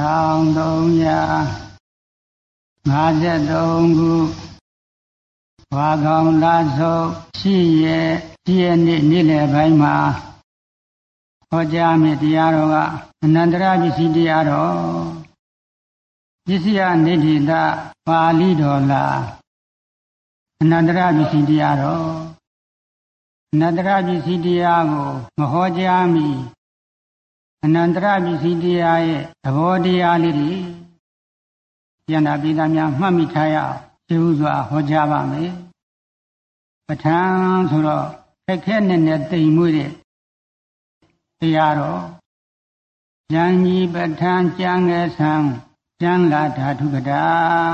1353ခုဝါကောင်လဆုပ်ရှိရဲ့နေ့လယ်ပိုင်းမှာဟောကြားမယ့်တရားတော်ကအနန္တရပစ္စည်းတရားတော်ပစ္စယနိဋ္ဌိတပါဠိတော်လားအနန္တရပစ္စည်းတရားတော်အနန္တရပစ္စည်းတရားကိုမဟောကြားမီအနန္တရပစ္စည်းတရားရဲ့သဘောတရားလေးတွေယန္တာပိသများမှတ်မိထားရအောင်ကျေဥစွာဟောကြားပါမယ်ပဋ္ဌာန်းဆိုတော့ခက်ခဲနဲ့တိမ်မွေ့တဲ့တရားတော်ဉာဏ်ကြီးပဋ္ဌာန်းကျမ်းငယ်ဆံကျမ်းလာဓာတုကတာ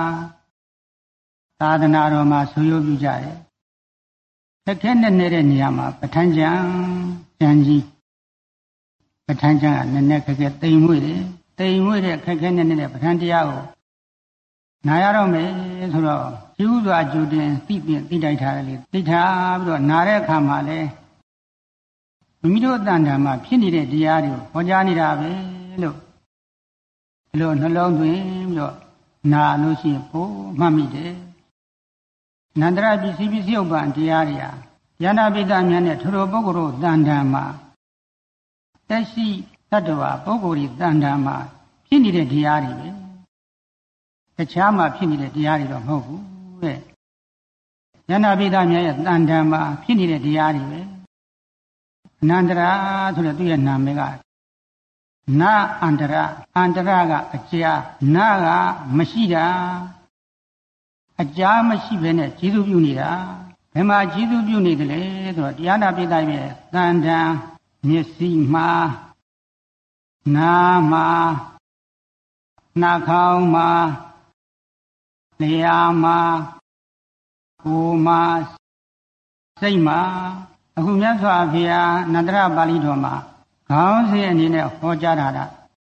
သာသနာတော်မှာဆိုရိုးပြကြတယ်ခက်ခဲနဲ့နေတဲ့နေရာမှာပဋ္ဌာန်းကျမ်းကြီးပဋ္ဌာန်းကျမ်းကနည်းနည်းခက်ခဲတိမ်မွေ့တယ်တိမ်မွေ့တဲ့ခက်ခဲနဲ့နေတဲ့ပဋ္ဌာန်းတရားကိုနာရတော့မယ်ဆိုတော့ကျူးစွာကြိုတင်သိတိုက်ထားတယ်လေသိထားပြီးတော့နာတဲ့အခါမှာလဲမိမိတို့အတန်တန်မှာဖြစ်နေတဲ့တရားတွေကိုဟောကြားနေတာပဲလို့ဒီလိုနှလုံးသွင်းပြီးတော့နာလို့ရှိရင်ပို့မှတ်မိတယ်နန္တရပစ္စည်းဥပ္ပန်တရားတွေဟာယန္တာပိဋကများနဲ့ထိုပုဂ္ဂိုလ်တို့တန်တန်မှာတက်ရှိတတ္တဝါပုဂ္ဂိုလ်တွေတန်တန်မှာဖြစ်နေတဲ့တရားတွေပဲတခြားမှာဖြစ်နေတဲ့တရားတွေတော့မဟုတ်ဘူးတဲ့ယန္တာပိဋကများရဲ့တန်တန်မှာဖြစ်နေတဲ့တရားတွေပဲအနန္တရာဆိုတဲ့သူ့ရဲ့နာမည်ကနာအန္တရာကအကြာနာကမရှိတာအကြာမရှိဘဲနဲ့ကျေစုပြုနေတာဘယ်မှာကျေစုပြုနေတယ်လဲဆိုတော့တရားနာပိဋကရဲ့တန်တန်မျက်စိမှာနာမှာနှာခေါင်းမှာလျှာမှာကိုယ်မှာစိတ်မှာအခုမြတ်စွာဘုရားနန္တရပါဠိတော်မှာခေါင်းစဉ်အနေနဲ့ဟောကြားထားတာ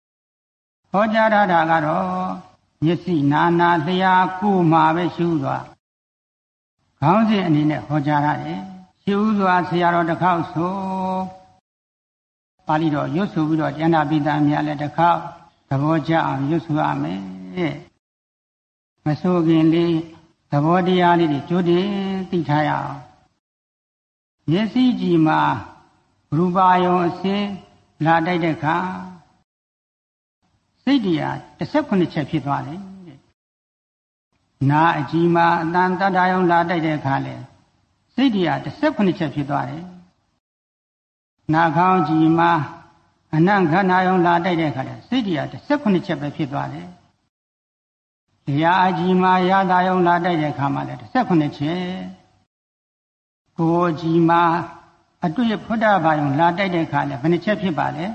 ကတော့မျက်စိနာလျှာကိုယ်မှာပဲရှုသွားခေါင်းစဉ်အနေနဲ့ဟောကြားရတယ်ရှုသွားဆရာတော်တစ်ခေါက်ဆိုပါဠိတော်ရွတ်ဆိုပြီးတော့ကျမ်းစာပိဋကများလည်းတစ်ခေါက်သဘောကျအောင်ရွတ်ဆိုရမယ်မဆိုခင်လေးသဘောတရားလေးတွေကြိုတင်သိထားရအောင်မျက်စိကြည်မှာရူပါယုံအစင်းလာတိုက်တဲ့အခါစိတ်တရား18ချက်ဖြစ်သွားတယ်တဲ့နာအကြည်မှာအတန်တတ္တယုံလာတိုက်တဲ့အခါလဲစိတ်တရား18ချက်ဖြစ်သွားတယ်နာခေါင်းကြည်မှာအနံ့ခန္ဓာယုံလာတိုက်တဲ့အခါလဲစိတ်တရား18ချက်ပဲဖြစ်သွားတယ်ရာအကြည်မှာရာသာယုံလာတိုက်တဲ့အခါမှာလဲ18ချက်ကိုယ်ကြည်မှာအတွေ့ဖွတ္တဘာယုံလာတိုက်တဲ့အခါလဲဘယ်နှချက်ဖြစ်ပါလဲ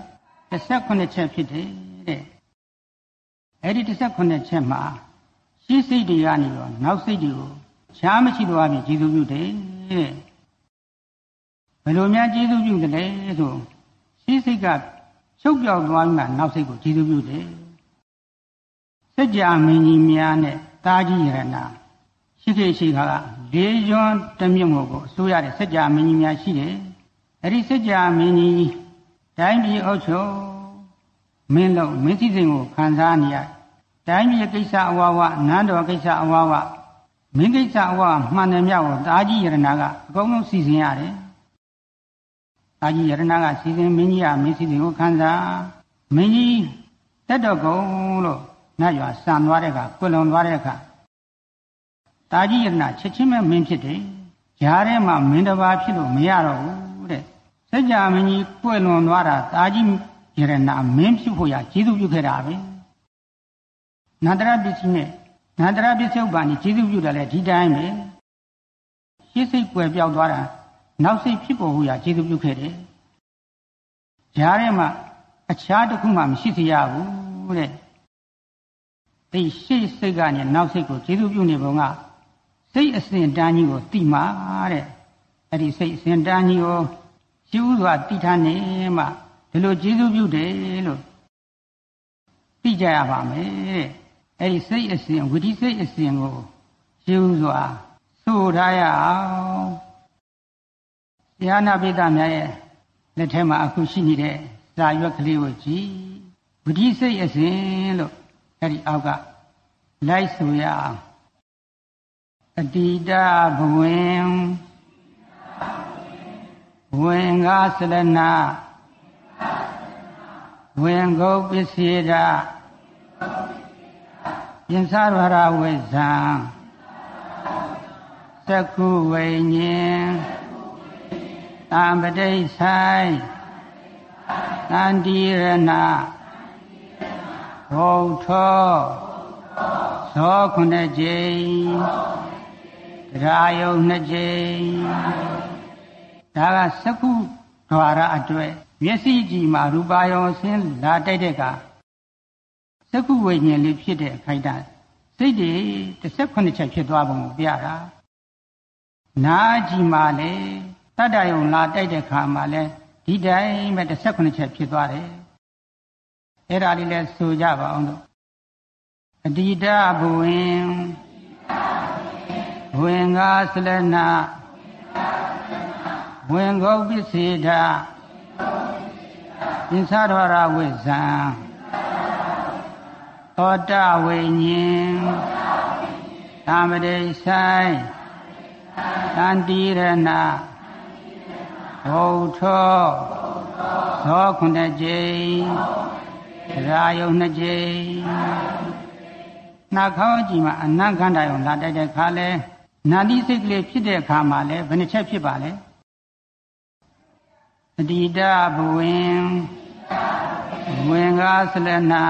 18ချက်ဖြစ်တယ်တဲ့အဲ့ဒီ18ချက်မှာရှေ့စိတ်တွေကနေတော့နောက်စိတ်တွေကိုရှားမရှိတော့ဘူးကျေစုပြုတယ်တဲ့ဘယ်လိုများကျေစုပြုတယ်လဲဆိုရှေ့စိတ်ကချုပ်ပြောက်သွားမှနောက်စိတ်ကိုကျေစုပြုတယ်စัจ जा မင်းကြီးများနဲ့တာကြီးရတနာရှိခေရှိခါကလေးရွန်းတမြုံကိုအစိုးရတဲ့စัจ जा မင်းကြီးများရှိတယ်အဲ့ဒီစัจ जा မင်းကြီးတိုင်းပြည်အုပ်ချုပ်မင်းလုံးမင်းစည်းစိမ်ကိုခံစားနေရတိုင်းပြည်ကိစ္စအဝဝနန်းတော်ကိစ္စအဝဝမင်းကိစ္စအဝဝမှန်တယ်မြောက်ကိုတာကြီးရတနာကအကုန်လုံးစီစဉ်ရတယ်တာကြီးရတနာကစီစဉ်မင်းကြီးကမင်းစည်းစိမ်ကိုခံစားမင်းကြီးတက်တော့ကုန်လို့နတ်ရွာစံသွားတဲ့အခါကွလွန်သွားတဲ့အခါတာကြီးရတနာချက်ချင်းပဲမင်းဖြစ်တယ်ဂျားထဲမှာမင်းတစ်ပါးဖြစ်လို့မရတော့ဘူးတဲ့စัจ जा မင်းကြီးကွလွန်သွားတာတာကြီးရတနာမင်းဖြစ်ဖို့ရကျေးဇူးပြုခဲ့တာပဲနန္တရပစ္စည်းနဲ့နန္တရပစ္စုပ္ပန်ကြီးကျေးဇူးပြုတယ်လေဒီတိုင်းပဲရှေ့စိတ်ကွယ်ပြောက်သွားတာနောက်စိတ်ဖြစ်ပေါ်ဖို့ရကျေးဇူးပြုခဲ့တယ်ဂျားထဲမှာအခြားတစ်ခုမှမရှိစေရဘူးတဲ့ဒီရှေ့စိတ်ကနေနောက်စိတ်ကိုကျေးဇူးပြုနေပုံကစိတ်အစဉ်တန်းကြီးကိုသိမှာတဲ့အဲ့ဒီစိတ်အစဉ်တန်းကြီးကိုကျူးစွာသိထားနေမှဒီလိုကျေးဇူးပြုတယ်လို့သိကြရပါမယ်တဲ့အဲ့ဒီစိတ်အစဉ်ဝိသိစိတ်အစဉ်ကိုကျူးစွာဆိုထားရအောင်ဉာဏပိဋကများရဲ့လက်ထဲမှာအခုရှိနေတဲ့စာရွက်ကလေးကိုကြည့်ဝိဓိစိတ်အစဉ်လို့အဲ့ဒီအောက်ကလိုက်ဆိုရအောင်အတိတဘဝင်ဝင်္ဂစလနာဝင်္ဂုပ္ပစေတယင်္စရဝရဝိဇံသက္ခုဝိညာဉ်တံပတိဆိုင်တန္တိရဏဘုထောသောခုနှစ်ကြိမ်တရားယုံနှစ်ကြိမ်ဒါကသက္ခုဒွါရအတွက်မျက်စိကြည့်မှာရူပါယုံအစဉ်လာတိုက်တဲ့ကသက္ခုဝိညာဉ်လေးဖြစ်တဲ့အခိုက်အတန့်စိတ်တွေ18ချက်ဖြစ်သွားပုံကိုပြတာနာကြည့်မှလေတတ္တယုံလာတိုက်တဲ့ခါမှာလဲဒီတိုင်းပဲ18ချက်ဖြစ်သွားတယ်အဲ့ဒါလေးလဲဆိုကြပါအောင်လို့အတိတဘဝင်ဝင်္ဂစလနာဝင်္ဂုပ္ပစေတယင်္စရဝရဝိဇံသောတဝိညာဉ်တံပတိဆိုင်တန္တိရဏဘုထောသောခုနှစ်ကြိမ်တရားယုံနှစ်ကြိမ်နှာခေါင်းကြည့်မှာအနံ့ခန္ဓာယုံလာတိုက်တဲ့ခါလဲနာတိစိတ်ကလေးဖြစ်တဲ့အခါမှာလဲဘယ်နှချက်ဖြစ်ပါလဲအတိတဘဝင်ဝင်္ဂစလနာ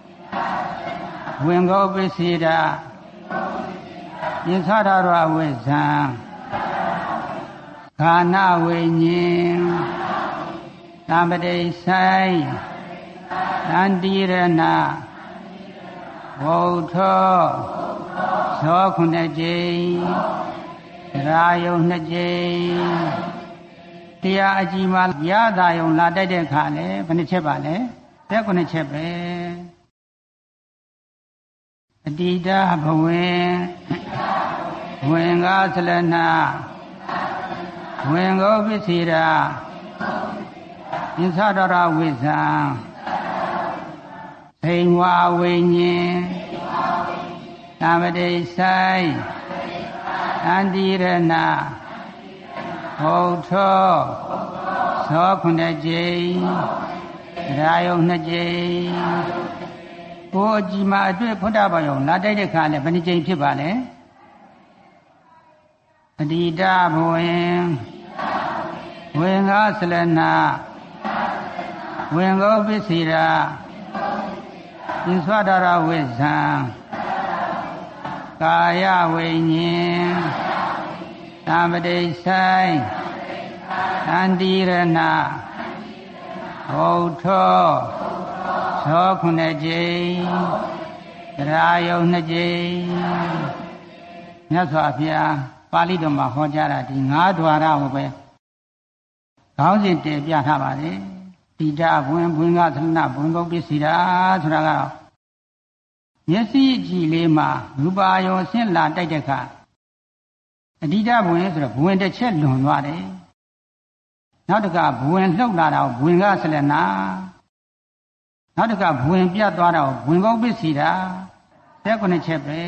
ဝင်္ဂုပ္ပစေတယင်္စရဝရဝိဇံခန္ဓာဝိညာဉ်တံပတိဆိုင်တန္တိရဏဘုထောသောခုနှစ်ကြိမ်တရားယုံနှစ်ကြိမ်တရားအကြည်မှာရတာယုံလာတိုက်တဲ့ခါလဲဘယ်နှချက်ပါလဲ19ချက်ပဲအတိတဘဝင်ဝင်္ဂစလနာဝင်္ဂုပ္ပစေတယင်္စရဝရဝိဇံသိဉ္ဝဝိညာဉ်တံပတိဆိုင်တန္တိရဏဘုထောသောခုနှစ်ကြိမ်တရားယုံနှစ်ကြိမ်ကိုအကြည်မှာအတွေ့ဖုဒ္ဓဘာယုံလာတိုက်တဲ့ခါနဲ့ဘယ်နှကြိမ်ဖြစ်ပါလဲအတိတဘဝင်ဝင်္ဂစလနာဝင်္ဂုပ္ပစေတယင်္စရဝရဝိဇံကာယဝိညာဉ်တံပတိဆိုင်တန္တိရဏဘုထောသောခုနှစ်ကြိမ်တရားယုံနှစ်ကြိမ်မြတ်စွာဘုရားပါဠိတော်မှာဟောကြားတာဒီ9ဓဝါရကိုပဲခေါင်းစဉ်တည်ပြထားပါတယ်တိတဝင်ဝင်္ဂသလနာဝင်္ဂုပ္ပစေတဆိုတာကတော့မျက်စိကြည့်လေးမှာရူပါယုံဆင့်လာတိုက်တဲ့အခါအတိတဘဝင်ဆိုတော့ဘဝင်တစ်ချက်လွန်သွားတယ်နောက်တစ်ခါဘဝင်လှုပ်လာတာကိုဘဝင်္ဂစလနာနောက်တစ်ခါဘဝင်ပြတ်သွားတာကိုဘဝင်္ဂုပ္ပစေတ19ချက်ပဲ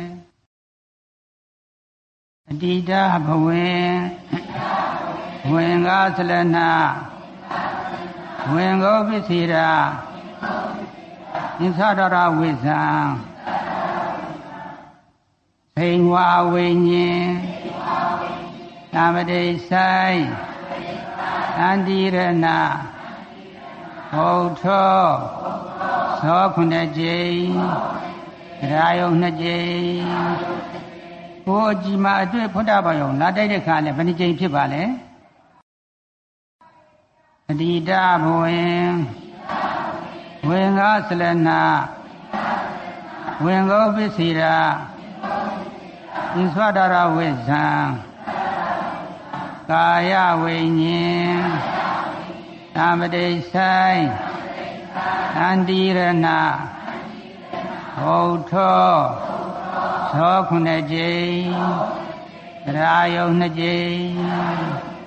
အတိတဘဝင်ဝင်္ဂစလနာဝင်္ဂုပ္ပစေတယင်္စရဝရဝိဇံသိဉ္ဝဝိညာဉ်တံပတိဆိုင်တန္တိရဏဘုထောသောခုနှစ်ကြိမ်တရားယုံနှစ်ကြိမ်ကိုအကြည်မှာအတွေ့ဖုဒ္ဓဘာယုံလာတိုက်တဲ့ခါနဲ့ဘယ်နှကြိမ်ဖြစ်ပါလဲအတိတဘဝင်ဝင်္ဂစလနာဝင်္ဂုပ္ပစေတယင်္စရဝရဝိဇံကာယဝိညာဉ်တံပတိဆိုင်တန္တိရဏဘုထောသောခုနှစ်ကြိမ်တရားယုံနှစ်ကြိမ်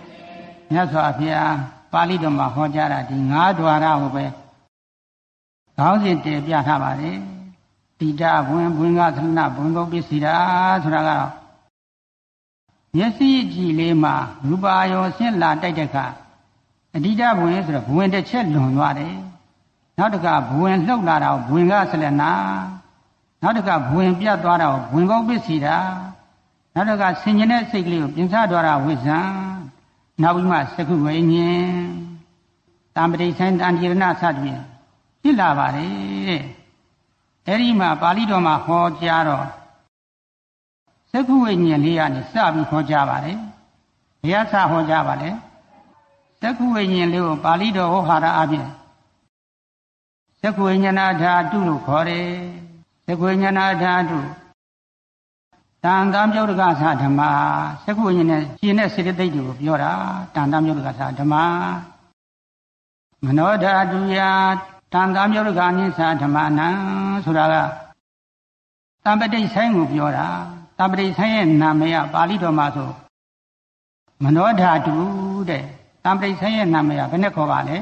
မြတ်စွာဘုရားပါဠိတော်မှာဟောကြားတာဒီ9ဓဝါရကိုပဲခေါင်းစဉ်တည်ပြထားပါတယ်တိတဘဝင်ဘဝင်ကသလဘဝင်ကုတ်ပစ္စည်းတာဆိုတာကတော့မျက်စိကြည့်လေးမှာရူပါယောဆင်းလာတိုက်တဲ့အခါအတိတဘဝင်ဆိုတော့ဘဝင်တစ်ချက်လွန်သွားတယ်နောက်တစ်ခါဘဝင်လှုပ်လာတာကိုဘဝင်ကဆက်လက်နာနောက်တစ်ခါဘဝင်ပြတ်သွားတာကိုဘဝင်ကုတ်ပစ္စည်းတာနောက်တစ်ခါဆင်ញင်တဲ့စိတ်ကလေးကိုပြင်ဆသွားတာဝိဇ္ဇံနောက်ပြီးမှသက္ခုဝိညာဉ်တံပတိဆိုင်တန်တိရဏစသဖြင့်ဖြစ်လာပါတယ်အဲ့ဒီမှာပါဠိတော်မှာဟောကြားတော့သက္ခုဝိညာဉ်လေးကနေစပြီးဟောကြားပါတယ်ဘယ်ကစဟောကြားပါလဲသက္ခုဝိညာဉ်လေးကိုပါဠိတော်ဟောဟာရအပြင်သက္ခုဝိညာဏဓာတုလို့ခေါ်တယ်သက္ခုဝိညာဏဓာတုတန်တမ်းပြုတ်တကသဓမ္မသက္ခုဝိညာဉ်နဲ့ရှင်တဲ့စေတသိက်တွေကိုပြောတာတန်တမ်းပြုတ်တကသဓမ္မမနောဓာတုယတန်တမ်းပြုတ်တကနိသဓမ္မနံဆိုတာကတံပတိဆိုင်ကိုပြောတာတံပတိဆိုင်ရဲ့နာမည်ကပါဠိတော်မှာဆိုမနောဓာတုတဲ့တံပတိဆိုင်ရဲ့နာမည်ကဘယ်နဲ့ခေါ်ပါလဲ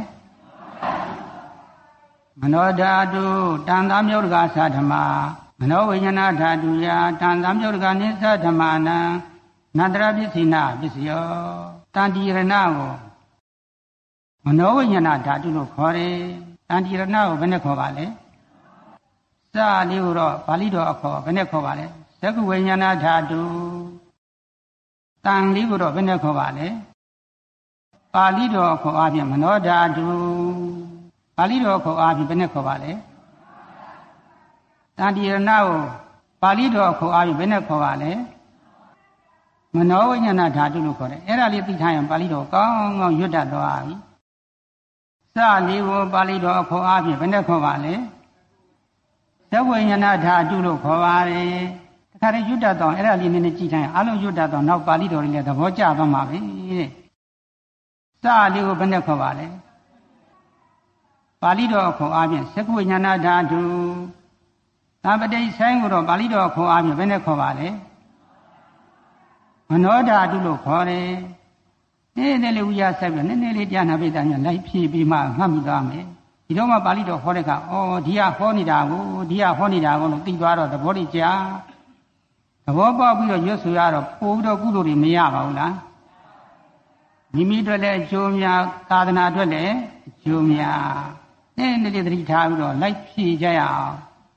မနောဓာတုတန်တမ်းပြုတ်တကသဓမ္မမနောဝိညာဏဓာတုယတန်တံပြုတ်တကနိသဓမ္မနံနန္တရပစ္စိနာပစ္စယောတန်တိရဏကိုမနောဝိညာဏဓာတုလို့ခေါ်တယ်တန်တိရဏကိုဘယ်နဲ့ခေါ်ပါလဲစလေးကိုတော့ပါဠိတော်အခေါ်ဘယ်နဲ့ခေါ်ပါလဲသက္ခုဝိညာဏဓာတုတန်လေးကိုတော့ဘယ်နဲ့ခေါ်ပါလဲပါဠိတော်အခေါ်အပြင်မနောဓာတုပါဠိတော်အခေါ်အပြင်ဘယ်နဲ့ခေါ်ပါလဲတန်တိရဏကိုပါဠိတော်ခေါ်အားဖြင့်ဘယ်နဲ့ခေါ်ပါလဲမနောဝိညာဏဓာတုလို့ခေါ်တယ်အဲ့ဒါလေးသိထားရင်ပါဠိတော်ကောင်းကောင်းရွတ်တတ်သွားပြီစလေးကိုပါဠိတော်ခေါ်အားဖြင့်ဘယ်နဲ့ခေါ်ပါလဲသဝိညာဏဓာတုလို့ခေါ်ပါတယ်တခါတည်းရွတ်တတ်တော့အဲ့ဒါလေးနည်းနည်းကြည့်ထားရင်အလုံးရွတ်တတ်တော့နောက်ပါဠိတော်လေးလည်းသဘောကျသွားမှာပဲတဲ့စလေးကိုဘယ်နဲ့ခေါ်ပါလဲပါဠိတော်ခေါ်အားဖြင့်သက္ကဝိညာဏဓာတုတံပတိဆိုင်ကိုတော့ပါဠိတော်ခေါ်အားဖြင့်ဘယ်နဲ့ခေါ်ပါလဲမနောဓာတုလို့ခေါ်တယ်နည်းနည်းလေးဥရဆက်ပြီးနည်းနည်းလေးတရားနာပိဋကညာလိုက်ဖြည့်ပြီးမှမှတ်မိသွားမယ်ဒီတော့မှပါဠိတော်ဟောတဲ့အခါဒီကဟောနေတာကိုဒီကဟောနေတာကိုလို့သိသွားတော့သဘောလေးကြာသဘောပေါက်ပြီးတော့ရွတ်ဆိုရတော့ပို့ပြီးတော့ကုသိုလ်တွေမရပါဘူးလားမိမိတို့လည်းအကျိုးများသာသနာအတွက်လည်းအကျိုးများနည်းနည်းလေးသတိထားပြီးတော့လိုက်ဖြည့်ကြရအောင်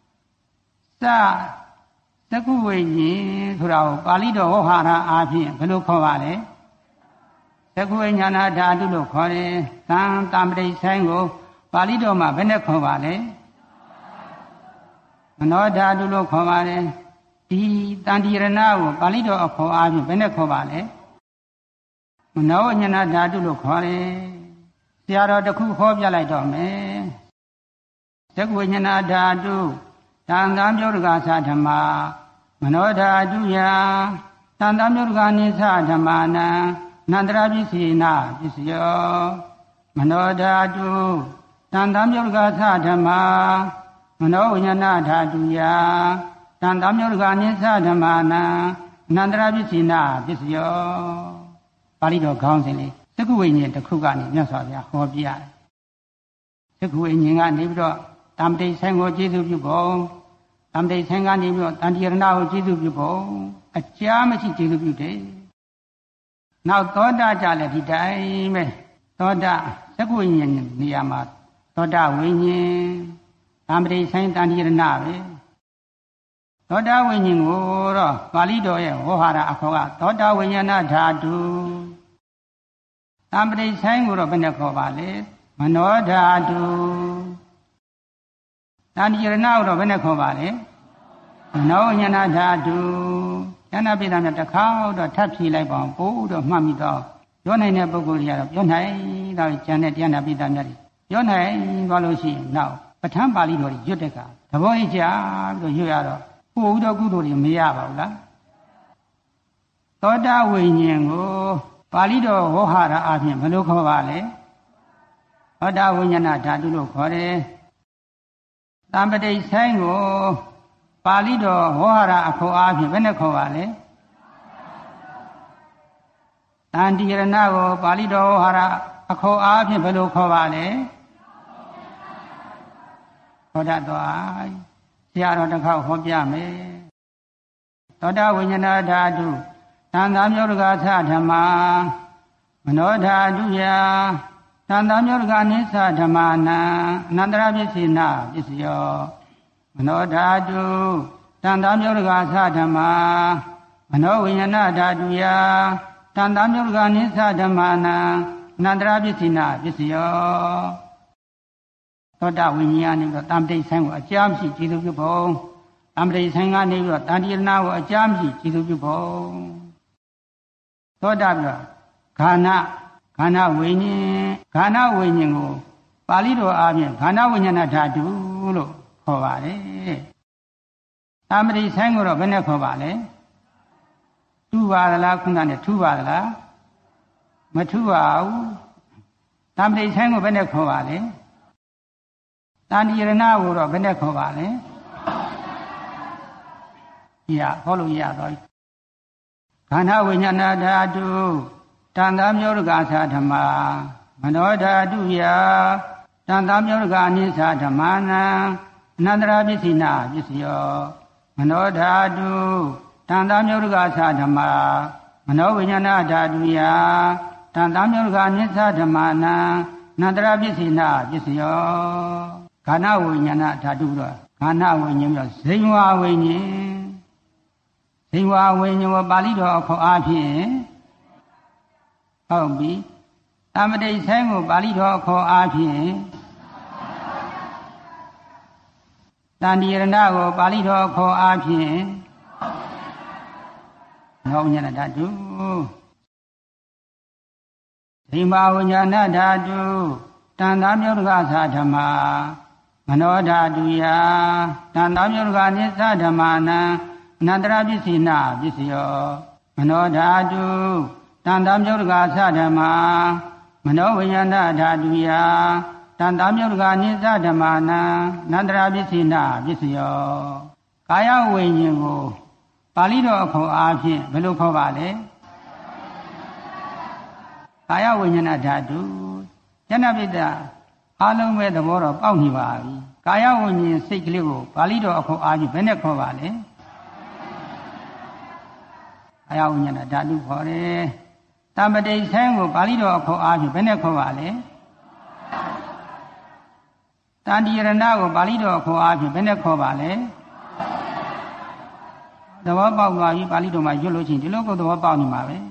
သက္ခုဝိညာဉ်ဆိုတာကိုပါဠိတော်ဟောဟာရအားဖြင့်ဘယ်လိုခေါ်ပါလဲသက္ခုဝိညာဏဓာတုလို့ခေါ်တယ်သံတံပတိဆိုင်ကိုပါဠိတော်မှာဘယ်နဲ့ခေါ်ပါလဲမနောဓာတုလို့ခေါ်ပါတယ်ဒီတန်တိရဏကိုပါဠိတော်အခေါ်အားဖြင့်ဘယ်နဲ့ခေါ်ပါလဲမနောဝိညာဏဓာတုလို့ခေါ်တယ်ဆရာတော်တစ်ခုဟောပြလိုက်တော့မယ်သက္ခုဝိညာဏဓာတုတန်တံပြုတ်တကသဓမ္မမနောဓာတုယတန်တံပြုတ်တကနိသဓမ္မနံနန္တရပစ္စိနာပစ္စယောမနောဓာတုတန်တံပြုတ်တကသဓမ္မမနောဝိညာဏဓာတုယတန်တံပြုတ်တကနိသဓမ္မနံနန္တရပစ္စိနာပစ္စယောပါဠိတော်ခေါင်းစဉ်လေးသက္ခုဝိညာဉ်တစ်ခုကနေမြတ်စွာဘုရားဟောပြရတယ်သက္ခုဝိညာဉ်ကနေပြီးတော့တံပတိဆိုင်ကိုကျေစုပြုဖို့တံပတိဆိုင်ကနေပြီးတော့တန်တိရဏကိုကျေစုပြုဖို့အကြားမရှိကျေစုပြုတယ်နောက်သောတာကြလည်းဒီတိုင်းပဲသောတာသက္ခုဝိညာဉ်နေရာမှာသောတာဝိညာဉ်တံပတိဆိုင်တန်တိရဏပဲသောတာဝိညာဉ်ကိုတော့ပါဠိတော်ရဲ့ဝေါဟာရအခေါ်ကသောတာဝိညာဏဓာတုတံပတိဆိုင်ကိုတော့ဘယ်နဲ့ခေါ်ပါလဲမနောဓာတုတန်တိရဏကိုတော့ဘယ်နဲ့ခေါ်ပါလဲမနောဝိညာဏဓာတုဉာဏပိဋကမြတ်တစ်ခါတော့ထပ်ဖြေလိုက်ပါအောင်ပို့တော့မှတ်မိတော့ပြောနိုင်တဲ့ပုဂ္ဂိုလ်တွေကတော့ပြောနိုင်တော့ဉာဏ်နဲ့ဉာဏပိဋကမြတ်တွေပြောနိုင်သွားလို့ရှိရင်နောက်ပဋ္ဌာန်းပါဠိတော်ကြီးရွတ်တဲ့အခါသဘောကြီးကြပြီးတော့ရွတ်ရတော့ပို့ပြီးတော့ကုသိုလ်တွေမရပါဘူးလားသောတာဝိညာဉ်ကိုပါဠိတော်ဝေါဟာရအပြင်ဘယ်လိုခေါ်ပါလဲသောတာဝိညာဏဓာတုလို့ခေါ်တယ်တံပတိဆိုင်ကိုပါဠိတော်ဝေါဟာရအခေါ်အားဖြင့်ဘယ်နဲ့ခေါ်ပါလဲတန်တိရဏကိုပါဠိတော်ဝေါဟာရအခေါ်အားဖြင့်ဘယ်လိုခေါ်ပါလဲဟောတတ်သွားဆရာတော်တစ်ခေါက်ဟောပြမယ်သောတာဝိညာဏဓာတုတန်သာမျိုးတကာသဓမ္မာမနောဓာတုယတန်သာမျိုးတကာနိသဓမ္မာနံအနန္တရပစ္စေနပစ္စယောမနောဓာတုတန်သာမျိုးတကာသဓမ္မာမနောဝိညာဏဓာတုယတန်သာမျိုးတကာနိသဓမ္မာနံအနန္တရပစ္စေနပစ္စယောသောတာဝိညာဉ်ကနေပြီးတော့တမ္ပတိဆိုင်ကိုအကြာမရှိကျေစုပြုဖို့တမ္ပတိဆိုင်ကနေပြီးတော့တန်တိရဏကိုအကြာမရှိကျေစုပြုဖို့သောတာပြီးတော့ခန္ဓာဝိညာဉ်ကိုပါဠိတော်အားဖြင့်ခန္ဓာဝိညာဏဓာတုလို့ခေါ်ပါတယ်တမ္ပတိဆိုင်ကိုတော့ဘယ်နဲ့ခေါ်ပါလဲထူပါသလားခုနကနဲ့ထူပါသလားမထူပါဘူးတမ္ပတိဆိုင်ကိုဘယ်နဲ့ခေါ်ပါလဲတန်တိရဏကိုတော့ဘယ်နဲ့ခေါ်ပါလဲဟောလို့ရတော့ခန္ဓာဝိညာဏဓာတုတန်သာမျိုးတကာသဓမ္မာမနောဓာတုယတန်သာမျိုးတကာအနိစ္စဓမ္မာနံအနန္တရာပစ္စေနပစ္စယောမနောဓာတုတန်သာမျိုးတကာသဓမ္မာမနောဝိညာဏဓာတုယတန်သာမျိုးတကာအနိစ္စဓမ္မာနံအနန္တရာပစ္စေနပစ္စယောခန္ဓာဝိညာဏဓာတုတော့ခန္ဓာဝိညာဉ်ပြီးတော့ဇိဝဝိညာဉ်ကိုပါဠိတော်အခေါ်အားဖြင့်ဟုတ်ပြီတမ္ပတိဆိုင်ကိုပါဠိတော်အခေါ်အားဖြင့်တန်တိရဏကိုပါဠိတော်အခေါ်အားဖြင့်နောဝိညာဏဓာတုဇိဝဝိညာဏဓာတုတန်သာမျိုးတကာသဓမ္မာမနောဓာတုယတန်သာမျိုးတကာနိသဓမ္မာနံအနန္တရပစ္စေနပစ္စယောမနောဓာတုတန်သာမျိုးတကာသဓမ္မာမနောဝိညာဏဓာတုယတန်သာမျိုးတကာနိသဓမ္မာနံအနန္တရပစ္စေနပစ္စယောကာယဝိညာဉ်ကိုပါဠိတော်အခေါ်အားဖြင့်ဘယ်လိုခေါ်ပါလဲကာယဝိညာဏဓာတုယန္တပိတ္တအားလုံးပဲသဘောတော့ပေါက်နေပါပြီကာယဝိညာဉ်စိတ်ကလေးကိုပါဠိတော်အခေါ်အားဖြင့်ဘယ်နဲ့ခေါ်ပါလဲကာယဝိညာဏဓာတုခေါ်တယ်တမ္ပတိဆိုင်ကိုပါဠိတော်အခေါ်အားဖြင့်ဘယ်နဲ့ခေါ်ပါလဲတန်တိရဏကိုပါဠိတော်အခေါ်အားဖြင့်ဘယ်နဲ့ခေါ်ပါလဲသဘောပေါက်သွားပြီပါဠိတော်မှာရွတ်လို့ချင်းဒီလိုကိုသဘောပေါက်နေမှာပဲ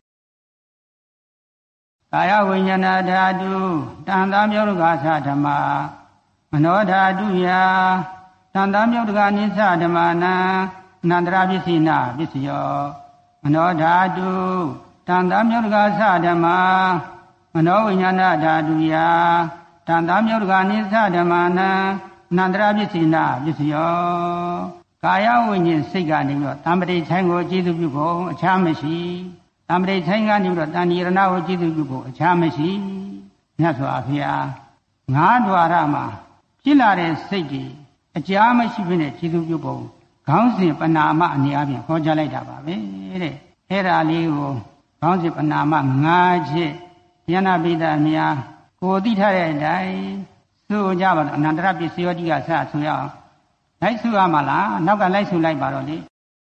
ကာယဝိညာဏဓာတုတန်သာမျိုးတကာသဓမ္မာမနောဓာတုယတန်သာမျိုးတကာနိသဓမ္မာနံအနန္တရပစ္စေနပစ္စယောမနောဓာတုတန်သာမျိုးတကာသဓမ္မာမနောဝိညာဏဓာတုယတန်သာမျိုးတကာနိသဓမ္မာနံအနန္တရပစ္စေနပစ္စယောကာယဝိညာဉ်စိတ်ကနေပြီးတော့တမ္ပတိဆိုင်ကိုကျေစုပြုဖို့အခြားမရှိတမ္ပတိဆိုင်ကနေပြီးတော့တန်တိရဏကိုကျေစုပြုဖို့အခြားမရှိမြတ်စွာဘုရားငါးဓဝရမှာဖြစ်လာတဲ့စိတ်တွေအကြာမရှိဘဲနဲ့ကျေစုပြုဖို့ခေါင်းစဉ်ပဏာမအနေအချင်းဟောကြားလိုက်တာပါပဲတဲ့အဲ့ဒါလေးကိုခေါင်းစဉ်ပဏာမ၅ချက်ယန္နာပိဒများကိုသိထားတဲ့အတိုင်းဆိုကြပါတော့အနန္တရပစ္စယောတိကစဆိုရအောင်လိုက်ဆိုရမှာလားနောက်ကလိုက်ဆိုလိုက်ပါတော့လေ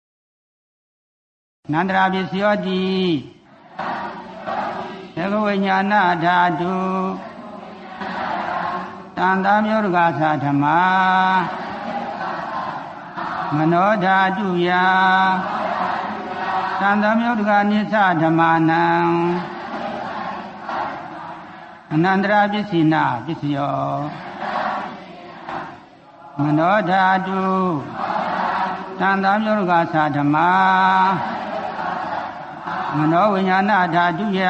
အနန္တရပစ္စယောတိသကဝိညာဏဓာတုတန်သာမျိုးတကာသဓမ္မာမနောဓာတုယတန်သာမျိုးတကာနိသဓမ္မာနံအနန္တရာပစ္စေနပစ္စယောမနောဓာတုတန်သာမျိုးတကာသဓမ္မာမနောဝိညာဏဓာတုယ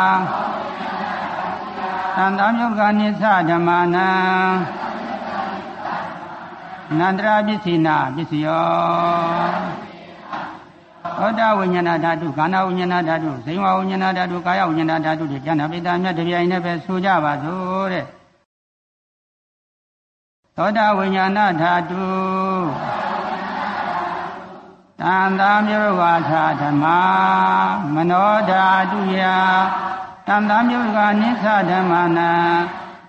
တန်သာမျိုးတကာနိသဓမ္မာနံအနန္တရာပစ္စေနပစ္စယောသောတာဝိညာဏဓာတုခန္ဓာဝိညာဏဓာတုဇိဝဝိညာဏဓာတုကာယဝိညာဏဓာတုတွေဉာဏပိတ္တမြတ်တပြိုင်နဲ့ပဲဆိုကြပါစို့တဲ့သောတာဝိညာဏဓာတုတန်သာမျိုးဝါသဓမ္မာမနောဓာတုယတန်သာမျိုးကနိသဓမ္မာနံ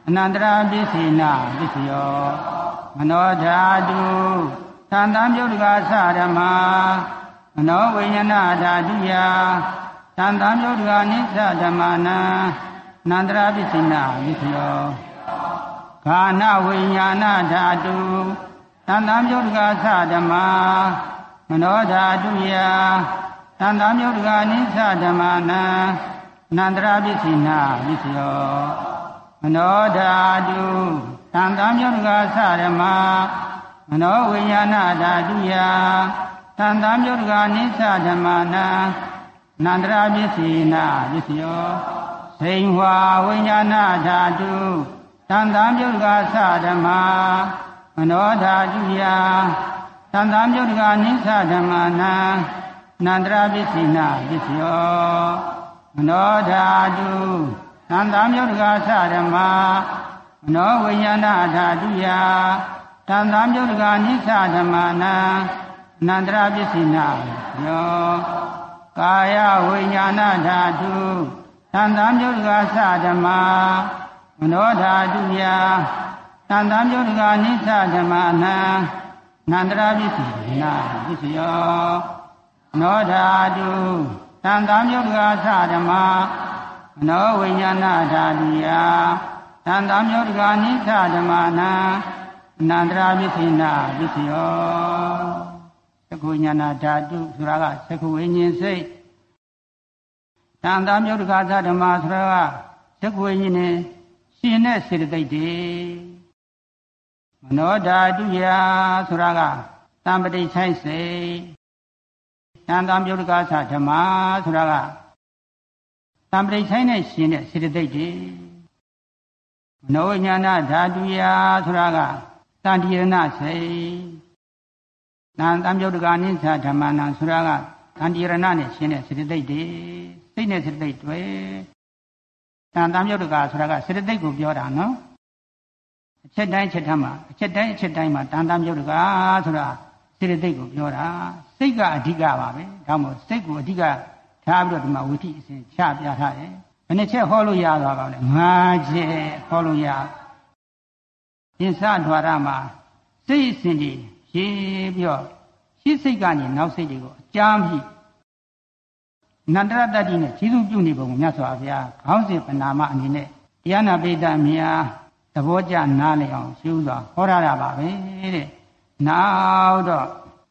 အနန္တရာပစ္စေနပစ္စယောမနောဓာတုသံတံပြုတ်တကာသဓမ္မာမနောဝိညာဏဓာတုယသံတံပြုတ်တကာနိစ္စဓမ္မာနံအနန္တရာပစ္စေနပစ္စယောဂာနဝိညာဏဓာတုသံတံပြုတ်တကာသဓမ္မာမနောဓာတုယသံတံပြုတ်တကာနိစ္စဓမ္မာနံအနန္တရာပစ္စေနပစ္စယောမနောဓာတုသံတံပြုတ်တကာသဓမ္မာမနောဝိညာဏဓာတုယသံတံပြုတ်တကာနိစ္စဓမ္မာနံအနန္တရာပစ္စေနပစ္စယောစိန်ဝါဝိညာဏဓာတုသံတံပြုတ်တကာသဓမ္မာမနောဓာတုယသံတံပြုတ်တကာနိစ္စဓမ္မာနံအနန္တရာပစ္စေနပစ္စယောမနောဓာတုသံတံပြုတ်တကာသဓမ္မာမနောဝိညာဏဓာတုယသံတံပြုတ်တကာနိစ္စဓမ္မာနံအနန္တရာပစ္စေနယောကာယဝိညာဏဓာတုသံတံပြုတ်တကာသဓမ္မာမနောဓာတုယသံတံပြုတ်တကာနိစ္စဓမ္မာနံအနန္တရာပစ္စေနပစ္စယောမနောဓာတုသံတံပြုတ်တကာသဓမ္မာမနောဝိညာဏဓာတုယသံတံပြုတ်တကာနိစ္စဓမ္မာနံအနန္တရာပစ္စေနပစ္စယောသက္ခုဉာဏဓာတုဆိုတာကသက္ခုဝိညာဉ်စိတ်သံတံပြုတ်တကာသဓမ္မာဆိုတာကသက္ခုဝိညာဉ်နဲ့ရှင်တဲ့စေတသိက်တွေမနောဓာတုယဆိုတာကတံပတိဆိုင်စိတ်သံတံပြုတ်တကာဓမ္မာဆိုတာကတံပတိဆိုင်နဲ့ရှင်တဲ့စေတသိက်တွေမနောဝိညာဏဓာတုယဆိုတာကတန်တိရဏစိတ်တံပြုတ်တကာနိစ္စဓမ္မာနံဆိုတာကတန်တိရဏနဲ့ရှင်တဲ့စေတသိက်တွေစိတ်နဲ့စေတသိက်တွေတံပြုတ်တကာဆိုတာကစေတသိက်ကိုပြောတာနော်အချက်တိုင်းချက်တိုင်းမှာအချက်တိုင်းမှာတံပြုတ်တကာဆိုတာစေတသိက်ကိုပြောတာစိတ်ကအဓိကပါပဲဒါမှမဟုတ်စိတ်ကိုအဓိကထားပြီးတော့ဒီမှာဝိသိအစဉ်ချပြထားတယ်ဘယ်နှချက်ဟောလို့ရသွားပါလဲ5ချက်ဟောလို့ရပင်စဓာရမှာစိတ်အစဉ်ကြီးရေးပြီးတော့ရှင်းစိတ်ကနေနောက်စိတ်တွေကိုအကြမ်းပြီးနန္တရတ္တိနဲ့ကျေးဇူးပြုနေပုံကိုမြတ်စွာဘုရားခေါင်းစဉ်ပဏာမအနေနဲ့တရားနာပိဋကများသဘောကျနားလည်အောင်ရှင်းစွာဟောရတာပါပဲတဲ့နောက်တော့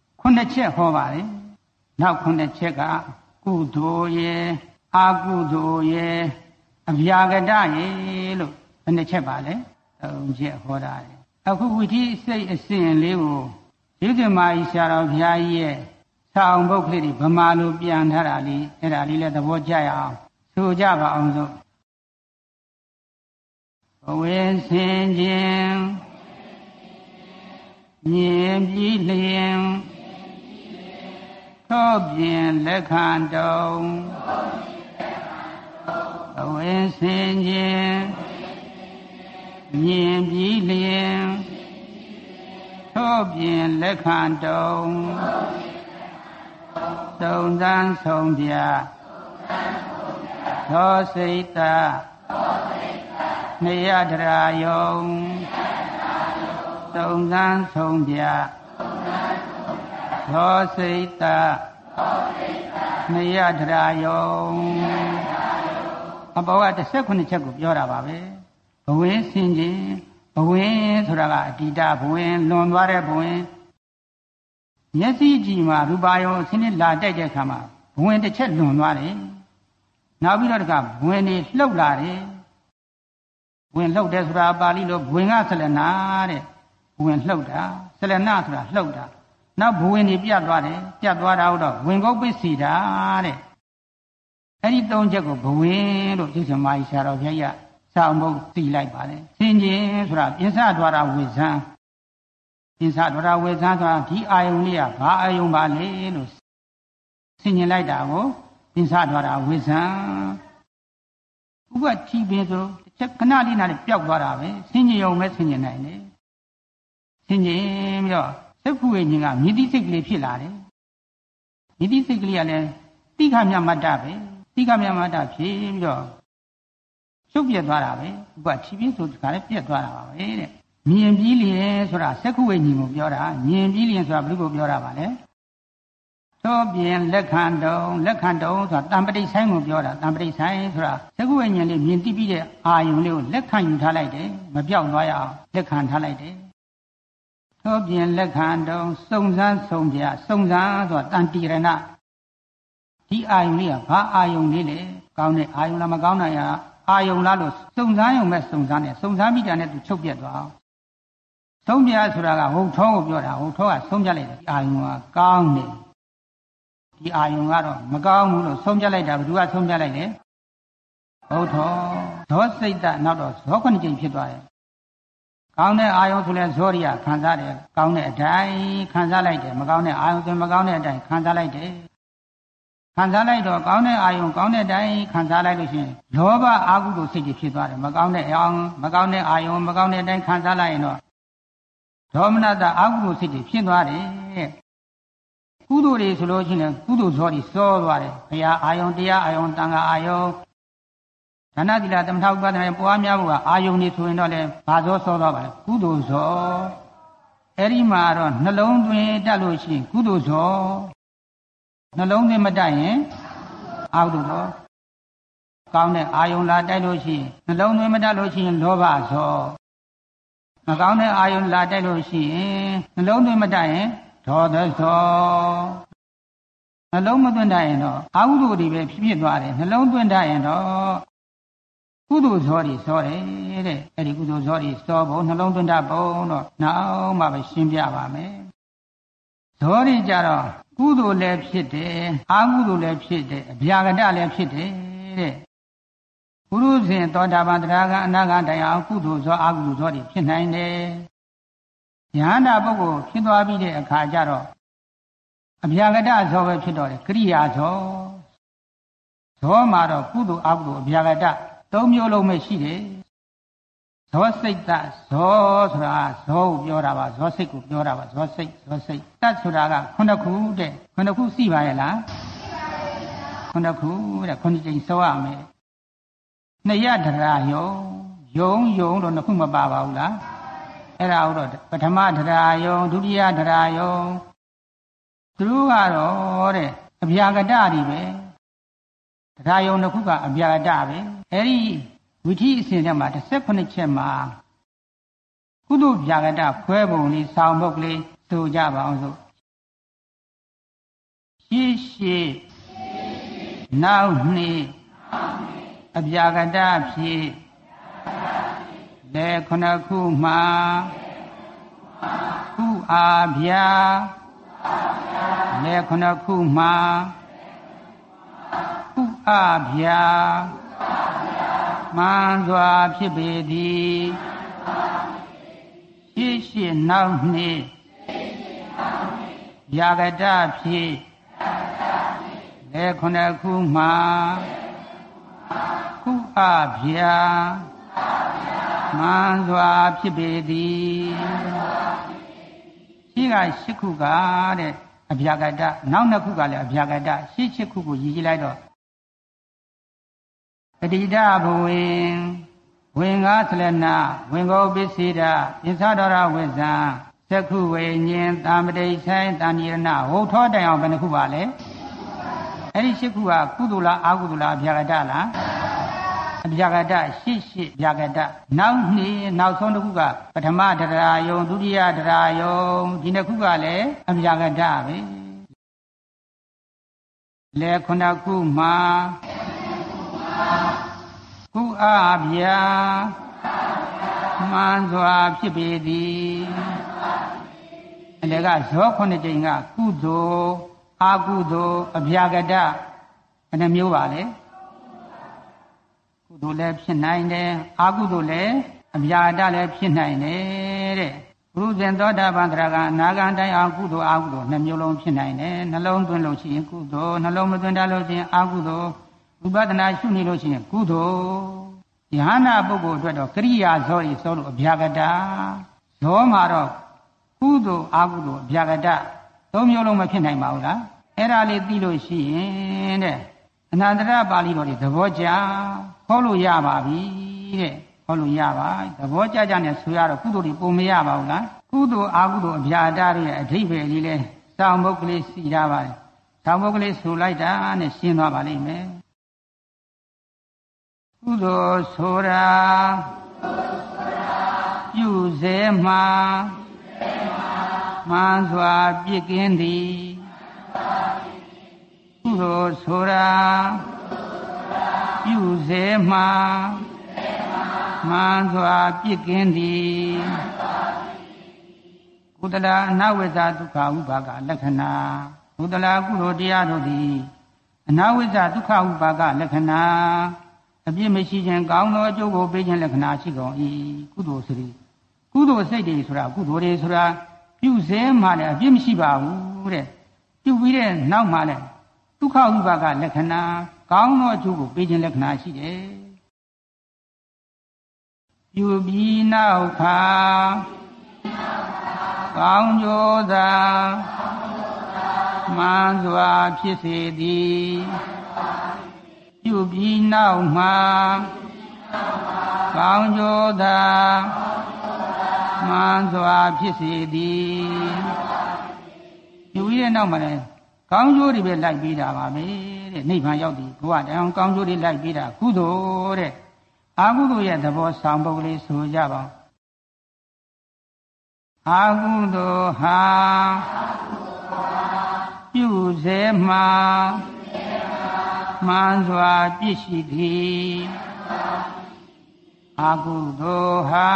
9ချက်ဟောပါတယ်နောက်9ချက်ကကုသိုလ်ရဲ့အကုသိုလ်ရဲ့အဗျာကတရဲ့လို့ဘယ်နှချက်ပါလဲ3ချက်ဟောတာတယ်အခုဝိသီစိတ်အစဉ်လေးကိုရုပ်ဓမ္မကြီးဆရာတော်ဘုရားကြီးရဲ့စာအောင်ဘုတ်ကလေးဗမာလိုပြန်ထားတာလေးအဲ့ဒါလေးလည်းသဘောကျရအောင်ဆိုကြပါအောင်စို့ဘဝဆင်ခြင်းမြင်ပြီးလျင်သောပြင်လက်ခံတုံဘဝဆင်ခြင်းမြင်ပြီးလျင်သောပြင်လက်ခံတုံသုံးသန်းဆုံးပြသောစိတ်တနေယတရာယုံသုံးသန်းဆုံးပြသောစိတ်တနေယတရာယုံအဘောက19ချက်ကိုပြောတာပါပဲဘဝင်ဆင်ခြင်းဘဝင်ဆိုတာကအတ္တဘဝင်လွန်သွားတဲ့ဘဝင်မျက်စိကြည့်မှာရူပါယုံအစင်းနဲ့လာတိုက်တဲ့အခါမှာဘဝင်တစ်ချက်လွန်သွားတယ်နောက်ပြီးတော့တခါဘဝင်နေလှုပ်လာတယ်ဘဝင်လှုပ်တယ်ဆိုတာပါဠိလိုဘဝင်ကဆလနာတဲ့ဘဝင်လှုပ်တာဆလနာဆိုတာလှုပ်တာနောက်ဘဝင်နေပြတ်သွားတယ်ပြတ်သွားတာတော့ဝင်ကုတ်ပစ္စည်းတာတဲ့အဲ့ဒီ3ချက်ကိုဘဝင်လို့ဒီစမာကြီးဆရာတော်ဘုရားကြီးစာအုပ်သိလိုက်ပါလေဆင်ခြင်ဆိုတာပင်စဒွါရဝိဇံပင်စဒွါရဝိဇံဆိုတာဒီအာယုံလေးကဘာအာယုံပါလဲလို့ဆင်ခြင်လိုက်တာကိုပင်စဒွါရဝိဇံဥပချီပင်ဆိုတစ်ချက်ခဏလေးနားနဲ့ပျောက်သွားတာပဲဆင်ခြင်ရုံပဲဆင်ခြင်နိုင်တယ်ဆင်ခြင်ပြီးတော့သက္ခုဝိညာဉ်ကမြည်တိစိတ်ကလေးဖြစ်လာတယ်မြည်တိစိတ်ကလေးကလည်းတိခမြမတ္တပဲတိခမြမတ္တဖြစ်ပြီးတော့ချုပ်ပြတ်သွားတာပဲဥပချီပြင်းဆိုတခါလည်းပြတ်သွားတာပါပဲတဲ့မြင်ပြီးလျင်ဆိုတာစက္ခုဝိညာဉ်ကိုပြောတာမြင်ပြီးလျင်ဆိုတာဘယ်လိုကိုပြောတာပါလဲသောပြင်လက်ခံတုံဆိုတာတံပဋိဆိုင်ကိုပြောတာတံပဋိဆိုင်ဆိုတာစက္ခုဝိညာဉ်လေးမြင်သိပြီးတဲ့အာယုံလေးကိုလက်ခံယူထားလိုက်တယ်မပြောက်သွားရအောင်လက်ခံထားလိုက်တယ်သောပြင်လက်ခံတုံစုံစမ်းဆုံးပြစုံစမ်းဆိုတာတန်တိရဏဒီအာယုံလေးကဘာအာယုံလေးလဲကောင်းတဲ့အာယုံလားမကောင်းတဲ့အာယုံလားလို့စုံစမ်းရုံပဲစုံစမ်းတယ်စုံစမ်းပြီးတာနဲ့သူချုပ်ပြတ်သွားအောင်ဆုံးပြဆိုတာကဟုတ်ထောကိုပြောတာဟုတ်ထောကဆုံးပြလိုက်တယ်အာယုံကကောင်းတယ်ဒီအာယုံကတော့မကောင်းဘူးလို့ဆုံးပြလိုက်တာဘယ်သူကဆုံးပြလိုက်လဲဟုတ်ထောဇောစိတ်တနောက်တော့ဇောခုနှစ်ကြိမ်ဖြစ်သွားတယ်ကောင်းတဲ့အာယုံဆိုလဲဇောရိယခံစားတယ်ကောင်းတဲ့အတိုင်းခံစားလိုက်တယ်မကောင်းတဲ့အာယုံဆိုမကောင်းတဲ့အတိုင်းခံစားလိုက်တယ်ခံစားလိုက်တော့ကောင်းတဲ့အာယုံကောင်းတဲ့အတိုင်းခံစားလိုက်လို့ရှိရင်လောဘအာဟုတို့စိတ်တွေဖြစ်သွားတယ်မကောင်းတဲ့အအောင်မကောင်းတဲ့အာယုံမကောင်းတဲ့အတိုင်းခံစားလိုက်ရင်တော့ဒေါမနတအာဟုတို့စိတ်တွေဖြစ်သွားတယ်ကုသိုလ်တွေဆိုလို့ရှိရင်ကုသိုလ်ဇောတွေစောသွားတယ်ဘုရားအာယုံတရားအာယုံတန်ခါအာယုံဒါနသီလသမထဥပဒနာပွားများဖို့ကအာယုံတွေဆိုရင်တော့လေဘာဇောစောသွားပါလဲကုသိုလ်ဇောအဲ့ဒီမှာတော့နှလုံးသွင်းတတ်လို့ရှိရင်ကုသိုလ်ဇောနှလုံးသွင်းမတတ်ရင်အာဟုဇောကောင်းတဲ့အာယုံလာတိုက်လို့ရှိရင်နှလုံးသွင်းမတတ်လို့ရှိရင်လောဘဇောမကောင်းတဲ့အာယုံလာတိုက်လို့ရှိရင်နှလုံးသွင်းမတတ်ရင်ဒေါသဇောနှလုံးမသွင်းတတ်ရင်တော့အာဟုဇောတွေပဲဖြစ်သွားတယ်နှလုံးသွင်းတတ်ရင်တော့ကုသိုလ်ဇောတွေစောတယ်တဲ့အဲ့ဒီကုသိုလ်ဇောတွေစောဖို့နှလုံးသွင်းတတ်ဖို့တော့နောက်မှပဲရှင်းပြပါမယ်ဇောတွေကြတော့ကုသိုလ်လည်းဖြစ်တယ်အာဟုသိုလ်လည်းဖြစ်တယ်အဗျာကတလည်းဖြစ်တယ်တဲ့ဘုရုဇဉ်သောတာပန်တရားကအနာဂတ်တိုင်အောင်ကုသိုလ်ဇောအာဟုဇောတွေဖြစ်နိုင်တယ်ဉာဏ်တာပုဂ္ဂိုလ်ဖြစ်သွားပြီးတဲ့အခါကျတော့အဗျာကတဇောပဲဖြစ်တော့တယ်ကရိယာဇောဇောမှာတော့ကုသိုလ်အာဟုသိုလ်အဗျာကတသုံးမျိုးလုံးပဲရှိတယ်ဇောစိတ်တဇောဆိုတာဇောကိုပြောတာပါဇောစိတ်ကိုပြောတာပါဇောစိတ်တတ်ဆိုတာကခုနှစ်ခုတဲ့ခုနှစ်ခုရှိပါရဲ့လားခုနှစ်ခုတဲ့ခုနှစ်ကြိမ်စောရမယ်နှစ်ရတရာယုံလို့နှစ်ခုမပါပါဘူးလားအဲ့ဒါတော့ပထမတရာယုံဒုတိယတရာယုံသူတို့ကတော့တဲ့အဗျာကတတွေပဲတရာယုံနှစ်ခုကအဗျာကတပဲအဲ့ဒီဝိသီအစဉ်ထဲမှာ18ချက်မှာကုသိုလ်ဗျာကတခွဲပုံလေးဆောင်းပုတ်ကလေးဆိုကြပါအောင်စို့ရှေ့နောက်နှစ်အဗျာကတဖြစ်လေခုနှစ်ခုမှာကုအာဗျာလေခုနှစ်ခုမှာကုအာဗျာမှန်စွာဖြစ်ပေသည်ရှေ့နောက်နှစ်ဗျာကတဖြစ်လေခုနှစ်ခုမှာကုအာဗျာမှန်စွာဖြစ်ပေသည်ရှိက8ခုကတဲ့အဗျာကတနောက်2ခုကလည်းအဗျာကတ8ခုကိုရည်ကြည်လိုက်တော့အတိဒဘဝင်ငါသလနာဝင်ကောပစ္စေဒပစ္ဆဒေါရဝိဇံသက္ခုဝိညာဉ်တံပတိဆိုင်တဏိရဏဟုတ်ထောတိုင်အောင်ဘယ်နှခုပါလဲအဲ့ဒီ8ခုကကုသိုလ်လားအာကုသိုလ်လားအဗျာကတလားအဗျာကတ8ဗျာကတနောက်ဆုံးတစ်ခုကပထမတရာယုံဒုတိယတရာယုံဒီနှစ်ခုကလည်းအဗျာကတပဲလေခုနှစ်ခုမှာကုအာဗျာမှန်စွာဖြစ်ပေသည်အလေကဇော9ကြိမ်ကကုသိုလ်အာကုသိုလ်အဗျာကတဘယ်နှမျိုးပါလဲကုသိုလ်လည်းဖြစ်နိုင်တယ်အာကုသိုလ်လည်းအဗျာကတလည်းဖြစ်နိုင်တယ်တဲ့ဘုရုဇဉ်သောတာပန်တရားကအနာဂတ်တိုင်အောင်ကုသိုလ်အာကုသိုလ်2မျိုးလုံးဖြစ်နိုင်တယ်နှလုံးသွင်းလို့ရှိရင်ကုသိုလ်နှလုံးမသွင်းတတ်လို့ရှိရင်အာကုသိုလ်ဝိပဿနာရှုနေလို့ရှိရင်ကုသိုလ်ယဟနာပုဂ္ဂိုလ်အတွက်တော့ကရိယာဇောဤစောလို့အဗျာကတဇောမှာတော့ကုသိုလ်အာကုသိုလ်အဗျာကတ3မျိုးလုံးမဖြစ်နိုင်ပါဘူးလားအဲ့ဒါလေးသိလို့ရှိရင်တဲ့အနန္တရပါဠိတော်တွေသဘောကျဟောလို့ရပါပြီတဲ့ဟောလို့ရပါသဘောကျကြနဲ့ဆိုရတော့ကုသိုလ်တွေပုံမရပါဘူးလားကုသိုလ်အကုသိုလ်အဗျာဒရဲ့အဓိပ္ပာယ်လေးလဲစောင့်မုတ်ကလေးစီထားပါတယ်စောင့်မုတ်ကလေးဆိုလိုက်တာနဲ့ရှင်းသွားပါလိမ့်မယ်ကုသိုလ်ဆိုတာပြုစေမှာမှန်စွာပြည့်ကင်းသည်ကုသိုလ်ဆိုတာပြုစေမှာမှန်စွာပြည့်ကင်းသည်ကုသလအနဝိဇ္ဇဒုက္ခဥပါကလက္ခဏာကုသလကုသိုလ်တရားတို့သည်အနဝိဇ္ဇဒုက္ခဥပါကလက္ခဏာအပြစ်မရှိခြင်းကောင်းသောအကျိုးကိုပေးခြင်းလက္ခဏာရှိကုန်၏ကုသိုလ်စိတ်ကုသိုလ်စိတ်တွေဆိုတာကုသိုလ်တွေဆိုတာပြုစေမှလည်းအပြစ်မရှိပါဘူးတဲ့ပြုပြီးတဲ့နောက်မှလည်းဒုက္ခဥပါကလက္ခဏာကောင်းသောအကျိုးကိုပေးခြင်းလက္ခဏာရှိတယ်ပြုပြီးနောက်ခါကောင်းကျိုးသာမှန်စွာဖြစ်စေသည်ပြုပြီးနောက်မှကောင်းကျိုးသာမှန်စွာဖြစ်စေသည်ပြုပြီးတဲ့နောက်မှလည်းကောင်းကျိုးတွေပဲလိုက်ပြီးတာပါပဲတဲ့နိဗ္ဗာန်ရောက်ပြီဘုရားတောင်ကောင်းကျိုးတွေလိုက်ပြီးတာကုသိုလ်တဲ့အကုသိုလ်ရဲ့သဘောဆောင်ပုဒ်လေးဆိုကြပါဦးအကုသိုလ်ဟာပြုစေမှာမှန်စွာပြည့်ရှိသည်အကုသိုလ်ဟာ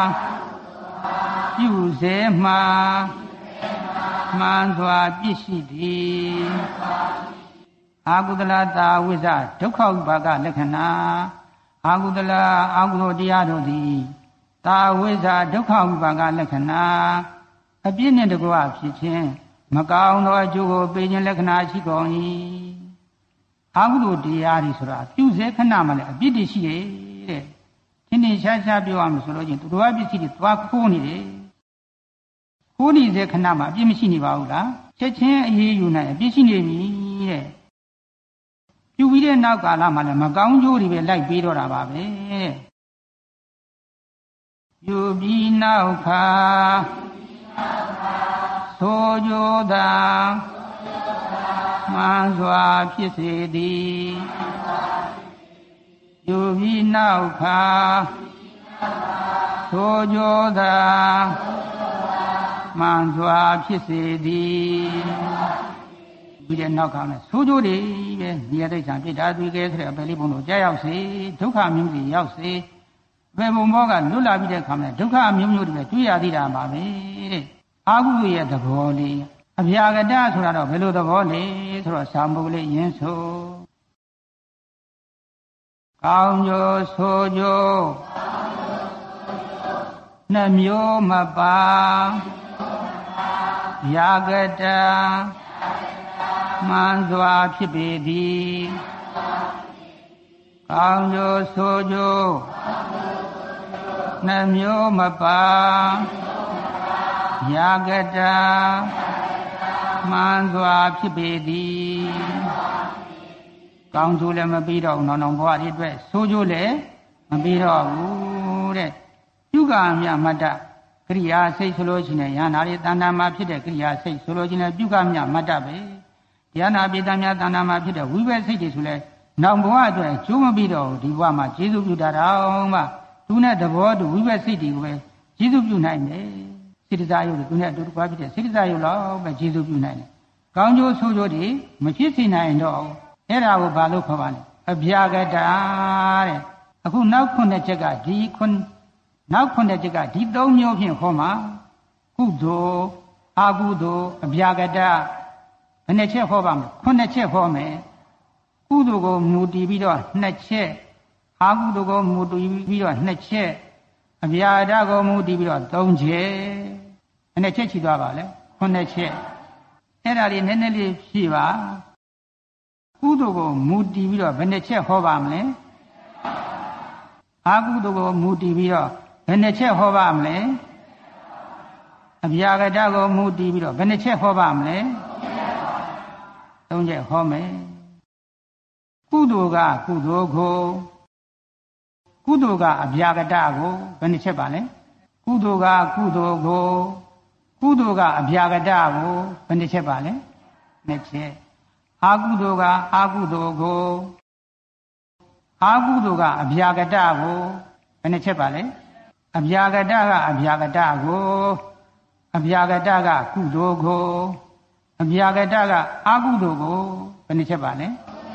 ပြုစေမှာမှန်စွာပြည့်ရှိသည်အကုသလတာဝိဇ္ဇဒုက္ခဥပါကလက္ခဏာအကုသလအကုသိုလ်တရားတို့သည်တာဝိဇ္ဇဒုက္ခဥပါကလက္ခဏာအပြစ်နှင့်တကွဖြစ်ခြင်းမကောင်းသောအကျိုးကိုပေးခြင်းလက္ခဏာရှိကုန်၏အကုသိုလ်တရားတွေဆိုတာပြုစေခဏမှလည်းအပြစ်တွေရှိတယ်တဲ့ဒီနေ့ရှားရှားပြောရမယ်ဆိုလို့ချင်းသူတော်ပစ္စည်းတွေသွားခိုးနေတယ်ခိုးနေစေခဏမှအပြစ်မရှိနေပါဘူးလားချက်ချင်းအေးအေးယူနိုင်အပြစ်ရှိနေပြီတဲ့ပြုပြီးတဲ့နောက်ကာလမှလည်းမကောင်းကျိုးတွေပဲလိုက်ပြီးတော့တာပါပဲတဲ့ပြုပြီးနောက်ခါဆိုကြသာမှန်စွာဖြစ်စေသည်ပြုပြီးနောက်ခါဆိုကြသာမှန်စွာဖြစ်စေသည်ပြီးတဲ့နောက်ကလည်းဆိုကြတွေပဲဒီရတဲ့ဆံပြစ်တာသူကဲဆိုတဲ့အပယ်လေးပုံတို့ကြာရောက်စေဒုက္ခမျိုးတွေရောက်စေဘယ်ဘုံဘောကလွတ်လာပြီးတဲ့အခါမှာဒုက္ခမျိုးမျိုးတွေပဲတွေ့ရသေးတာပါပဲတဲ့အာဟုရဲ့သဘောလေးအဗျာကတဆိုတာတော့ဘယ်လိုသဘောလဲဆိုတော့သာမုတ်လေးရင်းဆိုကောင်းကျိုးဆိုကြနှမျိုးမပါယာကတမှန်စွာဖြစ်ပေသည်ကောင်းကျိုးဆိုကြနှမျိုးမပါယာကတမှန်စွာဖြစ်ပေသည်ကောင်းကျိုးလည်းမပြီးတော့ဘူးနောင်ဘဝတွေအတွက်ဆိုးကျိုးလည်းမပြီးတော့ဘူးတဲ့ပြုကမြမတ္တကရိယာစိတ်ဆိုလို့ရှိရင်ယန္နာတွေတဏ္ဍာမှာဖြစ်တဲ့ကရိယာစိတ်ဆိုလို့ရှိရင်ပြုကမြမတ္တပဲယန္နာပိတ္တမြတဏ္ဍာမှာဖြစ်တဲ့ဝိဘက်စိတ်တွေဆိုလဲနောင်ဘဝအတွက်ကျိုးမပြီးတော့ဒီဘဝမှာကျေစုပြုတာတော့မှသူနဲ့သဘောတူဝိဘက်စိတ်တွေကိုပဲကျေစုပြုနိုင်တယ်စိတ္တဇာယုတ်သူနဲ့အတူတကွာဖြစ်တဲ့စိတ္တဇာယုတ်လောက်ပဲကျေစုပြုနိုင်တယ်ကောင်းကျိုးဆိုးကျိုးတွေမဖြစ်စေနိုင်တော့အဲ့ဒါကိုဘာလို့ခေါ်ပါလဲအဗျာကတတဲ့အခုနောက်9ချက်ကဒီနောက်9ချက်ကဒီ3မျိုးဖြင့်ဟောမှာကုသိုလ်အကုသိုလ်အဗျာကတဘယ်နှချက်ဟောပါမလဲ9ချက်ဟောမယ်ကုသိုလ်ကိုမူတည်ပြီးတော့2ချက်အကုသိုလ်ကိုမူတည်ပြီးတော့2ချက်အဗျာဒကိုမူတည်ပြီးတော့3ချက်ဘယ်နှချက်ရှိသွားပါလဲ9ချက်အဲ့ဒါလေးနည်းနည်းလေးဖြည့်ပါကုသိုလ်ကိုမူတည်ပြီးတော့ဘယ်နှချက်ဟောပါမလဲအကုသိုလ်ကိုမူတည်ပြီးတော့ဘယ်နှချက်ဟောပါမလဲအဗျာကတကိုမူတည်ပြီးတော့ဘယ်နှချက်ဟောပါမလဲ3ချက်ဟောမယ်ကုသိုလ်ကကုသိုလ်ကိုကုသိုလ်ကအဗျာကတကိုဘယ်နှချက်ပါလဲကုသိုလ်ကကုသိုလ်ကိုကုသိုလ်ကအဗျာကတကိုဘယ်နှချက်ပါလဲနှစ်ချက်အာကုသိုလ်ကအာကုသိုလ်ကိုအာကုသိုလ်ကအဗျာကတကိုဘယ်နှချက်ပါလဲအဗျာကတကအဗျာကတကိုအဗျာကတကကုသိုလ်ကိုအဗျာကတကအာကုသိုလ်ကိုဘယ်နှချက်ပါလဲ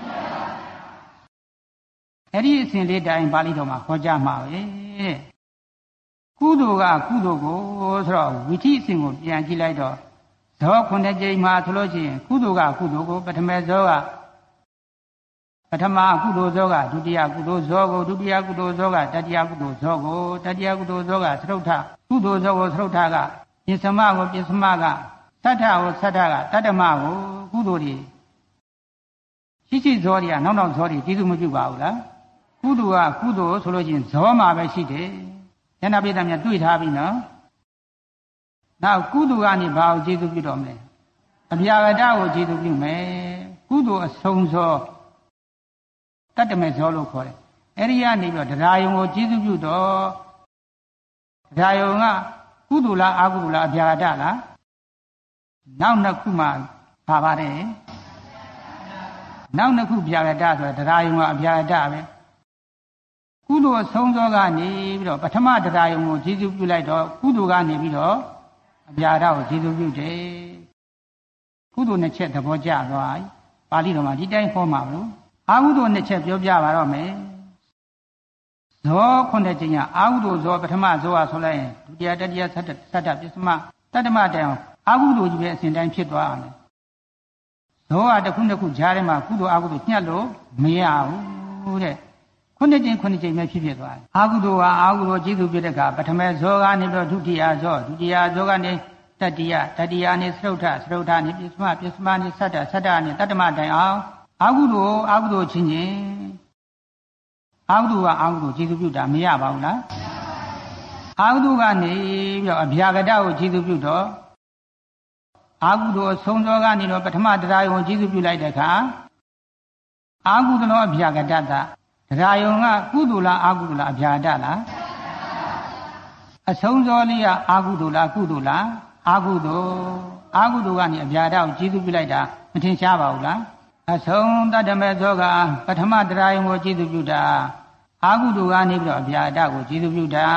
အဲ့ဒီအစဉ်လေးတိုင်းပါဠိတော်မှာဟောကြားမှာပဲကုသိုလ်ကကုသိုလ်ကိုဆိုတော့ဝိသီအစဉ်ကိုပြန်ကြည့်လိုက်တော့ဇော9ကြိမ်မှာဆိုလို့ရှိရင်ကုသိုလ်ကကုသိုလ်ကိုပထမဇောကပထမကုသိုလ်ဇောကဒုတိယကုသိုလ်ဇောကိုဒုတိယကုသိုလ်ဇောကတတိယကုသိုလ်ဇောကိုတတိယကုသိုလ်ဇောကသရုပ်ထကုသိုလ်ဇောကိုသရုပ်ထကပစ္စမကိုပစ္စမကသတ္ထကိုသတ္ထကတတ္တမကိုကုသိုလ်တွေရှိဇောတွေကနောက်ဇောတွေကျေးဇူးမပြုပါဘူးလားကုသိုလ်ကကုသိုလ်ဆိုလို့ချင်းဇောမှာပဲရှိတယ်။ဉာဏပိဋကများတွေ့ထားပြီနော်။နောက်ကုသိုလ်ကနေဘာကိုကျေးဇူးပြုတော်မလဲ။အဗျာကတကိုကျေးဇူးပြုမယ်။ကုသိုလ်အဆုံးဇောတတ္တမေဇောလို့ခေါ်တယ်။အဲဒီကနေပြီးတော့တရားယုံကိုကျေးဇူးပြုတော့တရားယုံကကုသိုလ်လားအကုသိုလ်လားအဗျာကတလား။နောက်နှစ်ခုမှပါပါတယ်။နောက်နှစ်ခုဗျာကတဆိုတာတရားယုံကအဗျာကတပဲ။ကုသိုလ်အဆုံးသောကနေပြီးတော့ပထမတရားယုံကိုကျေးဇူးပြုလိုက်တော့ကုသိုလ်ကနေပြီးတော့အဗျာဒကိုကျေးဇူးပြုတယ်ကုသိုလ်နှစ်ချက်သဘောကျသွားပြီပါဠိတော်မှာဒီတိုင်းဟောမှာမလို့အာဟုသိုလ်နှစ်ချက်ပြောပြပါတော့မယ်ဇော9ကြိမ်ကအာဟုသိုလ်ဇောပထမဇောဆိုလိုက်ရင်ဒုတိယတတိယသတ္တပစ္စမတတ္တမတိုင်အောင်အာဟုသိုလ်ကြီးပဲအစဉ်တိုင်းဖြစ်သွားတယ်ဇောကတစ်ခုတစ်ခုကြားထဲမှာကုသိုလ်အာဟုသိုလ်ညှက်လို့မရဘူးတဲ့9ကြိမ်9ကြိမ်ပဲဖြစ်သွားတယ်အာဟုသိုလ်ကအာဟုသိုလ်ကျေးဇူးပြုတဲ့အခါပထမဇောကနေပြီးတော့ဒုတိယဇောကနေတတိယနေသရုပ်ထနေပစ္စမနေသတ္တနေတတ္တမတိုင်အောင်အာဟုသိုလ်ချင်းအာဟုသိုလ်ကအာဟုသိုလ်ကျေးဇူးပြုတာမရပါဘူးလားအာဟုသိုလ်ကနေပြီးတော့အဗျာကတကိုကျေးဇူးပြုတော့အာဟုသိုလ်အဆုံးဇောကနေတော့ပထမတရားယုံကျေးဇူးပြုလိုက်တဲ့အခါအာဟုသိုလ်အဗျာကတတရားယုံကကုသိုလ်လားအကုသိုလ်လားအဗျာဒလားအဆုံးစောလေးကအာကုသိုလ်လားကုသိုလ်လားအာကုသိုလ်ကနေအဗျာဒကိုကျေးဇူးပြုလိုက်တာမထင်ရှားပါဘူးလားအဆုံးတတ္တမေဇောကပထမတရားယုံကိုကျေးဇူးပြုတာအာကုသိုလ်ကနေပြီးတော့အဗျာဒကိုကျေးဇူးပြုတာ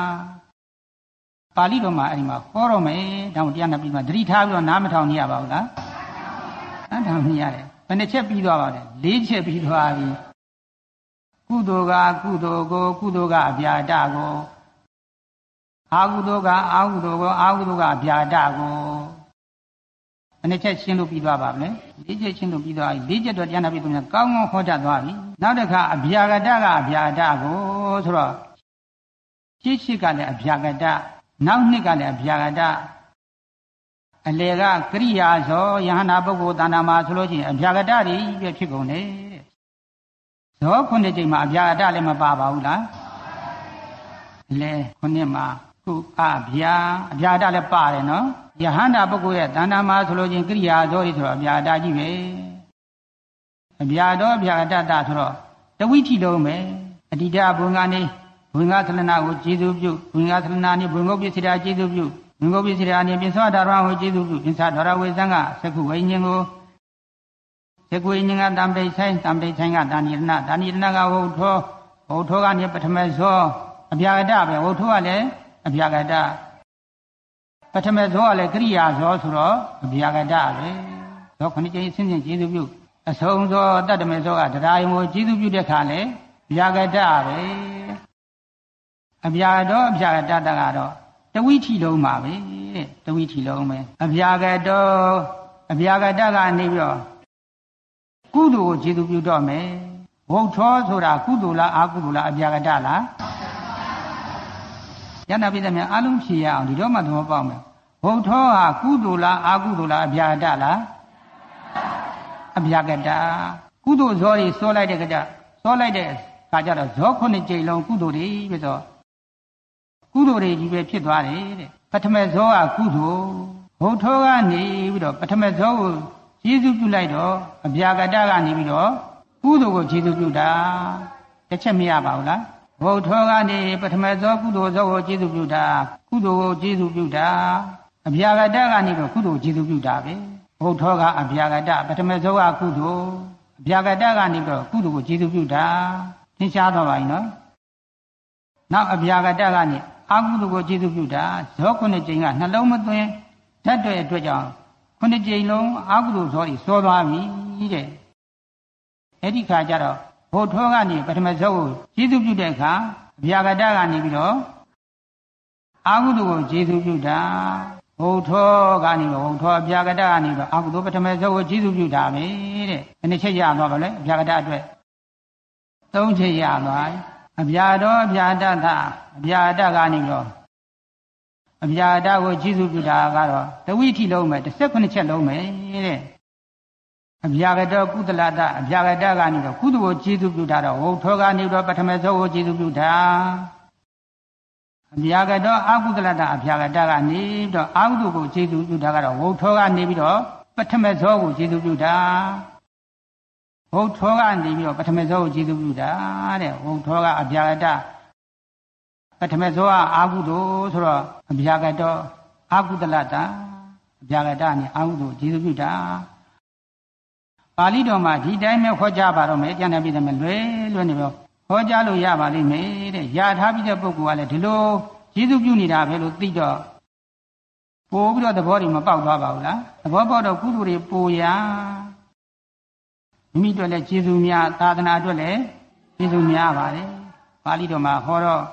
ပါဠိတော်မှာအဲ့ဒီမှာဟောတော့မယ်တောင်တရားနာပြီးမှသတိထားပြီးတော့နားမထောင်နေရပါဘူးလားနားထောင်နေရတယ်ဘယ်နှချက်ပြီးသွားပါလဲ4ချက်ပြီးသွားပြီကုသိုလ်ကကုသိုလ်ကိုကုသိုလ်ကအဗျာဒကိုအာကုသိုလ်ကအာကုသိုလ်ကိုအာကုသိုလ်ကအဗျာဒကိုဘယ်နှချက်ရှင်းလို့ပြီးသွားပါမလဲ4ချက်ရှင်းလို့ပြီးသွားပြီ4ချက်တော့တရားနာပြီးတော့ကောင်းကောင်းဟောတတ်သွားပြီနောက်တစ်ခါအဗျာကတကအဗျာဒကိုဆိုတော့ရှစ်ကလည်းအဗျာကတနောက်နှစ်ကလည်းအဗျာကတအလေကကရိယာဇောယဟနာပုဂ္ဂိုလ်တဏ္ဍာမှာဆိုလို့ရှိရင်အဗျာကတတွေပဲဖြစ်ကုန်တယ်ဇော9ကြိမ်မှာအဗျာကတလည်းမပါပါဘူးလားအလေ9မှာခုအဗျာကတလည်းပါတယ်နော်ယဟန္တာပုဂ္ဂိုလ်ရဲ့တဏ္ဍာမှာဆိုလို့ချင်းကိရိယာဇောတွေဆိုတော့အဗျာကတကြီးပဲအဗျာကတဆိုတော့တဝိထီလုံးပဲအတိတဘုံကနေဘုံကသလနာကိုကျေစုပြုဘုံကသလနာနေဘုံကုတ်ပစ္စည်းတာကျေစုပြုဘုံကုတ်ပစ္စည်းတာနေပိဿဝဒါရဝကိုကျေစုပြုပိဿဒရဝေဇံကသက္ခုဝိညာဉ်ကိုသက္ခုဝိညာဉ်ကတံပိဆိုင်ကတာဏိရဏကဝုထောကနေပထမဇောအဗျာကတပဲဝုထောကလည်းအဗျာကတပထမဇောကလည်းကရိယာဇောဆိုတော့အဗျာကတပဲဇော9ကြိမ်ဆင်းကျေစုပြုအဆုံးဇောတတ္တမေဇောကတရားယုံကိုကျေစုပြုတဲ့ခါလေဗျာကတပဲအဗျာကတော့တဝိထီလုံးပါပဲတဲ့တဝိထီလုံးပဲအဗျာကတကနေပြီးတော့ကုသိုလ်ကိုကျေစုပြုတော့မယ်ဝုထောဆိုတာကုသိုလ်လားအကုသိုလ်လားအဗျာကတလားယန္နာပိသမြအလုံးဖြေရအောင်ဒီတော့မှသဘောပေါက်မယ်ဝုထောဟာကုသိုလ်လားအကုသိုလ်လားအဗျာကတလားအဗျာကတကုသိုလ်ဇောတွေစောလိုက်တဲ့ခါကျတော့ဇော9ကြိမ်လုံးကုသိုလ်တွေပြီးတော့ကုသိုလ်တွေကြီးပဲဖြစ်သွားတယ်တဲ့ပထမဇောကကုသိုလ်ဘုထောကနေပြီးတော့ပထမဇောကိုကျေးဇူးပြုလိုက်တော့အဗျာကတကနေပြီးတော့ကုသိုလ်ကိုကျေစုပြုတာတစ်ချက်မရပါဘူးလားဘုထောကနေပထမဇောကုသိုလ်ဇောကိုကျေစုပြုတာကုသိုလ်ကိုကျေစုပြုတာအဗျာဂတကနေတော့ကုသိုလ်ကျေစုပြုတာပဲဘုထောကအဗျာဂတပထမဇောကကုသိုလ်အဗျာဂတကနေတော့ကုသိုလ်ကိုကျေစုပြုတာသင်ရှားသွားပါပြီနော်နောက်အဗျာဂတကနေအာကုသိုလ်ကိုကျေစုပြုတာဇောခုနှစ်ကြိမ်ကနှလုံးမသွင်းတတ်တဲ့အတွက်ကြောင့်ခုနှစ်ကြိမ်လုံးအာကုသိုလ်ဇောကြီးစောသွားပြီတဲ့အဲ့ဒီခါကျတော့ဘုထောကနေပထမဇောကိုကျေစုပြုတဲ့အခါအဗျာဂတကနေပြီးတော့အာကုသိုလ်ကိုကျေစုပြုတာဘုထောကနေဘုထောအဗျာဂတကနေတော့အာကုသိုလ်ပထမဇောကိုကျေစုပြုတာပဲတဲ့ဘယ်နှချက်ရသွားပါလဲအဗျာဂတအတွက်၃ချက်ရသွားအဗျာတော်အဗျာတသအဗျာတကနေတော့အဗျာတကိုကျေစုပြုတာကတော့တဝိထိလုံးပဲ19ချက်လုံးပဲတဲ့အဗျာဂတောကုသလတအဗျာဂတကနေတော့ကုသိုလ်ကိုကျေစုပြုတာတော့ဝုထောကနေတော့ပထမဇောကိုကျေစုပြုတာအဗျာဂတောအကုသလတအဗျာဂတကနေတော့အကုသိုလ်ကိုကျေစုပြုတာကတော့ဝုထောကနေပြီးတော့ပထမဇောကိုကျေစုပြုတာဝုထောကနေပြီးတော့ပထမဇောကိုကျေစုပြုတာတဲ့ဝုထောကအဗျာဂတပထမဇောကအကုသိုလ်ဆိုတော့အဗျာဂတောအကုသလတအဗျာဂတနဲ့အကုသိုလ်ကျေစုပြုတာပါဠိတော်မှာဒီတိုင်းပဲဟောကြားပါတော့မယ်ကျန်တဲ့ပြည်တယ်လွယ်နေပြီးဟောကြားလို့ရပါလိမ့်မယ်တဲ့ရထားပြီးတဲ့ပုဂ္ဂိုလ်ကလည်းဒီလိုကျေစုပြုနေတာပဲလို့သိတော့ပို့ပြီးတော့သဘောတွေမပေါက်သွားပါဘူးလားသဘောပေါက်တော့ကုသိုလ်တွေပိုရမိမိတို့လည်းကျေစုများသာသနာအတွက်လည်းကျေစုများပါတယ်ပါဠိတော်မှာဟောတော့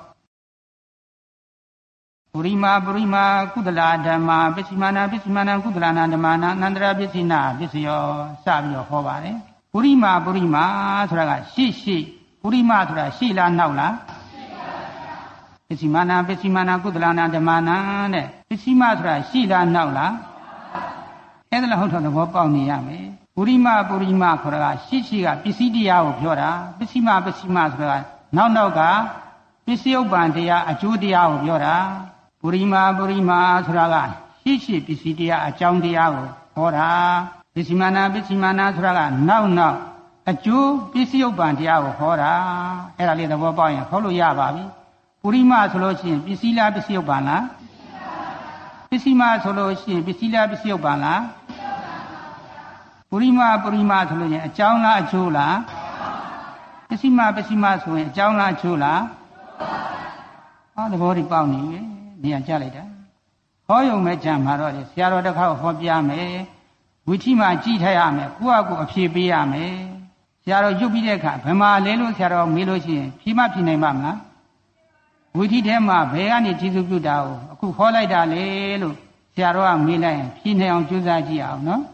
ပုရိမာကုသလာဓမ္မာပစ္စည်းမာနာကုသလာနာဓမ္မာနာအနန္တရာပစ္စည်းနာပစ္စယောစပြီးတော့ဟောပါတယ်ပုရိမာဆိုတာကရှိပုရိမာဆိုတာရှိလားနောက်လားပစ္စည်းမာနာကုသလာနာဓမ္မာနာတဲ့ပစ္စည်းမဆိုတာရှိလားနောက်လားအဲ့ဒါလည်းဟုတ်တော့သဘောပေါက်နေရမယ်ပုရိမာခေါ်တာကရှိကပစ္စည်းတရားကိုပြောတာပစ္စည်းမဆိုတာကနောက်ကပစ္စည်းဥပ္ပံတရားအကျိုးတရားကိုပြောတာပုရိမာဆိုတာကရှိပစ္စည်းတရားအကြောင်းတရားကိုဟောတာပစ္စည်းမာနာဆိုတာကနောက်အကျိုးပစ္စည်းဥပ္ပံတရားကိုဟောတာအဲ့ဒါလေးသဘောပေါက်ရင်ဟောလို့ရပါပြီပုရိမာဆိုလို့ရှိရင်ပစ္စည်းလားပစ္စည်းဥပ္ပံလားပစ္စည်းမဆိုလို့ရှိရင်ပစ္စည်းလားပစ္စည်းဥပ္ပံလားပုရိမာဆိုလို့ရင်အကြောင်းလားအကျိုးလားပစ္စည်းမဆိုရင်အကြောင်းလားအကျိုးလားသဘောတွေပေါက်နေပြီနေရာကြလိုက်တာဟောယုံမဲ့ကြံမှာတော့ဆရာတော်တစ်ခါဟောပြမယ်ဝီထီမှာကြည်ထားရမယ်ကိုယ့်အကူအဖြေပေးရမယ်ဆရာတော်ရုပ်ပြီးတဲ့အခါဘယ်မှာလဲလို့ဆရာတော်မေးလို့ရှိရင်ဖြေမှဖြေနိုင်ပါမလားဝီထီထဲမှာဘယ်ကနေကျေစုပြုတာကိုအခုဟောလိုက်တာလေလို့ဆရာတော်ကမေးလိုက်ရင်ဖြေနိုင်အောင်ကြိုးစားကြည့်အောင်နော်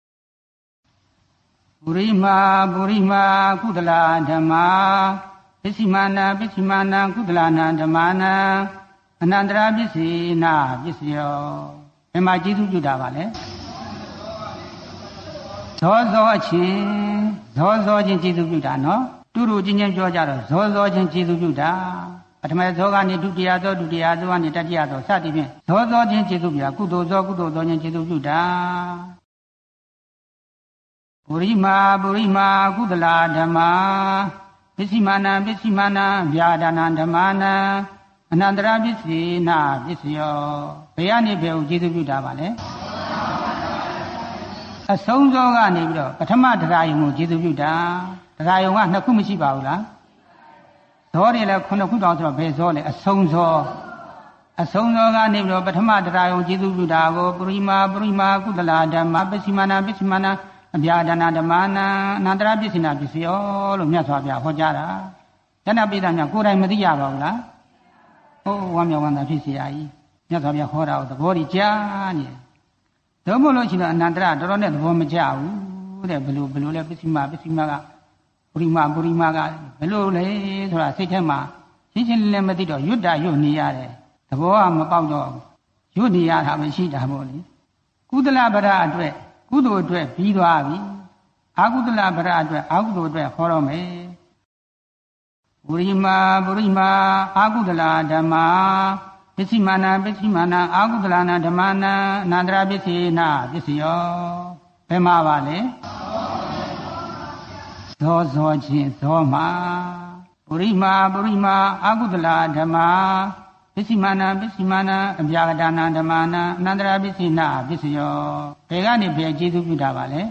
ပုရိမာကုသလာဓမ္မာပစ္စည်းမာနာကုသလာနာဓမ္မာနာအနန္တရာပစ္စည်းနာပစ္စယောဘယ်မှာကျေစုပြုတာပါလဲဇောချင်းကျေစုပြုတာနော်တူချင်းပြောကြတော့ဇောချင်းကျေစုပြုတာပထမဇောကနေဒုတိယဇောကနေတတိယဇောစသည်ဖြင့်ဇောချင်းကျေစုပြုတာကုသိုလ်ဇောချင်းကျေစုပြုတာပုရိမာကုသလာဓမ္မာပစ္စည်းမာနာဗျာဒနာဓမ္မာနာအနန္တရာပစ္စည်းနာပစ္စယောဘယ်ကနေဘယ်ကိုကျေစုပြုတာပါလဲအဆုံးစောကနေပြီးတော့ပထမတရားယုံကိုကျေစုပြုတာတရားယုံက2ခုမရှိပါဘူးလားဇောတွေလည်း9ခုတောင်ဆိုတော့ဘယ်ဇောလဲအဆုံးစောကနေပြီးတော့ပထမတရားယုံကျေစုပြုတာကိုပုရိမာကုသလာဓမ္မာပစ္စည်းမာနာအဗျာဒနာဓမ္မာနာအနန္တရာပစ္စည်းနာပစ္စယောလို့မြတ်စွာဘုရားဟောကြားတာတဏ္ဍပိဋကများကိုယ်တိုင်မသိရပါဘူးလားဝမ်းမြောက်ဝမ်းသာဖြစ်เสียကြီးမြတ်စွာဘုရားဟောတာကိုသဘောကြီးကြားနေတယ်မို့လို့ရှိရင်အနန္တရာတော်တော်နဲ့သဘောမကျဘူးတဲ့ဘယ်လိုလဲပစ္စည်းမကပုရိမာကဘယ်လိုလဲဆိုတာစိတ်ထဲမှာရှင်းလည်းမသိတော့ရွတ်နေရတယ်သဘောကမပေါက်တော့ရွတ်နေရတာမရှိတာပေါ့လေကုသလဗရအတွက်ကုသိုလ်အတွက်ပြီးသွားပြီအာကုသလဗရအတွက်အာကုသိုလ်အတွက်ဟောတော့မယ်ပုရိမာအာကုသလဓမ္မာပစ္စည်းမာနာအာကုသလနာဓမ္မာနာအနန္တရာပစ္စည်းနာပစ္စယောဘယ်မှာပါလဲဇောဇောချင်းဇောမာပုရိမာပုရိမာအကုသလဓမ္မာပစ္စည်းမာနပစ္စည်းမာနအပြာကတာနာဓမ္မာနာအနန္တရာပစ္စည်းနာပစ္စယောဘယ်ကနေဘယ်ကျေစုပြုတာပါလဲ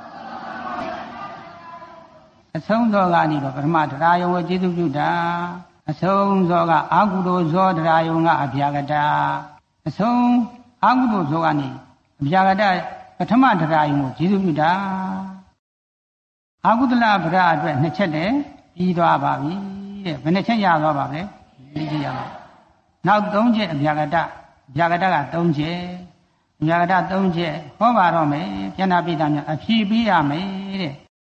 အဆုံးသောကနေတော့ပထမတရားယုံကိုကျေစုပြုတာအဆုံးသောကအာဟုသောဇောတရားယုံကအပြာကတာအဆုံးအာဟုသောဇောကနေအပြာကတာပထမတရားယုံကိုကျေစုပြုတာအာဟုတလဗရအတွက်နှစ်ချက်လည်းပြီးသွားပါပြီတဲ့ဘယ်နှစ်ချက်ရသွားပါလဲ၄ချက်ရပါနောက်၃ချက်အပြာကတက၃ချက်အပြာကတ၃ချက်ဟောပါတော့မယ်ကျန်တာပိဋကများအဖြေပေးရမယ်တဲ့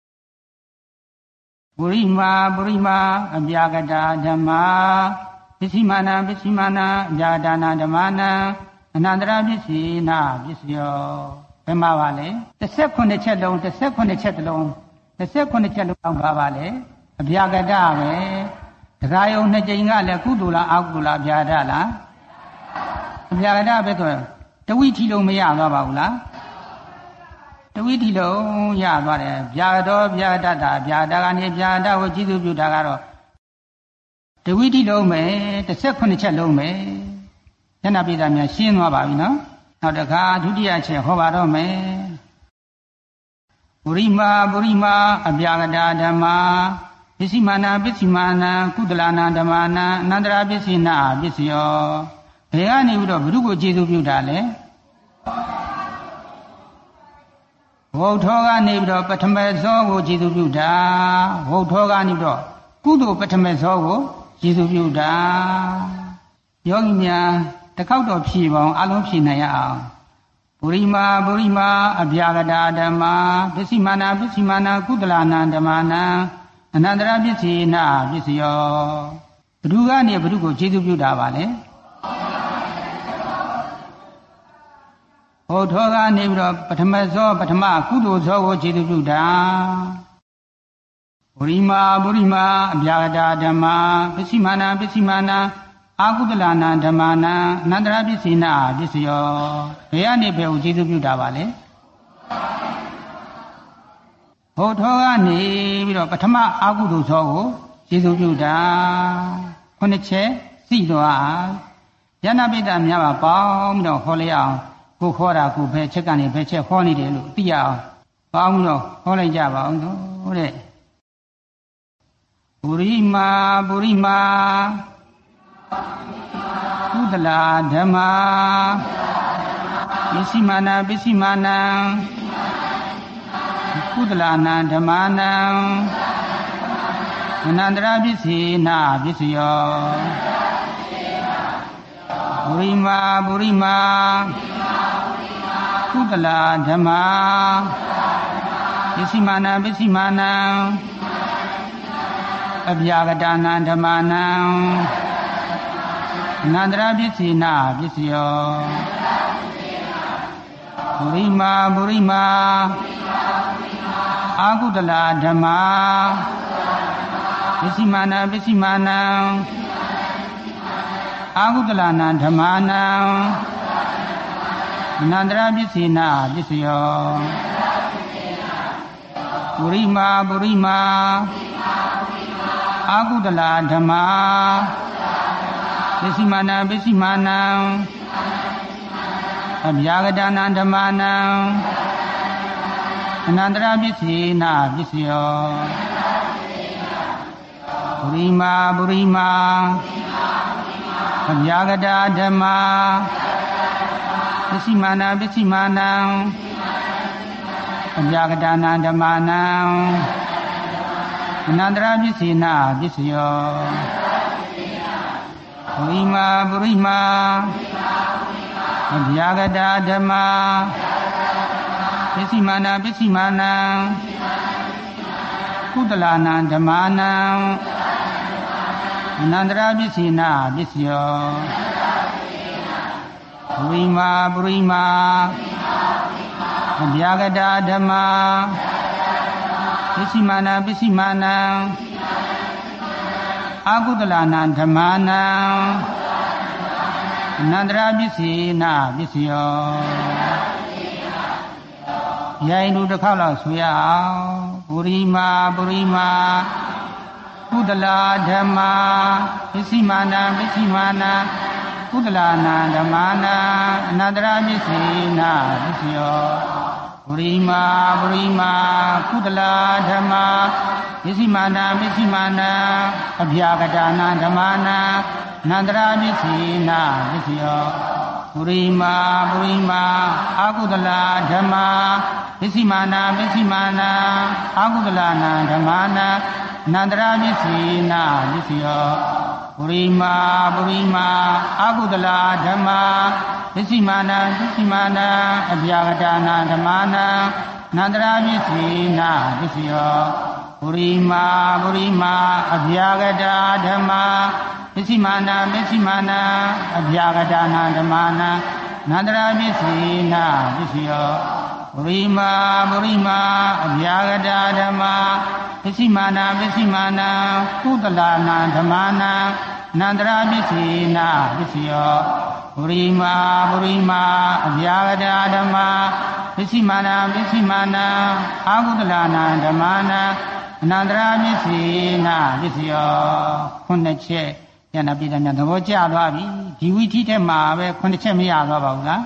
ပုရိမာပုရိမာအပြာကတဓမ္မာပစ္စည်းမာနပစ္စည်းမာနအပြာကတနာဓမ္မာနာအနန္တရပစ္စည်းနာပစ္စယောဘယ်မှာပါလဲ18ချက်လုံး18ချက်လုံး29ချက်လုံးပါပါလေအပြာကတပဲတရားယုံနှစ်ကြိမ်ကလည်းကုသိုလ်လားအကုသိုလ်လားအပြာကတလားအပြာကတပဲဆိုတဝိထီလုံးမရသွားပါဘူးလားတဝိထီလုံးရသွားတယ်ဗျာတော်ဗျာတတာဗျာတာကနေဗျာတကိုကျေးဇူးပြုတာကတော့တဝိထီလုံးပဲ18ချက်လုံးပဲညနာပိသားများရှင်းသွားပါပြီနော်နောက်တစ်ခါဒုတိယချက်ဟောပါတော့မယ်ပုရိမာပုရိမာအပြာကတာဓမ္မာပစ္စည်းမာနပစ္စည်းမာနကုသလနာဓမ္မာနာအနန္တရာပစ္စည်းနာပစ္စယောဘယ်ကနေပြီးတော့ဘုရုကိုကျေစုပြုတာလဲဝုတ်ထောကနေပြီးတော့ပထမဇောကိုကျေစုပြုတာဝုတ်ထောကနေပြီးတော့ကုသိုလ်ပထမဇောကိုကျေစုပြုတာယောဂီများတစ်ခေါက်တော့ဖြည့်ပါအောင်အလုံးဖြည့်နိုင်ရအောင်ပုရိမာပုရိမာအပြာကတာဓမ္မာပစ္စည်းမာနပစ္စည်းမာနကုသလနာဓမ္မာနာအနန္တရပစ္စည်းနာပစ္စယောဘုသူကနေဘုသူကိုကျေစုပြုတာပါလေဟောထောကနေပြီးတော့ပထမဇောပထမကုသိုလ်ဇောကိုကျေစုပြုတာပုရိမာပုရိမာအပြာကတာဓမ္မာပစ္စည်းမာနပစ္စည်းမာနအာကုသလနာဓမ္မာနာအနန္တရပစ္စည်းနာပစ္စယောဘယ်ကနေဘယ်ကိုကျေစုပြုတာပါလဲဟောထောကနေပြီးတော့ပထမအာကုသိုလ်ဇောကိုကျေစုပြုတာ9ချက်သိသွားယန္နာပိဋကများပါပေါင်းပြီးတော့ဟောလိုက်အောင်ကိုခေါ်တာကိုဘယ်ချက်ကနေဘယ်ချက်ဟောနေတယ်လို့သိရအောင်ပေါင်းပြီးတော့ဟောလိုက်ကြပါအောင်တို့တဲ့ပုရိမာပုရိမာကုသလဓမ္မာပစ္စည်းမာနပစ္စည်းမာနကုသလနာဓမ္မာနအနန္တရပစ္စည်းနာပစ္စယောပုရိမာပုရိမာကုသလဓမ္မာပစ္စည်းမာနပစ္စည်းမာနအပြာကတာနာဓမ္မာနအနန္တရပစ္စည်းနာပစ္စယောပုရိမာပုရိမာအာကုသလဓမ္မာပစ္စည်းမာနပစ္စည်းမာနအာကုသလနာဓမ္မာနအနန္တရပစ္စည်းနာပစ္စယောပုရိမာပုရိမာအာကုသလဓမ္မာပစ္စည်းမာနပစ္စည်းမာနအပြာကတာနာဓမ္မာနအနန္တရပစ္စည်းနာပစ္စယောပုရိမာပုရိမာအပြာကတာဓမ္မာပစ္စည်းမာနပစ္စည်းမာနအပြာကတာနာဓမ္မာနအနန္တရပစ္စည်းနာပစ္စယောပုရိမာပုရိမာအပြာကတာဓမ္မာပစ္စည်းမာနပစ္စည်းမာနကုသလနာဓမ္မာနအနန္တရပစ္စည်းနာပစ္စယောပုရိမာပုရိမာအပြာကတာဓမ္မာပစ္စည်းမာနပစ္စည်းမာနအာကုသလနာဓမ္မာနအနန္တရပစ္စည်းနာပစ္စယောရိုင်းတို့တစ်ခေါက်လောက်ဆိုရအောင်ပုရိမာပုရိမာကုသလာဓမ္မာပစ္စည်းမာနာပစ္စည်းမာနာကုသလာနာဓမ္မာနာအနတ္တရပစ္စေနာပစ္စယောပုရိမာပုရိမာကုသလာဓမ္မာပစ္စည်းမာနာပစ္စည်းမာနာအဗျာကတာနာဓမ္မာနာအနတ္တရပစ္စေနာပစ္စယောပုရိမာပုရိမာအာကုသလာဓမ္မာပစ္စည်းမာနာပစ္စည်းမာနာအာကုသလာနာဓမ္မာနာအနတ္တရပစ္စေနာပစ္စယောပုရိမာပုရိမာအာကုသလာဓမ္မာပစ္စည်းမာနာပစ္စည်းမာနာအဗျာကတာနာဓမ္မာနာအနတ္တရပစ္စေနာပစ္စယောပုရိမာပုရိမာအဗျာကတာဓမ္မာပစ္စည်းမာနာပစ္စည်းမာနာအဗျာကတာနာဓမ္မာနာအနတ္တရပစ္စေနာပစ္စယောပုရိမာပုရိမာအဗျာကတာဓမ္မာပစ္စည်းမာနာပစ္စည်းမာနာကုသလာနာဓမ္မာနာအနတ္တရပစ္စေနာပစ္စယောပုရိမာပုရိမာအဗျာကတာဓမ္မာပစ္စည်းမာနာပစ္စည်းမာနာအာကုသလာနာဓမ္မာနာအနတ္တရပစ္စေနာပစ္စယောခုနှစ်ချက်ဉာဏ်ပိဋကများသဘောကျသွားပြီဒီဝိထိထဲမှာပဲခုနှစ်ချက်မရသွားပါဘူးလား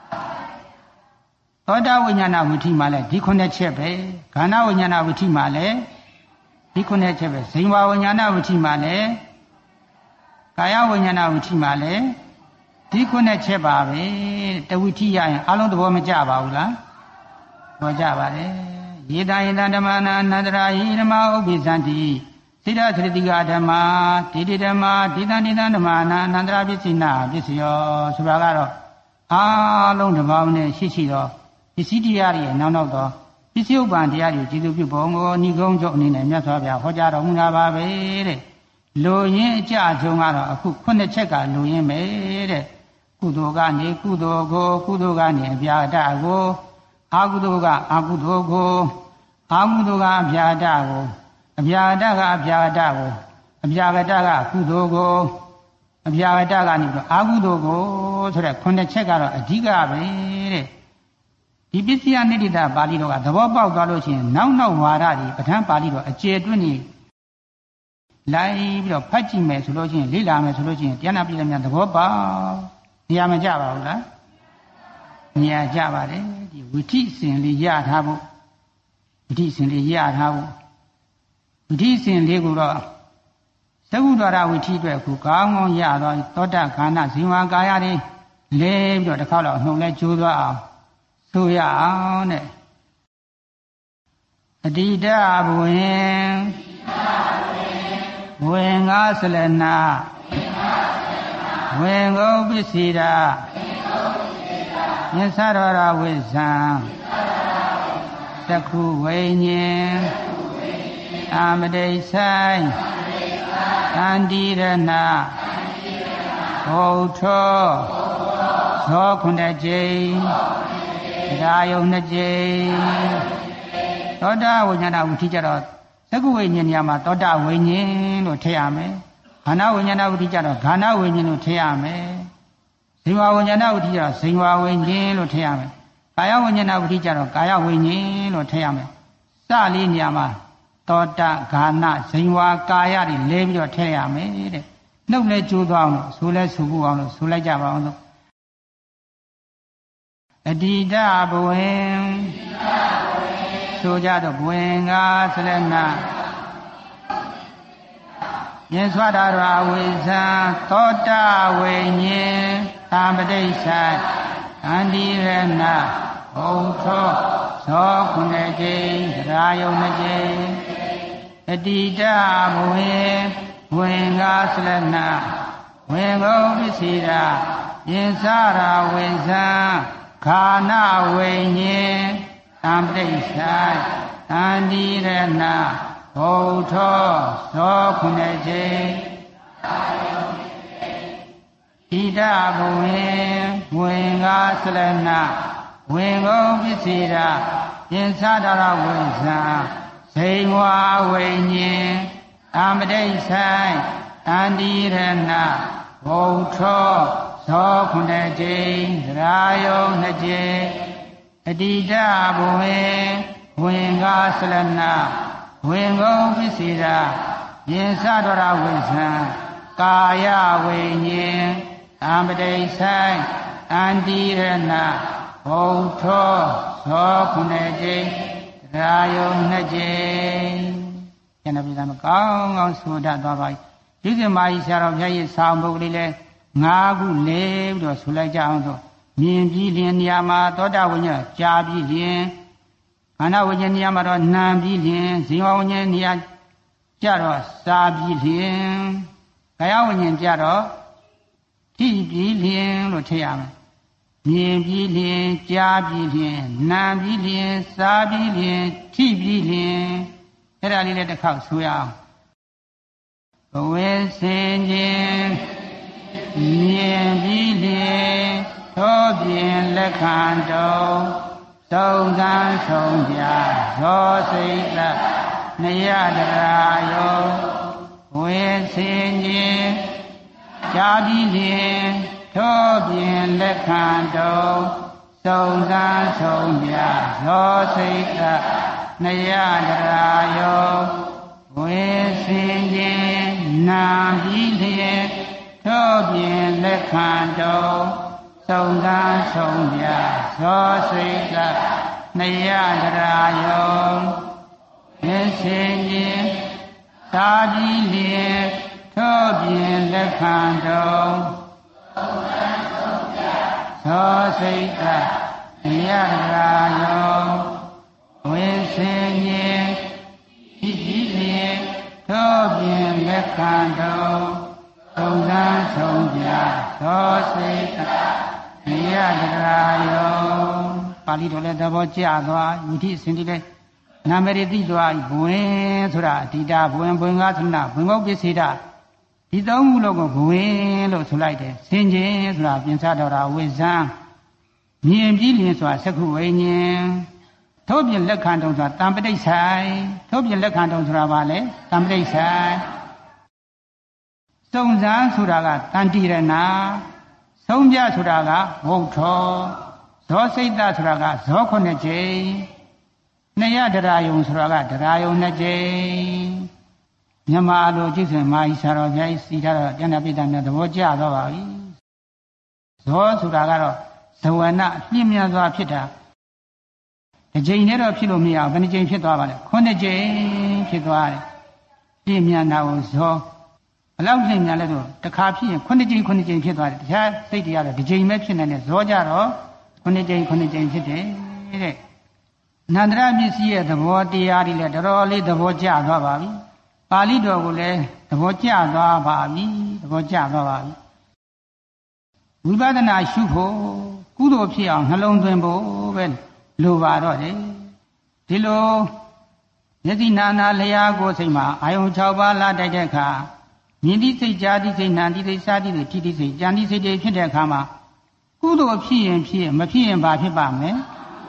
သောတာဝိညာဏဝိထိမှာလည်းဒီခုနှစ်ချက်ပဲခန္ဓာဝိညာဏဝိထိမှာလည်းဒီခုနှစ်ချက်ပဲဇိဝဝိညာဏဝိထိမှာလည်းကာယဝိညာဏဝိထိမှာလည်းဒီခုနှစ်ချက်ပါပဲတဝိထိရရင်အလုံးသဘောမကျပါဘူးလားသဘောကျပါတယ်ယေတယေတဓမ္မနာအနတ္တရာယိဓမ္မဥပ္ပိသန္တိစိတ္တသရတိကဓမ္မာတိတိဓမ္မာဒီတံဒီတံဓမ္မာနာအနန္တရာပစ္စိနာပစ္စယောဆိုတာကတော့အားလုံးဓမ္မနဲ့ရှိတော့ပစ္စည်းတရားတွေနောက်နောက်တော့ပစ္စည်းဥပ္ပံတရားတွေကျေစုပြုပုံကိုဏိကုံးချုပ်အနေနဲ့မြတ်စွာဘုရားဟောကြားတော်မူတာပါပဲတဲ့လူရင်းအကြအကျုံကတော့အခုခုနှစ်ချက်ကလူရင်းပဲတဲ့ကုသိုလ်ကနေကုသိုလ်ကိုကုသိုလ်ကနေအဗျာဒကိုအာကုသိုလ်ကအကုသိုလ်ကိုအာကုသိုလ်ကအဗျာဒကိုအဗျာဒကအဗျာဒကိုအဗျာဒကကုသိုလ်ကိုအဗျာဒကနေပြီးအာကုသိုလ်ကိုဆိုတဲ့ခုနှစ်ချက်ကတော့အဓိကပဲတဲ့ဒီပစ္စယနိတိတပါဠိတော်ကသဘောပေါက်သွားလို့ရှိရင်နောက်ဝါဒတွေပဋ္ဌာန်းပါဠိတော်အကျေတွင်းနေလိုက်ပြီးတော့ဖတ်ကြည့်မယ်ဆိုလို့ရှိရင်လေ့လာမယ်ဆိုလို့ရှိရင်ဉာဏ်ပိဋကများသဘောပေါက်နေရာမကျပါဘူးလားနေရာကျပါတယ်ဒီဝိထိစဉ်လေးရထားဖို့ဝိထိစဉ်လေးရထားဖို့ဝိထိစဉ်လေးကိုတော့သက္ကုဒ္ဒရာဝိထိအတွက်အခုကောင်းကောင်းရသွားသောတာခန္ဓာဇိဝကာယတွေလဲပြီးတော့တစ်ခါတော့အနှုတ်လဲကျိုးသွားအောင်ဆိုရအောင်တဲ့အတိတဘဝင်ဝင်ငါဆလနာဝင်ကုန်ပစ္စေတာမြတ်စွာဘုရားဝိဇံတခုဝိညာဉ်အာမတိဆိုင်သန္တိရဏဘုထောသောခုနှစ်ကြိမ်ဒါယုံနှစ်ကြိမ်သောတာဝိညာဏဝိထိကြတော့သက္ကုဝိညာဉ်ညမှာသောတာဝိညာဉ်လို့ထည့်ရမယ်ခန္ဓာဝိညာဏဝိထိကြတော့ခန္ဓာဝိညာဉ်လို့ထည့်ရမယ်ဇိဝဝိညာဏဝိထိကြတော့ဇိဝဝိညာဉ်လို့ထည့်ရမယ်ကာယဝိညာဏဝိထိကြတော့ကာယဝိညာဉ်လို့ထည့်ရမယ်စလေးညမှာသောတာဂာနဇိဝကာယတွေလဲပြီးတော့ထည့်ရမယ်တဲ့နှုတ်လဲကျိုးသွားအောင်လို့ဆိုလဲဆိုဖို့အောင်လို့ဆိုလိုက်ကြပါအောင်လို့အတိတဘဝင်ဆိုကြတော့ဘဝင်ငါဆလနာယေစွာဒရာဝိဇံသောတာဝိညာဉ်သာပတိဆိုင်အန္တိရဏဘုံသောသောခုနှစ်ကြိမ်ရာယုံနှစ်ကြိမ်အတိတဘဝင်ဝင်ငါဆလနာဝင်ကုန်ပစ္စေတာယေစရာဝိဇံခာနဝိညာဉ်သံပတိဆိုင်အန္တိရဏဘုံသောသောခုနှစ်ကြိမ်ဣဒဘဝင်ဝင်ငါဆလနာဝင်ကုန်ပစ္စေတာယေစရာဝိဇံဇိဝဝိညာဉ်သံပတိဆိုင်အန္တိရဏဘုံသောသောခုနှစ်ကြိမ်ရာယုံနှစ်ကြိမ်အတိတဘဝေဝင်ကားဆလနာဝင်ကုန်ပစ္စေရာယင်စတော်ရဝိဇံကာယဝိညာဉ်အံပတိဆိုင်အန္တိရဏဘုံထောဇောခုနှစ်ကြိမ်ရာယုံနှစ်ကြိမ်ကျန်တဲ့ပြည်သားမကောင်းကောင်းဆိုတတ်သွားပါပြီဒီစမာကြီးဆရာတော်ဘုရားကြီးဆောင်းပုဒ်ကလေးလဲ၅ခုလေးပြီးတော့ဆိုလိုက်ကြအောင်ဆိုမြင်ပြီးလျင်နေရာမှာသောတာဝိညာဉ်ကြားပြီးလျင်ခန္ဓာဝိညာဉ်နေရာမှာတော့နာမ်ပြီးလျင်ဇေဝဝိညာဉ်နေရာကြတော့စားပြီးလျင်ကာယဝိညာဉ်ကြတော့ထိပြီးလျင်လို့ထည့်ရမယ်မြင်ပြီးလျင်ကြားပြီးလျင်နာမ်ပြီးလျင်စားပြီးလျင်ထိပြီးလျင်အဲ့ဒါလေးလည်းတစ်ခေါက်ဆိုရအောင်ဘဝစင်ခြင်းမြင်ပြီးလျင်သောပြင်လက်ခံတော်သုံးကန်းဆုံးပြဇောစိတ်တနယတရာယောဝေစင်ခြင်းကြားပြီးလျင်သောပြင်လက်ခံတော်သုံးကန်းဆုံးပြဇောစိတ်တနယတရာယောဝေစင်ခြင်းနာပြီးလျင်သောပြင်လက်ခံတော်သုံးကားဆုံးပြဇောစိတ်ကနယတရာယောမျက်စင်ခြင်းသာပြီးလျင်သောပြင်လက်ခံတော်သုံးကားဆုံးပြဇောစိတ်ကနယတရာယောဝိစင်ခြင်းဤလျင်သောပြင်လက်ခံတော်သုံးကားဆုံးပြဇောစိတ်ကနိယတရာယောပါဠိတော်လည်းသဘောကျသွားယုတိစင်တိလည်းနာမရတိသွားဘဝင်ဆိုတာအတိတာဘဝင်ဘဝင်ကားသနာဘဝင်ဘုပ္ပစေတာဒီသုံးခုလုံးကိုဘဝင်လို့ဆိုလိုက်တယ်စင်ခြင်းဆိုတာပြင်စတော်တာဝိဇံမြင်ပြီးလျင်ဆိုတာသက္ခုဝိညာဉ်ထို့ပြင်လက်ခံတုံဆိုတာတံပဋိဆိုင်ထို့ပြင်လက်ခံတုံဆိုတာဘာလဲတံပဋိဆိုင်စုံစမ်းဆိုတာကတန်တိရဏသုံးပြဆိုတာကဘုံထောဇောစိတ်တဆိုတာကဇောခုနှစ်ကြိမ်နယတရာယုံဆိုတာကတရာယုံနှစ်ကြိမ်မြမလိုကြည့်စင်မာဤဆရာတော်ဘုရားစီထားတော့ကျန်တဲ့ပိဋကများသဘောကျသွားပါပြီဇောဆိုတာကတော့ဇဝနပြင်းမြန်စွာဖြစ်တာတစ်ကြိမ်နဲ့တော့ဖြစ်လို့မရဘူးဘယ်နှကြိမ်ဖြစ်သွားပါလဲခုနှစ်ကြိမ်ဖြစ်သွားတယ်ပြင်းမြန်တာကိုဇောဘလောက်ပြင်းမြန်လဲဆိုတစ်ခါဖြစ်ရင်ခုနှစ်ကြိမ်ဖြစ်သွားတယ်တခြားစိတ်တွေကတော့တစ်ကြိမ်ပဲဖြစ်နေတယ်ဇောကြတော့ခုနှစ်ကြိမ်ဖြစ်တယ်တဲ့နန္ဒရပစ္စည်းရဲ့သဘောတရားတွေလည်းတော်တော်လေးသဘောကျသွားပါပြီပါဠိတော်ကိုလည်းသဘောကျသွားပါပြီဝိပဿနာရှုဖို့ကုသိုလ်ဖြစ်အောင်နှလုံးသွင်းဖို့ပဲလိုပါတော့တယ်ဒီလိုမျက်စိနာနာလျာကိုယ်စိတ်မှာအာယုံ6ပါးလာတိုက်တဲ့အခါမြင်သည့်စိတ်ကြားသည့်စိတ်နာသည့်စိတ်စားသည့်စိတ်ထိသည့်စိတ်ကြံသည့်စိတ်တွေဖြစ်တဲ့အခါမှာကုသိုလ်ဖြစ်ရင်ဖြစ်မဖြစ်ရင်ဘာဖြစ်ပါမလဲ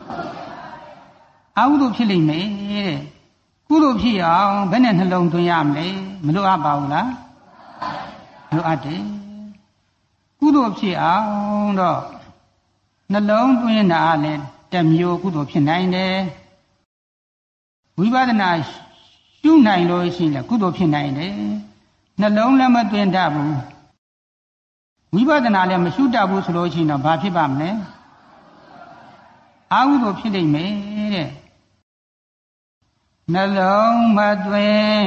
အကုသိုလ်ဖြစ်လိမ့်မယ်တဲ့ကုသိုလ်ဖြစ်အောင်ဘယ်နဲ့နှလုံးသွင်းရမလဲမလိုအပ်ပါဘူးလားလိုအပ်တယ်ကုသိုလ်ဖြစ်အောင်တော့နှလုံးသွင်းတာလည်းတစ်မျိုးကုသိုလ်ဖြစ်နိုင်တယ်ဝိပဿနာရှုနိုင်လို့ရှိရင်လည်းကုသိုလ်ဖြစ်နိုင်တယ်နှလုံးလည်းမသွင်းတတ်ဘူးဝိပဿနာလည်းမရှုတတ်ဘူးဆိုလို့ရှိရင်တော့ဘာဖြစ်ပါမလဲအကုသိုလ်ဖြစ်နိုင်မယ်တဲ့နှလုံးမသွင်း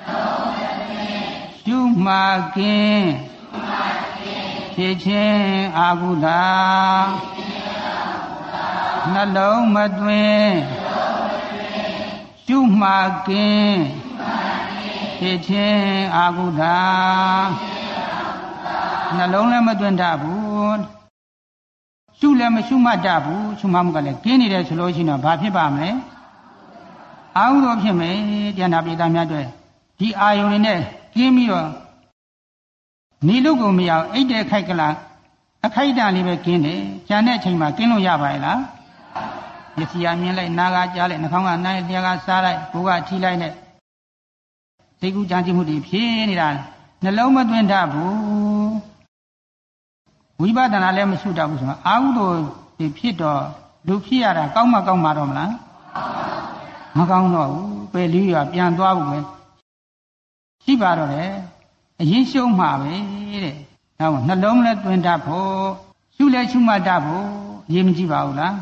ရှုမှကင်းဖြစ်ခြင်းအကုသိုလ်နှလုံးမသွင်းရှုမှကင်းဖြစ်ခြင်းအကုသိုလ်နှလုံးလည်းမသွင်းတတ်ဘူးရှုလည်းမရှုမှတ်တတ်ဘူးရှုမှမှုကလည်းကင်းနေတယ်ဆိုလို့ရှိရင်တော့ဘာဖြစ်ပါမလဲအကုသိုလ်ဖြစ်မယ်တရားနာပိဋကများတွေဒီအာယုန်နဲ့ကင်းပြီးတော့နေလို့ကိုမရအောင်အိတ်တဲ့ခိုက်ကလာအခိုက်တန်လေးပဲကင်းတယ်ကြံတဲ့အချိန်မှာကင်းလို့ရပါရဲ့လားမျက်စိကမြင်လိုက်နားကကြားလိုက်နှာခေါင်းကနားလျှာကစားလိုက်ကိုယ်ကထိလိုက်နဲ့စိတ်ကူးကြံစည်မှုတွေဖြစ်နေတာနှလုံးမသွင်းတတ်ဘူးဝိပဿနာလည်းမရှုတတ်ဘူးဆိုတော့အာဟုသိုလ်တွေဖြစ်တော့လူဖြစ်ရတာကောင်းမှကောင်းမှာတော့မလားမကောင်းတော့ဘူးပဲလေးရပြန်သွားဖို့ပဲရှိပါတော့တယ်အရင်ရှုံးမှာပဲတဲ့နောက်နှလုံးလည်းသွင်းတတ်ဖို့ရှုလည်းရှုမှတ်တတ်ဖို့အရေးမကြီးပါဘူးလား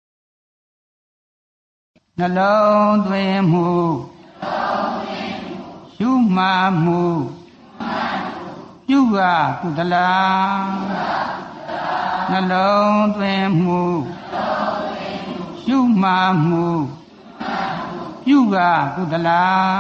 နှလုံးသွင်းမှုရှုမှတ်မှုပြုကကုသလနှလုံးသွင်းမှုရှုမှတ်မှုပြုကကုသလ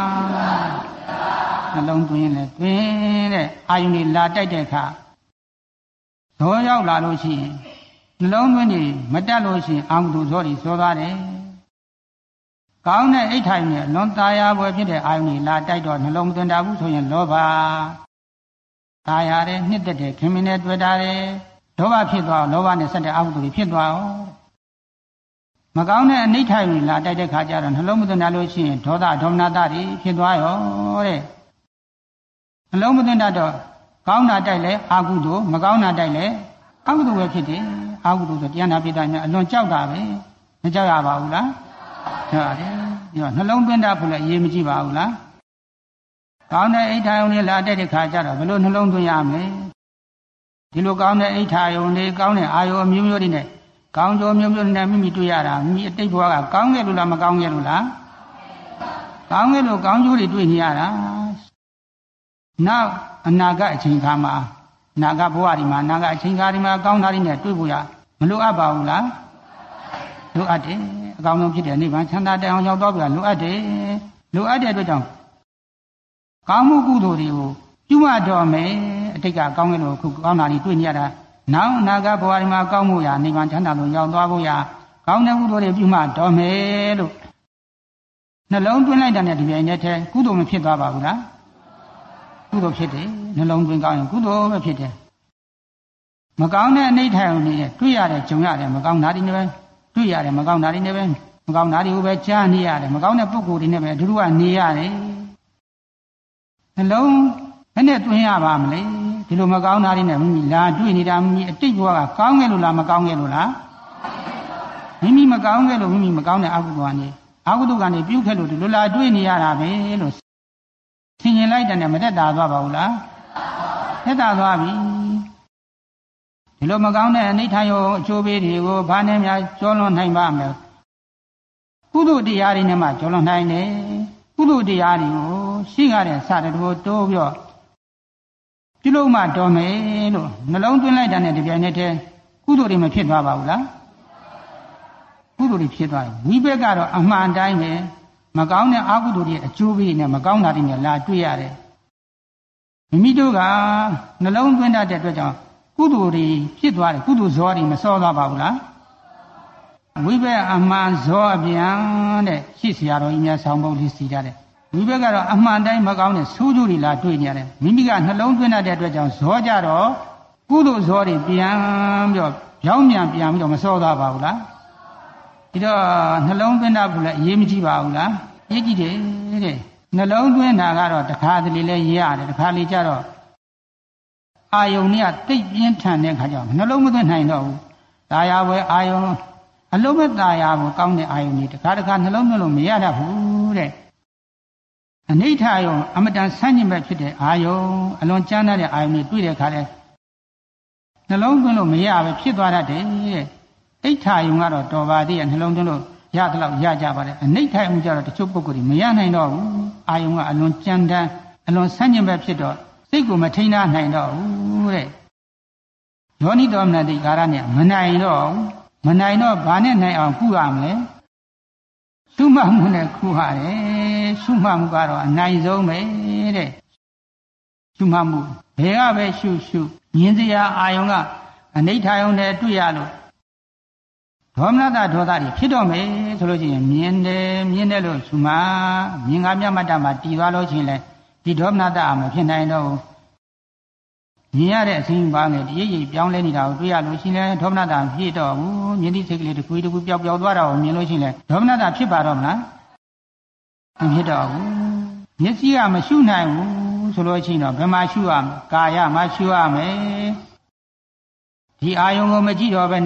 နှလုံးသွင်းလဲသွင်းတဲ့အာယုန်ကြီးလာတိုက်တဲ့အခါဇောရောက်လာလို့ရှိရင်နှလုံးသွင်းနေမတက်လို့ရှိရင်အာဟုတုဇောတွေဇောသွားတယ်ကောင်းတဲ့အိဋ္ဌာယုန်နဲ့လွန်ตายာပွဲဖြစ်တဲ့အာယုန်ကြီးလာတိုက်တော့နှလုံးမသွင်းတာဘူးဆိုရင်လောဘตายာတဲ့နှစ်သက်တဲ့ခင်မင်းနဲ့တွေ့တာတယ်ဒေါဘဖြစ်သွားလောဘနဲ့ဆက်တဲ့အာဟုတုတွေဖြစ်သွားအောင်မကောင်းတဲ့အနိဋ္ဌာယုန်လာတိုက်တဲ့ခါကျတော့နှလုံးမသွင်းတာလို့ရှိရင်ဒေါသဒေါမနတတွေဖြစ်သွားရောတဲ့နှလုံးမသွင်းတတ်တော့ကောင်းတာတိုက်လဲအာဟုတုမကောင်းတာတိုက်လဲအာဟုတုပဲဖြစ်တယ်အာဟုတုဆိုတရားနာပိဋကများအလွန်ကြောက်တာပဲမကြောက်ရပါဘူးလားကြောက်ရတယ်ဒီတော့နှလုံးသွင်းတတ်ဖို့လည်းအရေးမကြီးပါဘူးလားကောင်းတဲ့အိဋ္ဌာယုန်လေးလာတိုက်တဲ့ခါကျတော့ဘယ်လိုနှလုံးသွင်းရမလဲဒီလိုကောင်းတဲ့အိဋ္ဌာယုန်လေးကောင်းတဲ့အာယုန်မျိုးမျိုးတွေနဲ့ကောင်းကျိုးမျိုးမျိုးနဲ့မိမိတွေ့ရတာမိမိအတိတ်ဘဝကကောင်းခဲ့လို့လားမကောင်းခဲ့လို့လားကောင်းခဲ့လို့ကောင်းကျိုးတွေတွေ့နေရတာနောက်အနာဂတ်အချိန်ခါမှာနာဂတ်ဘဝဒီမှာနာဂတ်အချိန်ခါဒီမှာကောင်းတာတွေနဲ့တွေ့ဖို့ရမလိုအပ်ပါဘူးလားလိုအပ်တယ်အကောင်းဆုံးဖြစ်တဲ့နိဗ္ဗာန်ချမ်းသာတဲ့အောင်ရောက်တော့ပြီလိုအပ်တယ်လိုအပ်တဲ့အတွက်ကြောင့်ကောင်းမှုကုသိုလ်တွေကိုပြုမှတ်တော်မယ်အတိတ်ကကောင်းခဲ့လို့ခုကောင်းတာတွေတွေ့နေရတာနောက်အနာဂတ်ဘဝဒီမှာကောင်းမှုရနိဗ္ဗာန်ချမ်းသာလို့ရောက်သွားဖို့ရကောင်းတဲ့ကုသိုလ်တွေပြုမှတ်တော်မယ်လို့နှလုံးသွင်းလိုက်တဲ့ဒီပြိုင်နဲ့တည်းကုသိုလ်မဖြစ်သွားပါဘူးလားကုသိုလ်ဖြစ်တယ်နှလုံးသွင်းကောင်းရင်ကုသိုလ်ပဲဖြစ်တယ်မကောင်းတဲ့အနိဋ္ဌာယုန်တွေတွေ့ရတယ်ကြုံရတယ်မကောင်းတာတွေနဲ့ပဲတွေ့ရတယ်မကောင်းတာတွေနဲ့ပဲမကောင်းတာတွေကိုပဲကြားနေရတယ်မကောင်းတဲ့ပုဂ္ဂိုလ်တွေနဲ့ပဲအတူတူကနေရတယ်နှလုံးဘယ်နဲ့သွင်းရပါမလဲဒီလိုမကောင်းတာတွေနဲ့မိမိလာတွေ့နေတာမိမိအတိတ်ဘဝကကောင်းခဲ့လို့လားမကောင်းခဲ့လို့လားမိမိမကောင်းခဲ့လို့မိမိမကောင်းတဲ့အကုသိုလ်ကနေအကုသိုလ်ကနေပြုခဲ့လို့ဒီလိုလာတွေ့နေရတာပဲလို့ဆင်ញင်လိုက်တဲ့မတက်တာသွားပါဘူးလားတက်တာသွားပြီဒီလိုမကောင်းတဲ့အနိဋ္ဌာယုန်အကျိုးပေးတွေကိုဘာနဲ့များကျော်လွန်နိုင်ပါမလဲကုသိုလ်တရားတွေနဲ့မှကျော်လွန်နိုင်တယ်ကုသိုလ်တရားတွေကိုရှိရတဲ့စတဲ့တို့တိုးပြီးပြုလို့မှတော်မယ်လို့နှလုံးသွင်းလိုက်တာနဲ့ဒီပြိုင်နဲ့တည်းကုသိုလ်တွေမဖြစ်သွားပါဘူးလားကုသိုလ်တွေဖြစ်သွားတယ်ဝိဘက်ကတော့အမှန်တိုင်းပဲမကောင်းတဲ့အကုသိုလ်တွေအကျိုးပေးနဲ့မကောင်းတာတွေနဲ့လာတွေ့ရတယ်မိမိတို့ကနှလုံးသွင်းတတ်တဲ့အတွက်ကြောင့်ကုသိုလ်တွေဖြစ်သွားတယ်ကုသိုလ်ဇောတွေမစောသွားပါဘူးလားဝိဘက်အမှန်ဇောအပြန်တဲ့ရှိဆရာတော်ကြီးများဆောင်းပုဒ်လေးစီထားတယ်ဝိဘက်ကတော့အမှန်တိုင်းမကောင်းတဲ့ဆိုးကျိုးတွေလာတွေ့နေရတယ်မိမိကနှလုံးသွင်းတတ်တဲ့အတွက်ကြောင့်ဇောကြတော့ကုသိုလ်ဇောတွေပြန်ပြီးတော့ပြောင်းပြန်ပြီးတော့မစောသွားပါဘူးလားဒီတော့နှလုံးသွင်းတတ်ဖို့လည်းအရေးမကြီးပါဘူးလားအရေးကြီးတယ်တဲ့နှလုံးသွင်းတာကတော့တစ်ခါတလေလဲရတယ်တစ်ခါလေကျတော့အာယုန်เนี่ยတိတ်ပြင်းထန်တဲ့ခါကျတော့နှလုံးမသွင်းနိုင်တော့ဘူးတာယာဝဲအာယုန်အလုံးမဲ့တာယာကိုကောင်းတဲ့အာယုန်တွေတစ်ခါတစ်ခါနှလုံးသွင်းလို့မရတတ်ဘူးတဲ့အနိဋ္ဌာယုန်အမတန်ဆန်းကျင်ဘက်ဖြစ်တဲ့အာယုန်အလွန်ကျမ်းတဲ့အာယုန်တွေတွေ့တဲ့အခါလဲနှလုံးသွင်းလို့မရပဲဖြစ်သွားတတ်တယ်တဲ့အိဋ္ဌာယုန်ကတော့တော်ပါသေးရဲ့နှလုံးသွင်းလို့ရတယ်လို့ရကြပါတယ်အနိဋ္ဌာယုန်ကျတော့တချို့ပုဂ္ဂိုလ်တွေမရနိုင်တော့ဘူးအာယုန်ကအလွန်ကျမ်းတမ်းအလွန်ဆန်းကျင်ဘက်ဖြစ်တော့စိတ်ကိုမထိန်းနိုင်တော့ဘူးတဲ့ယောနိတော်မနတိကာရနဲ့မနိုင်တော့ဘာနဲ့နိုင်အောင်ကုရမလဲရှုမှတ်မှုနဲ့ခုရတယ်ရှုမှတ်မှုကတော့အနိုင်ဆုံးပဲတဲ့ရှုမှတ်မှုဘယ်ကပဲရှုမြင်စရာအာယုံကအနိဋ္ဌာယုံနဲ့တွေ့ရလို့ဒေါမနတဒေါသတွေဖြစ်တော့မယ်ဆိုလို့ရှိရင်မြင်တယ်လို့ရှုမှမြင်ငါမြတ်မတ္တမှာတည်သွားလို့ရှိရင်လေဒီဒေါမနတမဖြစ်နိုင်တော့မြင်ရတဲ့အစဉ်ပါငယ်တရိပ်ရိပ်ပြောင်းလဲနေတာကိုတွေ့ရလို့ရှိရင်ဒေါမနတဖြစ်တော့ဘူးမြင်သည့်စိတ်ကလေးတစ်ခုတစ်ခုပျောက်သွားတာကိုမြင်လို့ရှိရင်ဒေါမနတဖြစ်ပါတော့မလားမဖြစ်တော့ဘူးမျက်စိကမရှုနိုင်ဘူးဆိုလို့ရှိရင်တော့ဘယ်မှာရှုရမလဲကာယမှာရှုရမယ်ဒီအာယုံကိုမကြည့်တော့ဘဲနဲ့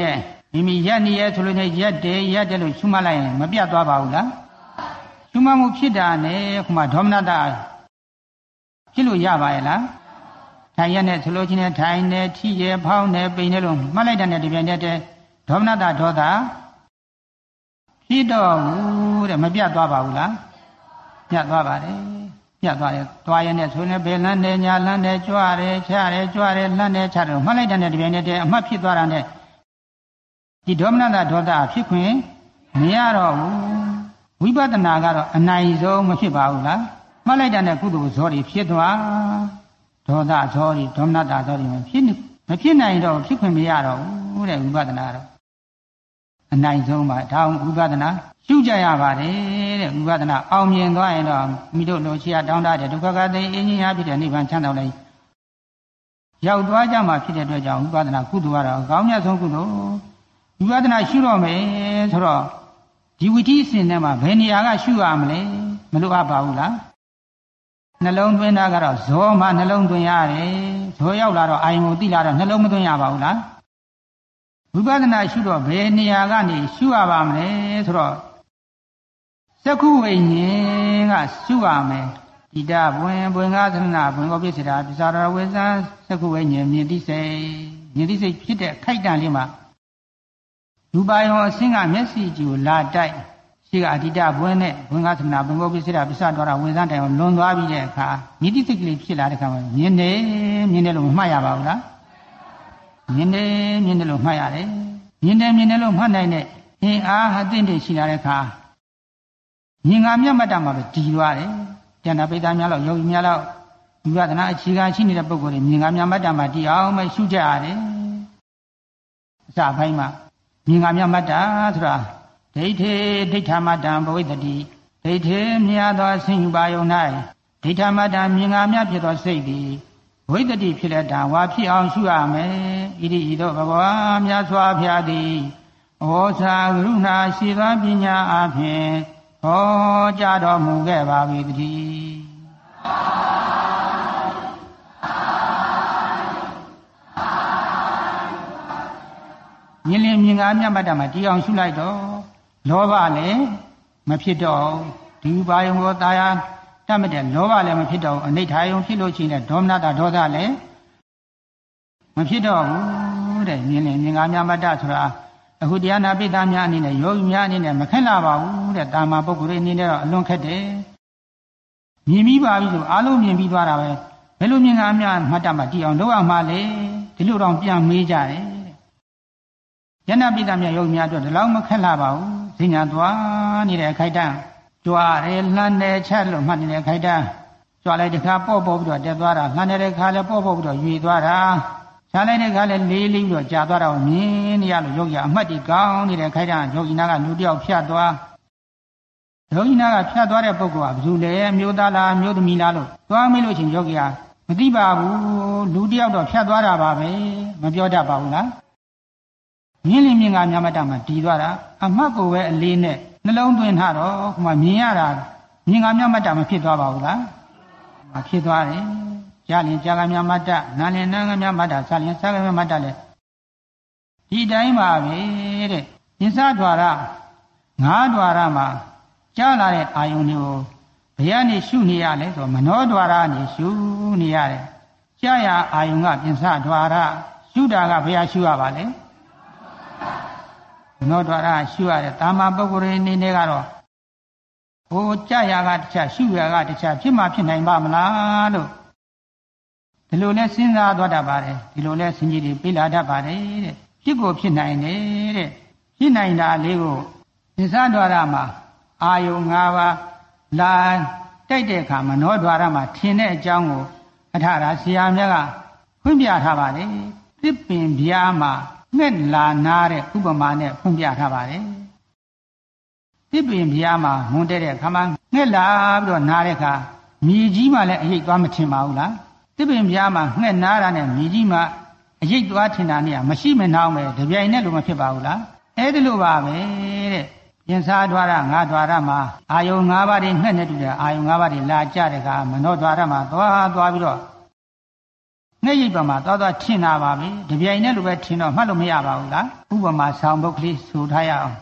မိမိရက်နေရဆိုလို့နဲ့ရက်တယ်လို့ရှုမှတ်လိုက်ရင်မပြတ်သွားပါဘူးလားရှုမှတ်မှုဖြစ်တာနဲ့ခုမှဒေါမနတဖြစ်လို့ရပါရဲ့လားထိုင်ရနဲ့ဆိုလို့ချင်းနဲ့ထိုင်နေထိရဖောင်းနေပိန်နေလို့မှတ်လိုက်တဲ့ဒီပြိုင်တဲ့ဒေါမနတဒေါသဖြစ်တော့ဘူးတဲ့မပြတ်သွားပါဘူးလားပြတ်သွားပါတယ်ပြတ်သွားတယ်သွားရနဲ့ဆိုနေဘယ်လန်းနေညာလန်းနေကြွရဲချရဲကြွရဲလန်းနေချတယ်မှတ်လိုက်တဲ့ဒီပြိုင်တဲ့အမှတ်ဖြစ်သွားတာနဲ့ဒီဒေါမနတဒေါသဖြစ်ခွင့်မရတော့ဘူးဝိပဿနာကတော့အနိုင်ဆုံးမဖြစ်ပါဘူးလားမှတ်လိုက်တဲ့ကုသိုလ်ဇောတွေဖြစ်သွားဒေါသဇောတွေဒေါမနတဇောတွေမဖြစ်နိုင်တော့ဖြစ်ခွင့်မရတော့ဘူးတဲ့ဝိပဿနာတော့အနိုင်ဆုံးပါဒါဝိပဿနာရှုကြရပါတယ်တဲ့ဝိပဿနာအောင်မြင်သွားရင်တော့မိတို့လိုရှိရတောင်းတတဲ့ဒုက္ခကသိအင်းကြီးများဖြစ်တဲ့နိဗ္ဗာန်ချမ်းသာလိုက်ရောက်သွားကြမှာဖြစ်တဲ့အတွက်ကြောင့်ဝိပဿနာကုသိုလ်ကတော့အကောင်းမြတ်ဆုံးကုသိုလ်ဝိပဿနာရှုတော့မယ်ဆိုတော့ဒီဝိသီအစဉ်ထဲမှာဘယ်နေရာကရှုရမလဲမလိုအပ်ပါဘူးလားနှလုံးသွင်းတာကတော့ဇောမှနှလုံးသွင်းရတယ်ဇောရောက်လာတော့အာယုံကိုသိလာတော့နှလုံးမသွင်းရပါဘူးလားဝိပဿနာရှုတော့ဘယ်နေရာကနေရှုရပါမလဲဆိုတော့သက္ခုဝိညာဉ်ကရှုရမယ်တိတဘဝင်ကားသရဏဘဝင်ကောပိစ္ဆရာပစ္ဆာရဝေဇံသက္ခုဝိညာဉ်မြင်သိစိတ်ဖြစ်တဲ့ခိုက်တန်လေးမှာလူပါယောအဆင်းကမျက်စိကြည့်ကိုလာတိုက်ရှိကအတိတဘဝင်နဲ့ဘဝင်ကားသရဏဘဝင်ကောပိစ္ဆရာပစ္ဆာတော်ဝေဇံတိုင်ကိုလွန်သွားပြီးတဲ့အခါမြင်သိစိတ်ကလေးဖြစ်လာတဲ့အခါမှာမြင်တယ်လို့မမှတ်ရပါဘူးလားမြင်တယ်လို့မှတ်ရတယ်မြင်တယ်လို့မှတ်နိုင်တဲ့အင်အားအသင့်တင့်ရှိလာတဲ့အခါမြင်ငါမျက်မှတ်တာမှာပဲတည်သွားတယ်တဏ္ဍပိဋကများလောက်ယောဂီများလောက်ဝိပဿနာအခြေခံရှိနေတဲ့ပုဂ္ဂိုလ်တွေမြင်ငါမျက်မှတ်တာမှာတည်အောင်ပဲရှုကြရတယ်အစပိုင်းမှာမြင်ငါမျက်မှတ်တာဆိုတာဒိဋ္ဌိဒိဋ္ဌမတ္တံဘဝိတ္တိဒိဋ္ဌိမြာသောဆင်းယူပါယုံ၌ဒိဋ္ဌမတ္တံမြင်ငါမျက်ဖြစ်သောစိတ်သည်ဝိတ္တိဖြစ်လက်တာဝါဖြစ်အောင်ရှုရမယ်ဣတိဤသို့ဘဂဝါမြတ်စွာဘုရားသည်ဩဇာကရုဏာရှိသောပညာအဖြင့်ဟောကြားတော်မူခဲ့ပါ၏တည်းမြင်လင်မြင်ငါမြတ်မှတ်တာမှာတီအောင်ရှုလိုက်တော့လောဘလည်းမဖြစ်တော့ဒီဘာယုံကိုတာယာတတ်မဲ့တဲ့လောဘလည်းမဖြစ်တော့အနိဋ္ဌာယုံဖြစ်လို့ရှိရင်ဒေါမနတဒေါသလည်းမဖြစ်တော့ဘူးတဲ့မြင်လင်မြင်ငါမြတ်မှတ်တာဆိုတာအခုတရားနာပိဋကများအနေနဲ့ယောဂီများအနေနဲ့မခက်လာပါဘူးတဲ့တာမန်ပုဂ္ဂိုလ်တွေအနေနဲ့တော့အလွန်ခက်တယ်မြင်ပြီးပါပြီဆိုအားလုံးမြင်ပြီးသွားတာပဲဘယ်လိုမြင်ငါအများမှတ်တမှာတည်အောင်လုပ်အောင်မလဲဒီလိုတော့ပြန်မေးကြတယ်ယန္နာပိဋကများယောဂီများအတွက်ဒီလောက်မခက်လာပါဘူးဈဉ္ညာသွားနေတဲ့အခိုက်တန်းကြွားတယ်လှမ်းတယ်ချက်လို့မှတ်နေတဲ့အခိုက်တန်းကြွားလိုက်တစ်ခါပေါ့ပြီးတော့တက်သွားတာလှမ်းတဲ့ခါလည်းပေါ့ပြီးတော့ရွေသွားတာခြားလိုက်တဲ့ခါလည်းလေးပြီးတော့ကြာသွားတော့မြင်နေရလို့ယောဂီအမှတ်ဒီကောင်းနေတဲ့ခိုက်တန်းယောဂီနာကလူတယောက်ဖြတ်သွားယောဂီနာကဖြတ်သွားတဲ့ပုဂ္ဂိုလ်ကဘယ်သူလဲမျိုးသားလားမျိုးသမီးလားလို့သွားမေးလို့ချင်းယောဂီကမသိပါဘူးလူတယောက်တော့ဖြတ်သွားတာပါပဲမပြောတတ်ပါဘူးလားမြင်လင်မြင်ကမြတ်မတမှာဒီသွားတာအမှတ်ကိုပဲအလေးနဲ့နှလုံးသွင်းထားတော့ခုမှမြင်ရတာမြင်ကမြတ်မတမဖြစ်သွားပါဘူးလားမဖြစ်သွားတယ်ကြားလင်ကြားကမြတ်မတနားလင်နားကမြတ်မတစားလင်စားကမြတ်မတလည်းဒီတိုင်းပါပဲတဲ့ဉ္စဒွါရငါးဒွါရမှာကြားလာတဲ့အာယုန်တွေကိုဘယ်ကနေရှုနေရလဲဆိုမနောဒွါရနေရှုနေရတယ်ကြားရအာယုန်ကဉ္စဒွါရရှုတာကဘယ်ဟာရှုရပါလဲနောဒွါရရှုရတယ်တာမပုဂ္ဂိုလ်အနေနဲ့ကတော့ဟိုကြာရကတခြားရှုရကတခြားဖြစ်မှဖြစ်နိုင်ပါမလားလို့ဒီလိုလဲစဉ်းစားသွားတတ်ပါတယ်ဒီလိုလဲစဉ်းကြည့်ပြီးပြလာတတ်ပါတယ်တဲ့ဖြစ်ကိုဖြစ်နိုင်တယ်တဲ့ဖြစ်နိုင်တာလေးကိုဉ္စဒွါရမှာအာယုံ၅ပါးလာတိုက်တဲ့အခါမနောဒွါရမှာထင်တဲ့အကြောင်းကိုအထာရဆရာမြတ်ကဖွင့်ပြထားပါတယ်သစ်ပင်ပြားမှာငှက်လာနာတဲ့ဥပမာနဲ့ဖွင့်ပြထားပါတယ်သစ်ပင်ပြားမှာမွန်းတဲ့အခါမှာငှက်လာပြီးတော့နားတဲ့အခါမြေကြီးမှလည်းအရိပ်သွားမထင်ပါဘူးလားသစ်ပင်ပြားမှာငှက်နားတာနဲ့မြေကြီးမှအရိပ်သွားထင်တာနဲ့မရှိမနှောင်းပဲတပြိုင်နဲ့လို့မဖြစ်ပါဘူးလားအဲ့ဒီလိုပါပဲတဲ့ဉ္စဒွါရငါးဒွါရမှာအာယုံ၅ပါးတွေငှက်နဲ့တူတဲ့အာယုံ၅ပါးတွေလာကြတဲ့အခါမနောဒွါရမှာသွားပြီးတော့ငှက်ရိပ်ပမာသွားထင်တာပါပဲတပြိုင်နဲ့လိုပဲထင်တော့မှတ်လို့မရပါဘူးလားဥပမာဆောင်ပုဒ်ကလေးဆိုထားရအောင်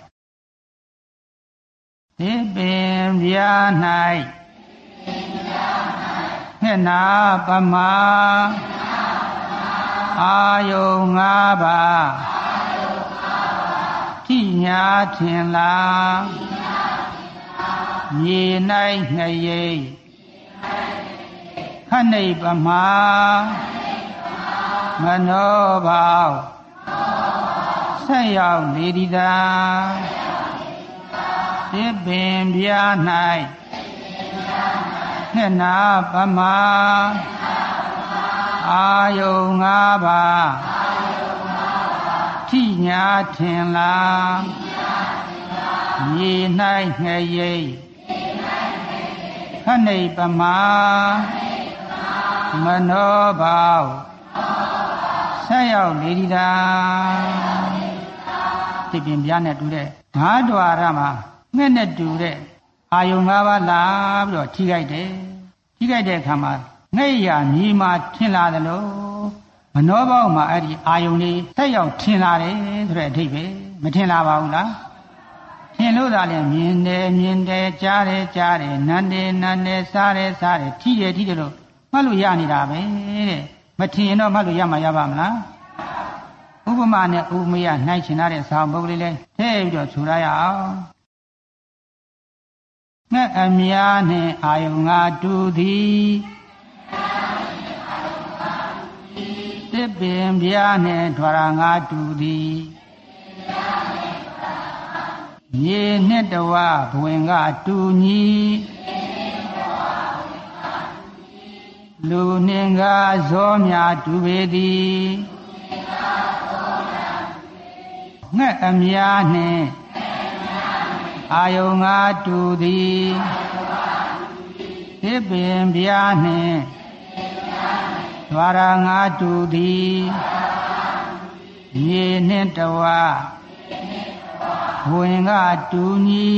ဒီပင်ပြား၌ငှက်နာပမာအာယုံ၅ပါးထိညာထင်လားမြေ၌ငှက်ရိပ်ခဏိပမာမနောဘောက်ဆက်ရောက်နေသည်သာဒီပင်ပြား၌ငှက်နာပမာအာယုံ၅ပါးထိညာထင်လားမြေ၌ငှက်ရိပ်ခဏိပမာမနောဘောက်ဆက်ရောက်နေသည်သာဒီပင်ပြားနဲ့တူတဲ့ငါးဓွာရမှာငှက်နဲ့တူတဲ့အာယုံ၅ပါးလာပြီးတော့ထိခိုက်တယ်ထိခိုက်တဲ့အခါမှာငှက်ရမြေမှာထင်လာတယ်လို့မနောဘောက်မှာအဲ့ဒီအာယုံလေးဆက်ရောက်ထင်လာတယ်ဆိုတဲ့အဓိပ္ပာယ်မထင်လာပါဘူးလားထင်လို့သာလဲမြင်တယ်ကြားတယ်နမ်းတယ်စားတယ်ထိတယ်လို့မှတ်လို့ရနေတာပဲတဲ့မထင်ရင်တော့မှတ်လို့ရမှာရပါမလားဥပမာနဲ့ဥပမာနှိုင်းချင်တဲ့ဆောင်းပုဒ်လေးလဲထည့်ပြီးတော့ဆိုရအောင်ငှက်အများနဲ့အာယုံငါတူသည်တစ်ပင်ပြားနဲ့ထွာရငါတူသည်မြေနဲ့တဝဘဝင်ကတူညီလူနှင်ကဇောမြတူပေသည်ငှက်အများနှင့်အာယုံငါတူသည်တစ်ပင်ပြားနှင့်ထွာရငါတူသည်မြေနှင့်တဝဝင်ကတူညီ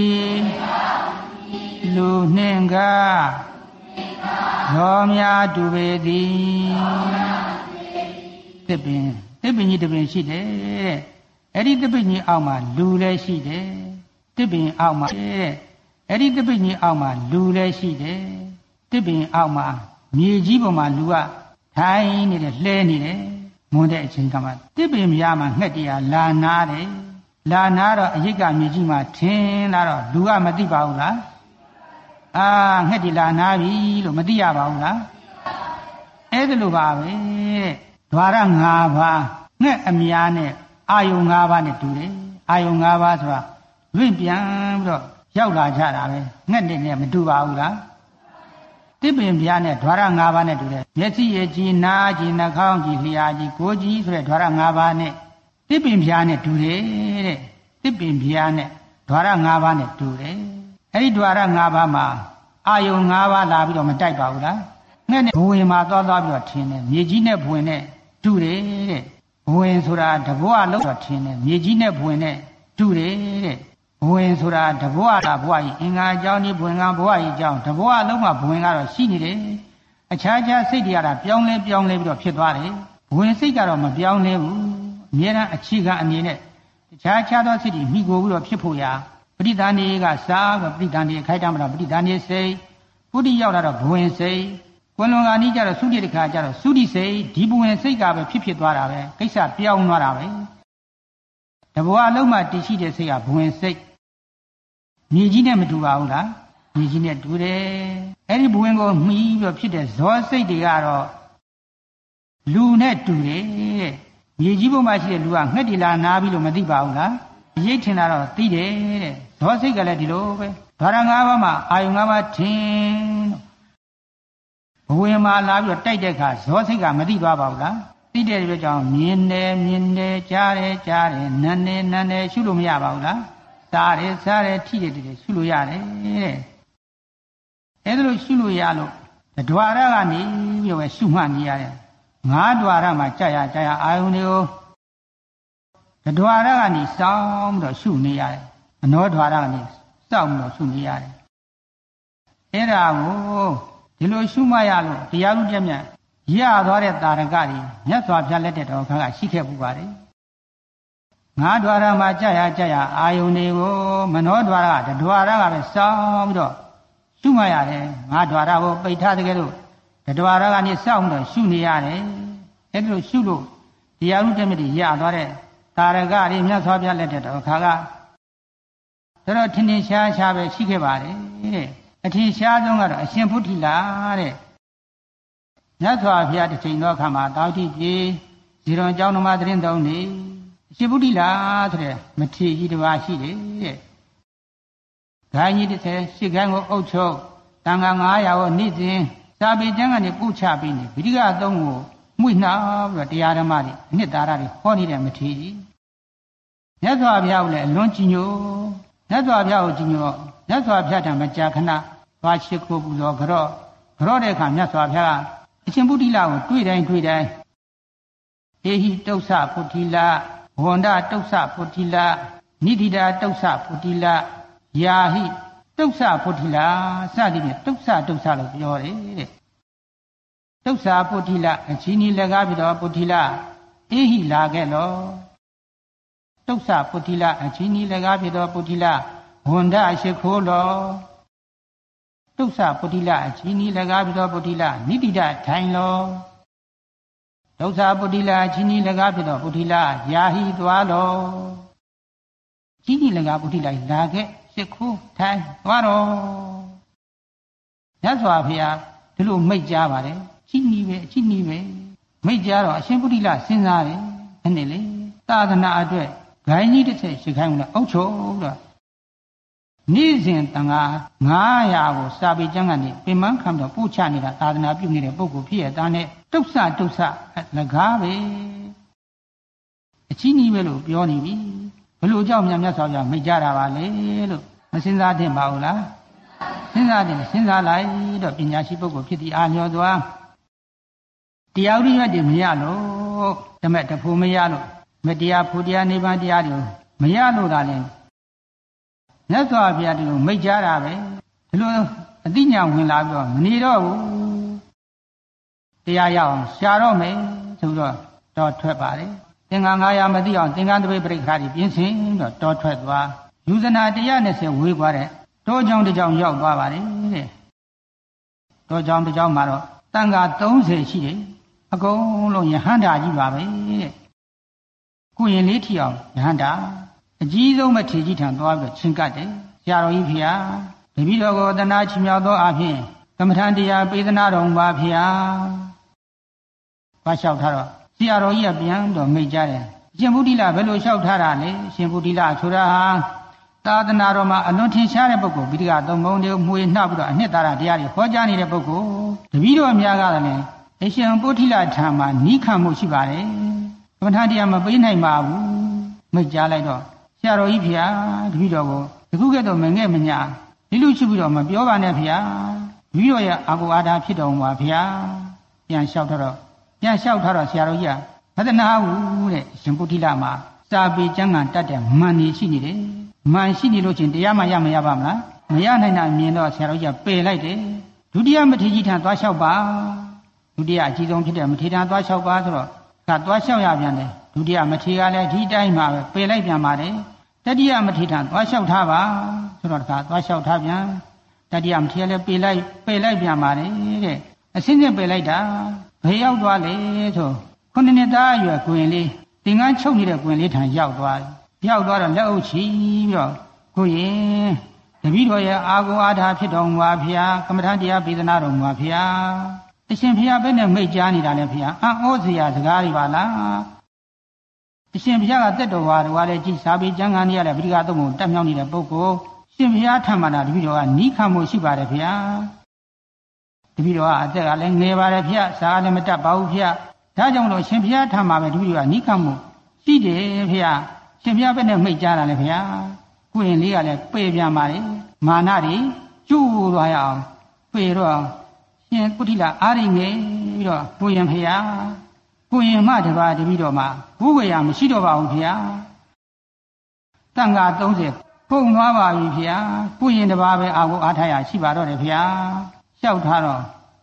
လူနှင်ကဇောမြတူပေသည်တစ်ပင်ကြီးတစ်ပင်ရှိတယ်အဲ့ဒီတစ်ပင်ကြီးအောက်မှာလူလည်းရှိတယ်တစ်ပင်အောက်မှာအဲ့ဒီတစ်ပင်ကြီးအောက်မှာလူလည်းရှိတယ်တစ်ပင်အောက်မှာမြေကြီးပေါ်မှာလူကထိုင်နေတယ်လှဲနေတယ်မွန်းတဲ့အချိန်ကမှတစ်ပင်များမှာငှက်တရားလာနာတယ်လာနာတော့အရိပ်ကမြေကြီးမှာထင်းလာတော့လူကမသိပါဘူးလားအာငှက်တီလာနာပြီလို့မသိရပါဘူးလားအဲ့ဒါလိုပါပဲဓွာရ၅ပါးငှက်အများနဲ့အာယုံ၅ပါးနဲ့တူတယ်အာယုံ၅ပါးဆိုတာလွင့်ပြန်ပြီးတော့ရောက်လာကြတာပဲငှက်နဲ့မတူပါဘူးလားတစ်ပင်ပြားနဲ့ဓွာရ၅ပါးနဲ့တူတယ်မျက်စိရကြည်နားကြည်နှာခေါင်းကြည်လျှာကြည်ကိုယ်ကြည်ဆိုတဲ့ဓွာရ၅ပါးနဲ့တစ်ပင်ပြားနဲ့တူတယ်တဲ့တစ်ပင်ပြားနဲ့ဓွာရ၅ပါးနဲ့တူတယ်အဲ့ဒီဓွာရ၅ပါးမှာအာယုံ၅ပါးလာပြီးတော့မတိုက်ပါဘူးလားငှက်နဲ့ဘဝင်မှာသွားပြီးတော့ထင်းတယ်မြေကြီးနဲ့ဘဝင်နဲ့တူတယ်တဲ့ဘဝင်ဆိုတာတဘွားလုံးတော့ထင်းတယ်မြေကြီးနဲ့ဘဝင်နဲ့တူတယ်တဲ့ဘဝင်ဆိုတာတဘွားဘွားကြီးအင်္ဂါအကြောင်းဒီဘဝင်ကဘွားကြီးအကြောင်းတဘွားလုံးမှာဘဝင်ကတော့ရှိနေတယ်အခြားစိတ်တွေကတော့ပြောင်းလဲပြီးတော့ဖြစ်သွားတယ်ဘဝင်စိတ်ကတော့မပြောင်းလဲဘူးအမြဲတမ်းအခြေခံအနေနဲ့တခြားသောစိတ်တွေမိကိုပြီးတော့ဖြစ်ဖို့ရာပဋိသန္ဓေကစားပြီးပဋိသန္ဓေခိုက်တမ်းမှာပဋိသန္ဓေစိတ်ပုရိရောက်လာတော့ဘဝင်စိတ်ကွယ်လွန်ကနီးကြတော့သုတိတခါကြတော့သုတိစိတ်ဒီဘဝင်စိတ်ကပဲဖြစ်သွားတာပဲကိစ္စပြောင်းသွားတာပဲတဘွားလုံးမှာတည်ရှိတဲ့စိတ်ကဘဝင်စိတ်မြေကြီးနဲ့မတူပါဘူးလားမြေကြီးနဲ့တူတယ်အဲ့ဒီဘဝင်ကိုမှီပြီးတော့ဖြစ်တဲ့ဇောစိတ်တွေကတော့လူနဲ့တူတယ်တဲ့မြေကြီးပေါ်မှာရှိတဲ့လူကငှက်တီလာနားပြီးလို့မသိပါဘူးလားရိတ်ထင်တာတော့သိတယ်တဲ့ဇောစိတ်ကလည်းဒီလိုပဲဓာရ၅ပါးမှာအာယုံ၅ပါးထင်ဘဝင်မှာလာပြီးတော့တိုက်တဲ့အခါဇောစိတ်ကမသိသွားပါဘူးလားသိတဲ့အတွက်ကြောင့်မြင်တယ်ကြားတယ်နမ်းတယ်ရှုလို့မရပါဘူးလားစားတယ်ထိတယ်ရှုလို့ရတယ်တဲ့အဲ့ဒါလို့ရှုလို့ရလို့ဓွာရကနေပြီးတော့ရှုမှတ်နေရတယ်ငါးဓွာရမှာကြာရအာယုန်တွေကိုဓွာရကနေစောင်းပြီးတော့ရှုနေရတယ်အနောဓွာရကနေစောင်းပြီးတော့ရှုနေရတယ်အဲ့ဒါကိုဒီလိုရှုမှတ်ရလို့တရားဥပဒေမြတ်ရသွားတဲ့တာရကတွေမြတ်စွာဘုရားလက်ထက်တော်ခါကရှိခဲ့ပူပါတယ်ငါး द्वार မှာကြာရအာယုန်တွေကိုမနော द्वार ကတ द्वार ကပဲစောင်းပြီးတော့ရှုမှတ်ရတယ်ငါး द्वार ကိုပိတ်ထားတဲ့ကဲလို့တ द्वार ကနေစောင်းပြီးတော့ရှုနေရတယ်အဲ့ဒီလိုရှုလို့တရားဥဒ္ဓမတိရသွားတဲ့တာရကတွေမြတ်စွာဘုရားလက်ထက်တော်ခါကတော်ထင်ထင်ရှားရှားပဲရှိခဲ့ပါတယ်တဲ့အထင်ရှားဆုံးကတော့အရှင်ဗုဒ္ဓိလာတဲ့မြတ်စွာဘုရားတစ်ချိန်သောအခါမှာတောက်တိပြေဇီရွန်ကျောင်းတော်မှာသတင်းသုံးနေအရှင်ဗုဒ္ဓိလာဆိုတဲ့မထေရကြီးတစ်ပါးရှိတယ်တဲ့ဂိုင်းကြီး30ရှစ်ခိုင်းကိုအုပ်ချုပ်တန်ခါ900ကိုနေ့စဉ်စာပေကျမ်းကနေပို့ချပေးနေဗိဓိကသုံးကိုမှုနှောက်ပြီးတော့တရားဓမ္မတွေအနှစ်သာရတွေဟောနေတဲ့မထေရကြီးမြတ်စွာဘုရားကိုလည်းအလွန်ကြီးညိုမြတ်စွာဘုရားကိုကြီးညိုမြတ်စွာဘုရားထံမကြာခဏသွားရှိခိုးပူဇော်ကြော့တဲ့အခါမြတ်စွာဘုရားကအရှင်ဗုဒ္ဓိလကိုတွေ့တိုင်းအေဟိတုစ္ဆဗုဒ္ဓိလဝန္ဒတုစ္ဆဗုဒ္ဓိလနိဒိတာတုစ္ဆဗုဒ္ဓိလယာဟိတုစ္ဆဗုဒ္ဓိလစသည်ဖြင့်တုစ္ဆလို့ပြောတယ်တဲ့တုစ္ဆဗုဒ္ဓိလအချင်းကြီးလည်းကားပြီးတော့ဗုဒ္ဓိလအေဟိလာခဲ့လောတုစ္ဆဗုဒ္ဓိလအချင်းကြီးလည်းကားပြီးတော့ဗုဒ္ဓိလဝန္ဒရှိခိုးလောတုစ္ဆဗုဒ္ဓိလအချင်းကြီးလည်းကားပြီးတော့ဗုဒ္ဓိလနိဒိတာထိုင်လောဒုက္ခဗုဒ္ဓိလအချင်းကြီးလည်းကားပြီးတော့ဗုဒ္ဓိလယာဟိသွားလောချင်းကြီးလည်းကားဗုဒ္ဓိလလာခဲ့ရှိခိုးထိုင်သွားတော့မြတ်စွာဘုရားဒီလိုမိတ်ကြားပါတယ်ချင်းကြီးပဲမိတ်ကြားတော့အရှင်ဗုဒ္ဓိလစဉ်းစားတယ်အဲ့နဲ့လေသာသနာအတွက်ဂိုင်းကြီးတစ်ဆက်ရှိခိုင်းလို့အုပ်ချုပ်တော့နေ့စဉ်တန်ခါ900ကိုစာပေကျမ်းကနေပင်မခံတော့ပို့ချနေတာသာသနာပြုနေတဲ့ပုဂ္ဂိုလ်ဖြစ်ရတဲ့နဲ့တုစ္ဆလကားပဲအချင်းကြီးပဲလို့ပြောနေပြီဘလို့ကြောင့်မြတ်စွာဘုရားမိတ်ကြတာပါလေလို့မစဉ်းစားသင့်ပါဘူးလားစဉ်းစားလိုက်တော့ပညာရှိပုဂ္ဂိုလ်ဖြစ်သည့်အာလျော်စွာတရားဥဒိယတွေမရလို့ဓမ္မတဖို့မရလို့မတရားဖို့တရားနိဗ္ဗာန်တရားတွေမရလို့သာလဲမြတ်စွာဘုရားဒီလိုမိတ်ကြတာပဲဒီလိုအသိဉာဏ်ဝင်လာပြီးတော့မနေတော့ဘူးတရားရအောင်ရှာတော့မယ်ဆိုတော့ထွက်ပါတယ်သင်္ကန်း900မသိအောင်သင်္ကန်းတပိတ်ပရိက္ခာတွေပြင်းစင်တော့တောထွက်သွားယူဇနာ120ဝေးသွားတဲ့တောကြောင်တစ်ကြောင်ရောက်သွားပါတယ်တဲ့တောကြောင်တစ်ကြောင်မှာတော့တန်ခါ30ရှိတယ်အကုန်လုံးယဟန္တာကြီးပါပဲတဲ့ကိုရင်လေးထီအောင်ယဟန္တာအကြီးဆုံးမထေကြီးထံသွားပြီးချင်းကပ်တယ်ဆရာတော်ကြီးဖေဟာတပည့်တော်ကိုတနာချီမြောက်သောအဖြစ်ကမ္မထန်တရားပေးသနာတော်ပါဖေဟာဘာလျှောက်ထားတော့ဆရာတော်ကြီးကပြန်တော့မိတ်ကြတယ်အရှင်ဗုဒ္ဓိလဘယ်လိုလျှောက်ထားတာလဲအရှင်ဗုဒ္ဓိလဆိုတာဟာသာသနာတော်မှာအလွန်ထင်ရှားတဲ့ပုဂ္ဂိုလ်ဗိဓိကသုံးပုံတွေကိုမှွေနှောက်ပြီးတော့အနှစ်သာရတရားတွေဟောကြားနေတဲ့ပုဂ္ဂိုလ်တပည့်တော်များကလည်းအရှင်ဗုဒ္ဓိလထံမှာနီးခံမှုရှိပါတယ်ကမ္မထန်တရားမပေးနိုင်ပါဘူးမိတ်ကြားလိုက်တော့ဆရာတော်ကြီးဖေဟာတပည့်တော်ကိုတခုကဲ့သို့မငဲ့မညာဒီလိုရှိပြီးတော့မပြောပါနဲ့ဖေဟာတပည့်တော်ရဲ့အာကိုအာဓာဖြစ်တော်မူပါဖေဟာပြန်လျှောက်ထားတော့ဆရာတော်ကြီးကမသနာဘူးတဲ့အရှင်ဗုဒ္ဓိလမှာစာပေကျမ်းဂန်တတ်တဲ့မန်နေရှိနေတယ်မန်ရှိနေလို့ချင်းတရားမှမရပါမလားမရနိုင်တာမြင်တော့ဆရာတော်ကြီးကပယ်လိုက်တယ်ဒုတိယမထေရကြီးထံသွားလျှောက်ပါဒုတိယအကြီးဆုံးဖြစ်တဲ့မထေရထံသွားလျှောက်ပါဆိုတော့ကသွားလျှောက်ရပြန်တယ်ဒုတိယမထေရကလည်းဒီတိုင်းမှာပဲပယ်လိုက်ပြန်ပါတယ်တတိယမထေရထံသွားလျှောက်ထားပါဆိုတော့တခါသွားလျှောက်ထားပြန်တတိယမထေရလည်းပယ်လိုက်ပြန်ပါတယ်တဲ့အစင်းစင်းပယ်လိုက်တာဘယ်ရောက်သွားလဲဆိုခုနှစ်သားအရွယ်ကိုရင်လေးသင်္ကန်းချုပ်နေတဲ့ကိုရင်လေးထံရောက်သွားတော့လက်အုပ်ချီပြီးတော့ကိုရင်တပည့်တော်ရဲ့အာကိုအာဓာဖြစ်တော်မူပါဗျာကမ္မထတရားပေးသနာတော်မူပါဗျာအရှင်ဘုရားဘယ်နဲ့မိတ်ကြားနေတာလဲဗျာအံ့ဩစရာစကားတွေပါလားအရှင်ဘုရားကတက်တော်ဝါတော်လည်းကြည်စာပေကျမ်းဂန်ကြီးရတဲ့ဗိဓိကသုံးပုံတက်မြောက်နေတဲ့ပုဂ္ဂိုလ်ရှင်ဘုရားထံမှာတပည့်တော်ကနီးခံမှုရှိပါတယ်ဗျာတပည့်တော်ကအသက်ကလည်းငယ်ပါတယ်ဗျာစာလည်းမတတ်ပါဘူးဗျာဒါကြောင့်လို့ရှင်ဘုရားထံမှာပဲတပည့်တော်ကနီးခံမှုရှိတယ်ဗျာရှင်ဘုရားဘယ်နဲ့မိတ်ကြားတာလဲဗျာကိုရင်လေးကလည်းပေပြန်ပါလေမာနတွေကျိုးသွားရအောင်ပေတော့ရှင်ကုဋ္ဌိလအားရငယ်ပြီးတော့ကိုရင်ဖေဟာကိုရင်မတပါတပည့်တော်မှာဘုဝေယမရှိတော့ပါဘူးဖေဟာတန်ခါ30ပုံသွားပါပြီဖေဟာကိုရင်တပါပဲအာကိုအားထားရရှိပါတော့တယ်ဖေဟာလျှောက်ထားတော့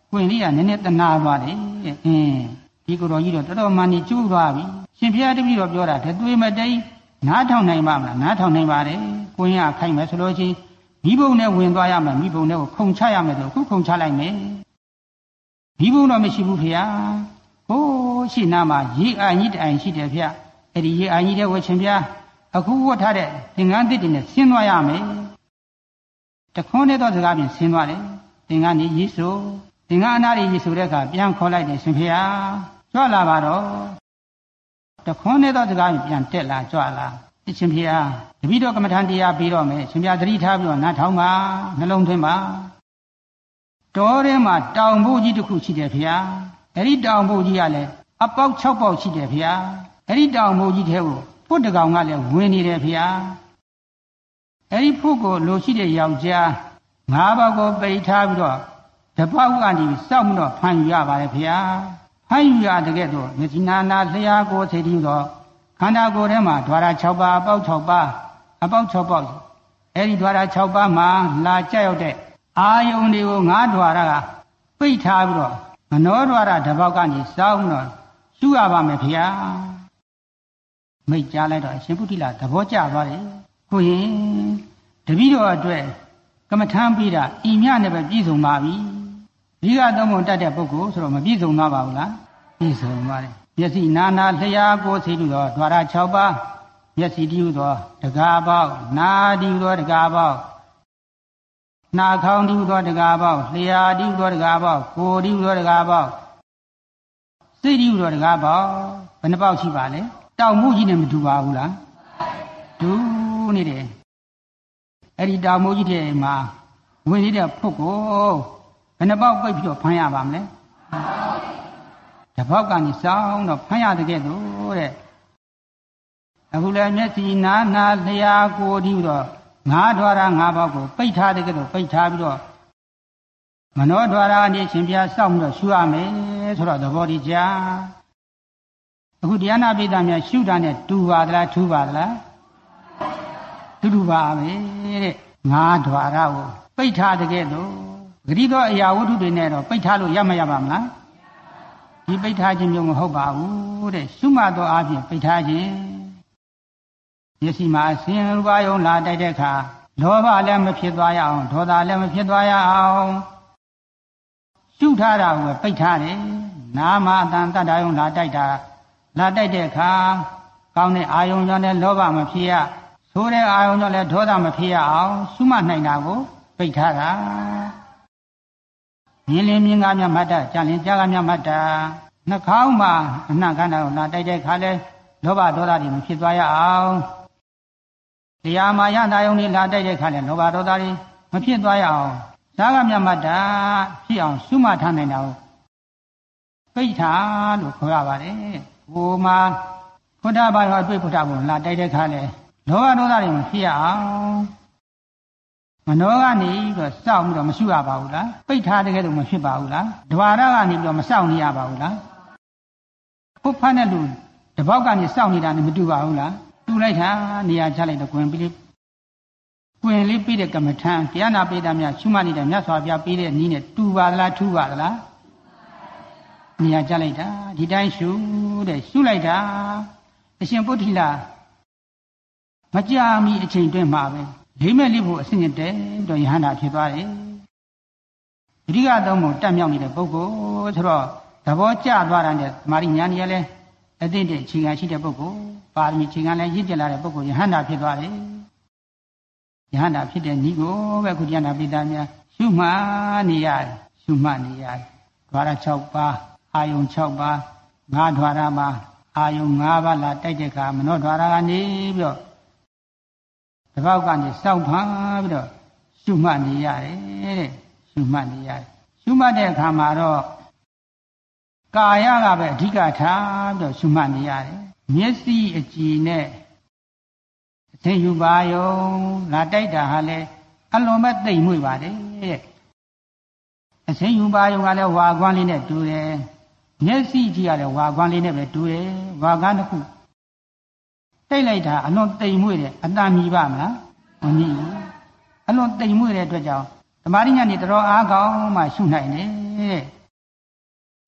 ကိုယ်လေးကနည်းနည်းတနာသွားတယ်ဒီကိုယ်တော်ကြီးတော့တော်တော်မှန်နေကျိုးသွားပြီရှင်ဘုရားတပည့်တော်ပြောတာသွေးမတိတ်နားထောင်နိုင်ပါမလားနားထောင်နိုင်ပါတယ်ကိုရင်ကခိုင်မယ်ဆိုလို့ချင်းမိဘုံနဲ့ဝင်သွားရမယ်မိဘုံနဲ့ကိုခုံချရမယ်ဆိုခုခုံချလိုက်မယ်မိဘုံတော့မရှိဘူးဖေဟာဟိုးရှိနာမှာရေအိုင်ကြီးတိုင်ရှိတယ်ဖေအဲ့ဒီရေအိုင်ကြီးတဲ့ဝရှင်ဘုရားအခုဝတ်ထားတဲ့သင်္ကန်းသစ်တွေနဲ့ဆင်းသွားရမယ်တခွန်းနဲ့တော့စကားပြင်ဆင်းသွားတယ်သင်္ကန်းကြီးရေဆိုသင်္ကန်းအနာတွေရေဆိုတဲ့အခါပြန်ခေါ်လိုက်တယ်ရှင်ဖေဟာကြွလာပါတော့တခွန်းနဲ့တော့စကားပြန်တက်လာကြွလာအရှင်ဖေဟာတပည့်တော်ကမ္မထံတရားပြီးတော့မယ်ရှင်ဖေဟာသတိထားပြီးတော့နားထောင်ပါနှလုံးသွင်းပါတောထဲမှာတောင်ဖို့ကြီးတစ်ခုရှိတယ်ဖေဟာအဲ့ဒီတောင်ဖို့ကြီးကလည်းအပေါက်6ပေါက်ရှိတယ်ဖေဟာအဲ့ဒီတောင်ဖို့ကြီးထဲကိုဖို့တကောင်ကလည်းဝင်နေတယ်ဖေဟာအဲ့ဒီဖို့ကိုလိုရှိတဲ့ယောက်ျား5ပေါက်ကိုပိတ်ထားပြီးတော့တပေါက်ကနေစောက်ပြီးတော့ဖမ်းယူရပါတယ်ဖေဟာဖမ်းယူရတဲ့ကဲ့သို့မျက်စိနာနာလျှာကိုသိပြီးတော့ခန္ဓာကိုယ်ထဲမှာဓာရ6ပါးအပေါက်6ပါးအပေါက်6ပေါက်အဲ့ဒီဓာရ6ပါးမှာလာကြရောက်တဲ့အာယုန်တွေကို5ဓာရကပိတ်ထားပြီးတော့မနောဓာရတစ်ပေါက်ကနေစောင်းတော့ရှုရပါမယ်ဖေဟာမိတ်ကြားလိုက်တော့အရှင်ပုထိလာသဘောကျသွားတယ်ကိုရင်တပည့်တော်အတွက်ကမ္မထမ်းပြီးတာဤမြနဲ့ပဲပြည့်စုံပါပြီဒီကသုံးပုံတတ်တဲ့ပုဂ္ဂိုလ်ဆိုတော့မပြည့်စုံသွားပါဘူးလားပြည့်စုံပါတယ်မျက်စိနာနာလျှာကိုသိပြီးတော့ဓာရ6ပါးမျက်စိတည်းဟူသောတကားပေါက်နာတည်းဟူသောတကားပေါက်နာခေါင်းတည်းဟူသောတကားပေါက်လျှာတည်းဟူသောတကားပေါက်ကိုယ်တည်းဟူသောတကားပေါက်စိတ်တည်းဟူသောတကားပေါက်ဘယ်နှပေါက်ရှိပါလဲတောင်မှုကြီးနဲ့မတူပါဘူးလားတူနေတယ်အဲ့ဒီတောင်မှုကြီးတဲ့မှာဝင်နေတဲ့ဖုတ်ကိုဘယ်နှပေါက်ပိတ်ပြီးတော့ဖမ်းရပါမလဲတစ်ပေါက်ကနေစောင်းတော့ဖမ်းရတဲ့ကဲ့သို့တဲ့အခုလည်းမျက်စိနာနာလျှာကိုယ်တည်းဟူသော5ဓာရ5ပေါက်ကိုပိတ်ထားတဲ့ကဲ့သို့ပိတ်ထားပြီးတော့မနောဓာရအနေရှင်ပြစောင့်ပြီးတော့ရှုရမယ်ဆိုတော့သဘောတည်းကြာအခုတရားနာပိဋကများရှုတာနဲ့တူပါသလားထူပါသလားတူပါပဲတဲ့5ဓာရကိုပိတ်ထားတဲ့ကဲ့သို့ဂရိသောအရာဝတ္ထုတွေနဲ့တော့ပိတ်ထားလို့ရမရပါမလားဒီပိတ်ထားခြင်းမျိုးမဟုတ်ပါဘူးတဲ့ရှုမှတ်သောအပြင်ပိတ်ထားခြင်းမျက်စိမှာအစဉ်ရူပယုံလာတိုက်တဲ့အခါလောဘလည်းမဖြစ်သွားရအောင်ဒေါသလည်းမဖြစ်သွားရအောင်ရှုထားတာကိုပိတ်ထားတယ်နာမအတန်တတ္တယုံလာတိုက်တာလာတိုက်တဲ့အခါကောင်းတဲ့အာယုံကြောင့်လည်းလောဘမဖြစ်ရဆိုးတဲ့အာယုံကြောင့်လည်းဒေါသမဖြစ်ရအောင်ရှုမှတ်နိုင်တာကိုပိတ်ထားတာမြင်လင်းမြင်ကားများမှတ်တာကြားလင်းကြားကားများမှတ်တာနှာခေါင်းမှာအနှံ့ခန္ဓာကိုလာတိုက်တဲ့အခါလဲလောဘဒေါသတွေမဖြစ်သွားရအောင်တရားမှာယတာယုံတွေလာတိုက်တဲ့အခါလဲလောဘဒေါသတွေမဖြစ်သွားရအောင်ကြားကားများမှတ်တာဖြစ်အောင်ရှုမှတ်ထားနိုင်တာကိုပိဋ္ဌာလို့ခေါ်ရပါတယ်ဟိုမှာဘုရားဘာသာတွေ့ဘုရားဘုံလာတိုက်တဲ့အခါလဲလောဘဒေါသတွေမဖြစ်ရအောင်မနောကနေပြီးတော့စောင့်ပြီးတော့မရှုရပါဘူးလားပိတ်ထားတဲ့ကဲတော့မဖြစ်ပါဘူးလားဓဝါရကနေပြီးတော့မစောင့်နေရပါဘူးလားဖုတ်ဖမ်းတဲ့လူတပေါက်ကနေစောင့်နေတာနဲ့မတူပါဘူးလားတူလိုက်တာနေရာချလိုက်တော့ကွင်ပြီးပြီးတဲ့ကမ္မထံတရားနာပိဋကများရှုမှတ်နေတဲ့မြတ်စွာဘုရားပေးတဲ့နည်းနဲ့တူပါသလားထူပါသလားနေရာချလိုက်တာဒီတိုင်းရှုတဲ့ရှုလိုက်တာအရှင်ပုထိလာမကြာမီအချိန်တွင်းမှာပဲလေးမဲ့လေးဖို့အစဉ်နဲ့တဲတော့ယဟန္တာဖြစ်သွားတယ်။ဒီကသုံးပုံတက်မြောက်နေတဲ့ပုဂ္ဂိုလ်ဆိုတော့သဘောကျသွားတာနဲ့မာရိညာနေရလဲအသိတဲ့ခြေခံရှိတဲ့ပုဂ္ဂိုလ်ပါရမီခြေခံလည်းရင့်ကျက်လာတဲ့ပုဂ္ဂိုလ်ယဟန္တာဖြစ်သွားတယ်။ယဟန္တာဖြစ်တဲ့ဤကိုပဲခုကျန်တာပိသားများရှုမှတ်နေရတယ်ရှုမှတ်နေရတယ်။ဓဝါရ6ပါးအာယုံ6ပါး5ဓဝါရမှာအာယုံ5ပါးလာတိုက်တဲ့အခါမနောဓဝါရကနေပြီးတော့တပေါက်ကနေစောင့်ဖမ်းပြီးတော့ရှုမှတ်နေရတယ်တဲ့ရှုမှတ်နေရတယ်ရှုမှတ်တဲ့အခါမှာတော့ကာယကပဲအဓိကထားပြီးတော့ရှုမှတ်နေရတယ်မျက်စိအကြည်နဲ့အသိယူပါယုံလာတိုက်တာဟာလဲအလွန်ပဲသိမ့်မွေ့ပါတယ်တဲ့အသိယူပါယုံကလည်းဝါကွမ်းလေးနဲ့တူတယ်မျက်စိကြည့်ရလဲဝါကွမ်းလေးနဲ့ပဲတူတယ်ဝါကွမ်းတစ်ခုတိတ်လိုက်တာအလွန်တိမ်မွေ့တယ်အတန်မြည်ပါမလားမမြည်ဘူးအလွန်တိမ်မွေ့တဲ့အတွက်ကြောင့်ဓမ္မရိညာနေတော်အားကောင်းမှရှုနိုင်တယ်တဲ့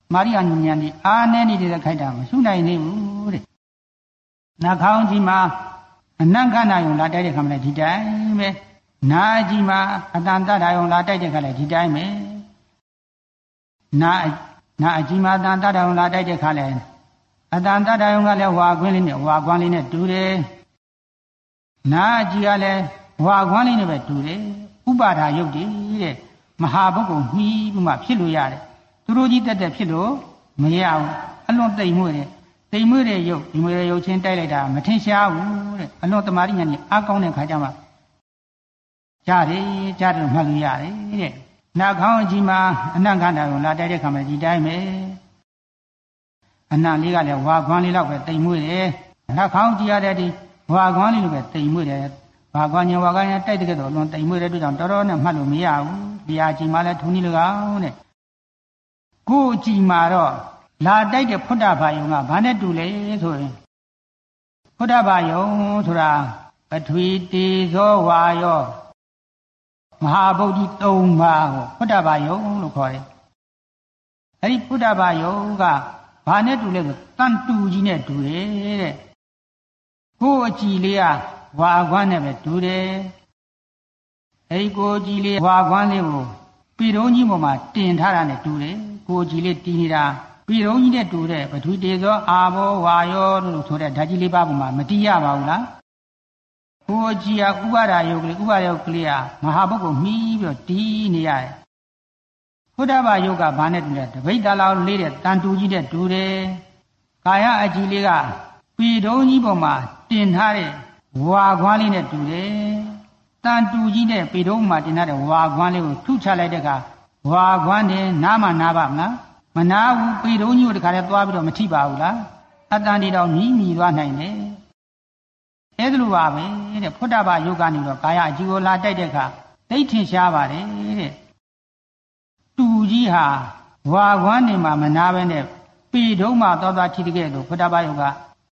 မာရိယာဉာဏ်ဒီအားနည်းနေတဲ့ခိုက်တာမရှုနိုင်သေးဘူးတဲ့နှာခေါင်းကြီးမှာအနံ့ခန္ဓာယုံလာတိုက်တဲ့ခါမှလည်းဒီတိုင်းပဲနားကြီးမှာအတန်တတာယုံလာတိုက်တဲ့ခါလည်းဒီတိုင်းပဲနာအကြီးမှာအတန်တတာယုံလာတိုက်တဲ့ခါလည်းအတန်တတာယုံကလည်းဝါခွင်းလေးနဲ့ဝါခွန်းလေးနဲ့တူတယ်နာအကြီးကလည်းဝါခွန်းလေးနဲ့ပဲတူတယ်ဥပါဒာယုတ်တည်တဲ့မဟာပုဂ္ဂိုလ်မှီးပြီးမှဖြစ်လို့ရတယ်သူတို့ကြီးတက်ဖြစ်လို့မရဘူးအလွန်သိမ်မွေ့တယ်သိမ်မွေ့တဲ့ယုတ်ဒီမွေ့တဲ့ယုတ်ချင်းတိုက်လိုက်တာမထင်ရှားဘူးတဲ့အလွန်တမာတိဉာဏ်ကြီးအားကောင်းတဲ့ခါကျမှကြားတယ်လို့မှတ်လို့ရတယ်တဲ့နှာခေါင်းအကြီးမှာအနံ့ခန္ဓာကိုလာတိုက်တဲ့ခါမှာဒီတိုင်းပဲအနံ့လေးကလည်းဝါခွန်းလေးလောက်ပဲသိမ်မွေ့တယ်နှာခေါင်းကြည့်ရတဲ့ဒီဝါခွန်းလေးလိုပဲသိမ်မွေ့တယ်ဝါခွန်းညာတိုက်တဲ့ကတော့အလွန်သိမ်မွေ့တဲ့အတွက်ကြောင့်တော်တော်နဲ့မှတ်လို့မရဘူးဒီဟာကြည့်မှလည်းထုံးနည်း၎င်းတဲ့ကိုယ်ကြည့်မှာတော့လာတိုက်တဲ့ဖုဒ္ဓဘာယုံကဘာနဲ့တူလဲဆိုရင်ဖုဒ္ဓဘာယုံဆိုတာပထဝီတေဇောဝါယောမဟာဗုဒ္ဓ3ပါးကိုဖုဒ္ဓဘာယုံလို့ခေါ်တယ်အဲ့ဒီဖုဒ္ဓဘာယုံကဘာနဲ့တူလဲဆိုတန်တူကြီးနဲ့တူတယ်တဲ့ကိုယ်အကြည်လေးကဝါခွန်းနဲ့ပဲတူတယ်အဲ့ဒီကိုယ်ကြည်လေးဝါခွန်းလေးကိုပြည်တော်ကြီးပေါ်မှာတင်ထားတာနဲ့တူတယ်ကိုယ်ကြည်လေးတီးနေတာပြည်တော်ကြီးနဲ့တူတဲ့ပထဝီတေဇောအာဘောဝါယောလို့ဆိုတဲ့ဓာတ်ကြီးလေးပါးပေါ်မှာမတီးရပါဘူးလားကိုယ်ကြည်ဟာဥပါဒာယုတ်ကလေးဥပါဒာယုတ်ကလေးဟာမဟာပုဂ္ဂိုလ်မှီးပြီးတော့တီးနေရတယ်ဖုဒ္ဓဘာယုတ်ကဘာနဲ့တူလဲတပိဋ္ဌာလောက်လေးတဲ့တန်တူကြီးနဲ့တူတယ်ကာယအကြည်လေးကပြည်တော်ကြီးပေါ်မှာတင်ထားတဲ့ဝါခွန်းလေးနဲ့တူတယ်တန်တူကြီးနဲ့ပြည်တော်မှာတင်ထားတဲ့ဝါခွန်းလေးကိုထုချလိုက်တဲ့အခါဝါခွန်းနဲ့နားမနာပါမလားမနာဘူးပြည်တော်ကြီးကိုတခါတည်းသွားပြီးတော့မထိပါဘူးလားအတန်ဒီတော့မြည်မြည်သွားနိုင်တယ်အဲ့ဒါလိုပါပဲတဲ့ဖုဒ္ဓဘာယုတ်ကနေတော့ကာယအကြည်ကိုလာတိုက်တဲ့အခါသိထင်ရှားပါတယ်တဲ့တူကြီးဟာဝါခွန်းနေမှာမနာပဲနဲ့ပြည်တော်မှာသွားထိတဲ့လို့ဖုဒ္ဓဘာယုတ်က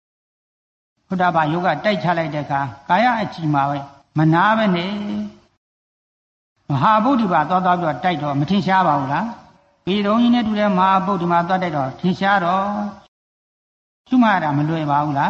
တိုက်ချလိုက်တဲ့အခါကာယအကြည်မှာပဲမနာပဲနဲ့မဟာဗုဒ္ဓဘာသွားပြီးတော့တိုက်တော့မထင်ရှားပါဘူးလားပြည်တော်ကြီးနဲ့တူတဲ့မဟာဗုဒ္ဓမှာသွားတိုက်တော့ထင်ရှားတော့ရှုမှတ်ရတာမလွယ်ပါဘူးလား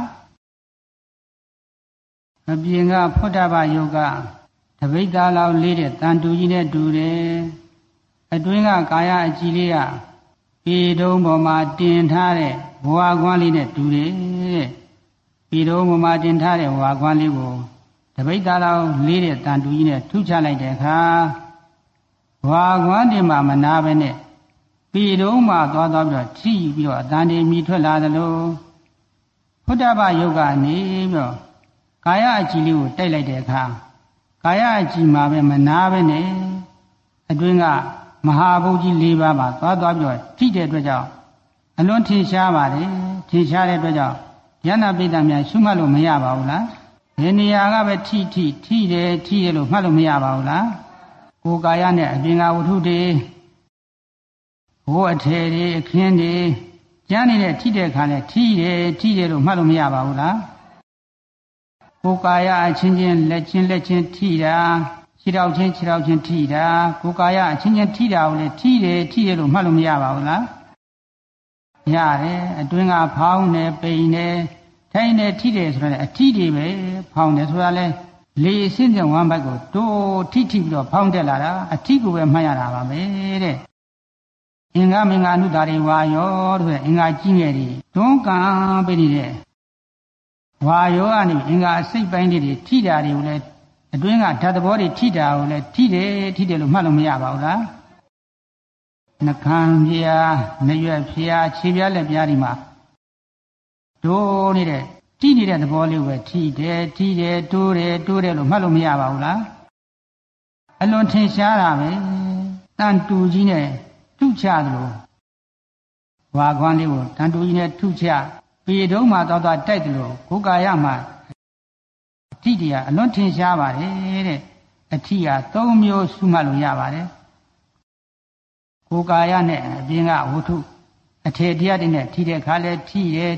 အပြင်ကဖုဒ္ဓဘာယုတ်ကတပိဋ္ဌာလောက်လေးတဲ့တန်တူကြီးနဲ့တူတယ်အတွင်းကကာယအကြည်လေးကပြည်တော်ပေါ်မှာတင်ထားတဲ့ဘဝကွမ်းလေးနဲ့တူတယ်တဲ့ပြည်တော်ပေါ်မှာတင်ထားတဲ့ဘဝကွမ်းလေးကိုတပိဋ္ဌာလောက်လေးတဲ့တန်တူကြီးနဲ့ထုချလိုက်တဲ့အခါဘဝကွမ်းတင်မှာမနာပဲနဲ့ပြည်တော်မှာသွားပြီးတော့ထိပြီးတော့အတန်တွေမြည်ထွက်လာသလိုဖုဒ္ဓဘာယုတ်ကနေပြီးတော့ကာယအကြည်လေးကိုတိုက်လိုက်တဲ့အခါကာယအကြည်မှာပဲမနာပဲနဲ့အတွင်းကမဟာဗုဒ္ဓကြီး၄ပါးမှာသွားပြီးတော့ထိတဲ့အတွက်ကြောင့်အလွန်ထင်ရှားပါတယ်ထင်ရှားတဲ့အတွက်ကြောင့်ဉာဏပိဋကများရှုမှတ်လို့မရပါဘူးလားဘယ်နေရာကပဲထိတယ်လို့မှတ်လို့မရပါဘူးလားကိုယ်ကာယနဲ့အပြင်ကဝတ္ထုတွေဘိုးအထည်တွေအခင်းတွေကျမ်းနေတဲ့ထိတဲ့ခါနဲ့ထိတယ်လို့မှတ်လို့မရပါဘူးလားကိုယ်ကာယအချင်းချင်းလက်ချင်းထိတာခြေထောက်ချင်းထိတာကိုယ်ကာယအချင်းချင်းထိတာကိုလည်းထိတယ်လို့မှတ်လို့မရပါဘူးလားရတယ်အတွင်းကဖောင်းနေပိန်နေထိုင်နေထိတယ်ဆိုတော့အထိတွေပဲဖောင်းတယ်ဆိုတာလဲလေအစင်းစင်ဝမ်းဘက်ကိုတိုးထိပြီးတော့ဖောင်းတက်လာတာအထိကိုပဲမှတ်ရတာပါပဲတဲ့အင်္ဂမင်္ဂအနုတာရိဝါယောတဲ့အင်္ဂကြီးငယ်တွေတွန်းကန်ပေးနေတဲ့ဝါယောကနေအင်္ဂအစိတ်ပိုင်းတွေထိတာတွေကိုလည်းအတွင်းကဓာတ်သဘောတွေထိတာကိုလည်းထိတယ်လို့မှတ်လို့မရပါဘူးလားနှခံပြာနှရွက်ပြာခြေပြားလက်ပြားဒီမှာဒိုးနေတဲ့ထိနေတဲ့သဘောလေးကိုပဲထိတယ်တိုးတယ်လို့မှတ်လို့မရပါဘူးလားအလွန်ထင်ရှားတာပဲတန်တူကြီးနဲ့ထုချသလိုဝါခွန်းလေးကိုတန်တူကြီးနဲ့ထုချပေတုံးမှာသွားတိုက်တယ်လို့ကိုယ်ကာယမှာအထိတရားအလွန်ထင်ရှားပါတယ်တဲ့အထိက3မျိုးရှုမှတ်လို့ရပါတယ်ကိုယ်ကာယနဲ့အပြင်ကဝတ္ထုအထေတရားတွေနဲ့ထိတဲ့ခါလဲထိတယ်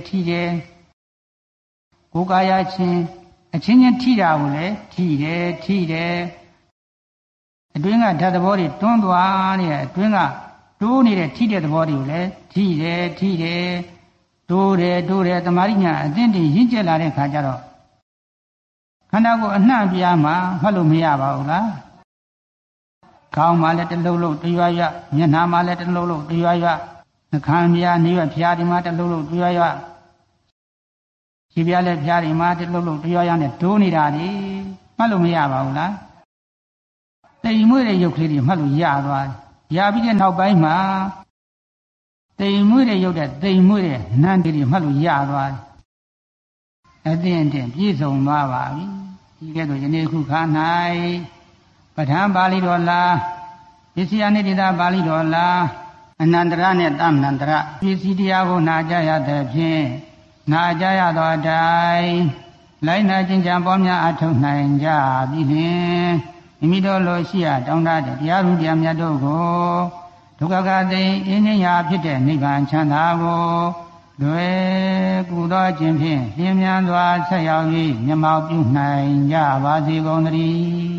ကိုယ်ကာယချင်းအချင်းချင်းထိတာကိုလည်းထိတယ်အတွင်းကဓာတ်သဘောတွေတွန်းသွားနေတဲ့အတွင်းကတိုးနေတဲ့ထိတဲ့သဘောတွေကိုလည်းထိတယ်တိုးတယ်တမာရိညာအသင့်တည်းရင့်ကျက်လာတဲ့ခါကျတော့ခန္ဓာကိုယ်အနှံ့ပြားမှာမှတ်လို့မရပါဘူးလားခေါင်းမှာလည်းတလုံးလုံးတရွရွမျက်နှာမှာလည်းတလုံးလုံးတရွရွနှာခမ်းပြားနေရွဖျားဒီမှာတလုံးလုံးတရွရွခြေပြားလည်းဖျားဒီမှာတလုံးလုံးတရွရွနဲ့ဒိုးနေတာဒီမှတ်လို့မရပါဘူးလားတိမ်မွေ့တဲ့ရုပ်ကလေးတွေမှတ်လို့ရသွားတယ်ရပြီးတဲ့နောက်ပိုင်းမှာတိမ်မွေ့တဲ့ရုပ်တဲ့တိမ်မွေ့တဲ့နန်းတွေမှတ်လို့ရသွားတယ်အသင့်ပြည့်စုံသွားပါပြီဒီကဲ့သို့ယနေ့ခုခါ၌ပဋ္ဌာန်းပါဠိတော်လားပစ္စယနိတိတာပါဠိတော်လားအနန္တရနဲ့တမ္နန္တရပစ္စည်းတရားကိုနာကြရတဲ့ဖြင့်နာကြရသောအတိုင်းလိုက်နာကျင့်ကြံပွားများအထောက်နိုင်ကြပြီလျှင်မိမိတို့လိုရှိရတောင်းတတဲ့တရားဥတရားမြတ်တို့ကိုဒုက္ခကသိအင်းဉ္ဇာဖြစ်တဲ့နိဗ္ဗာန်ချမ်းသာကိုလွယ်ကူသောခြင်းဖြင့်လျင်မြန်စွာဆက်ရောက်၍မျက်မှောက်ပြုနိုင်ကြပါစေကုန်သတည်း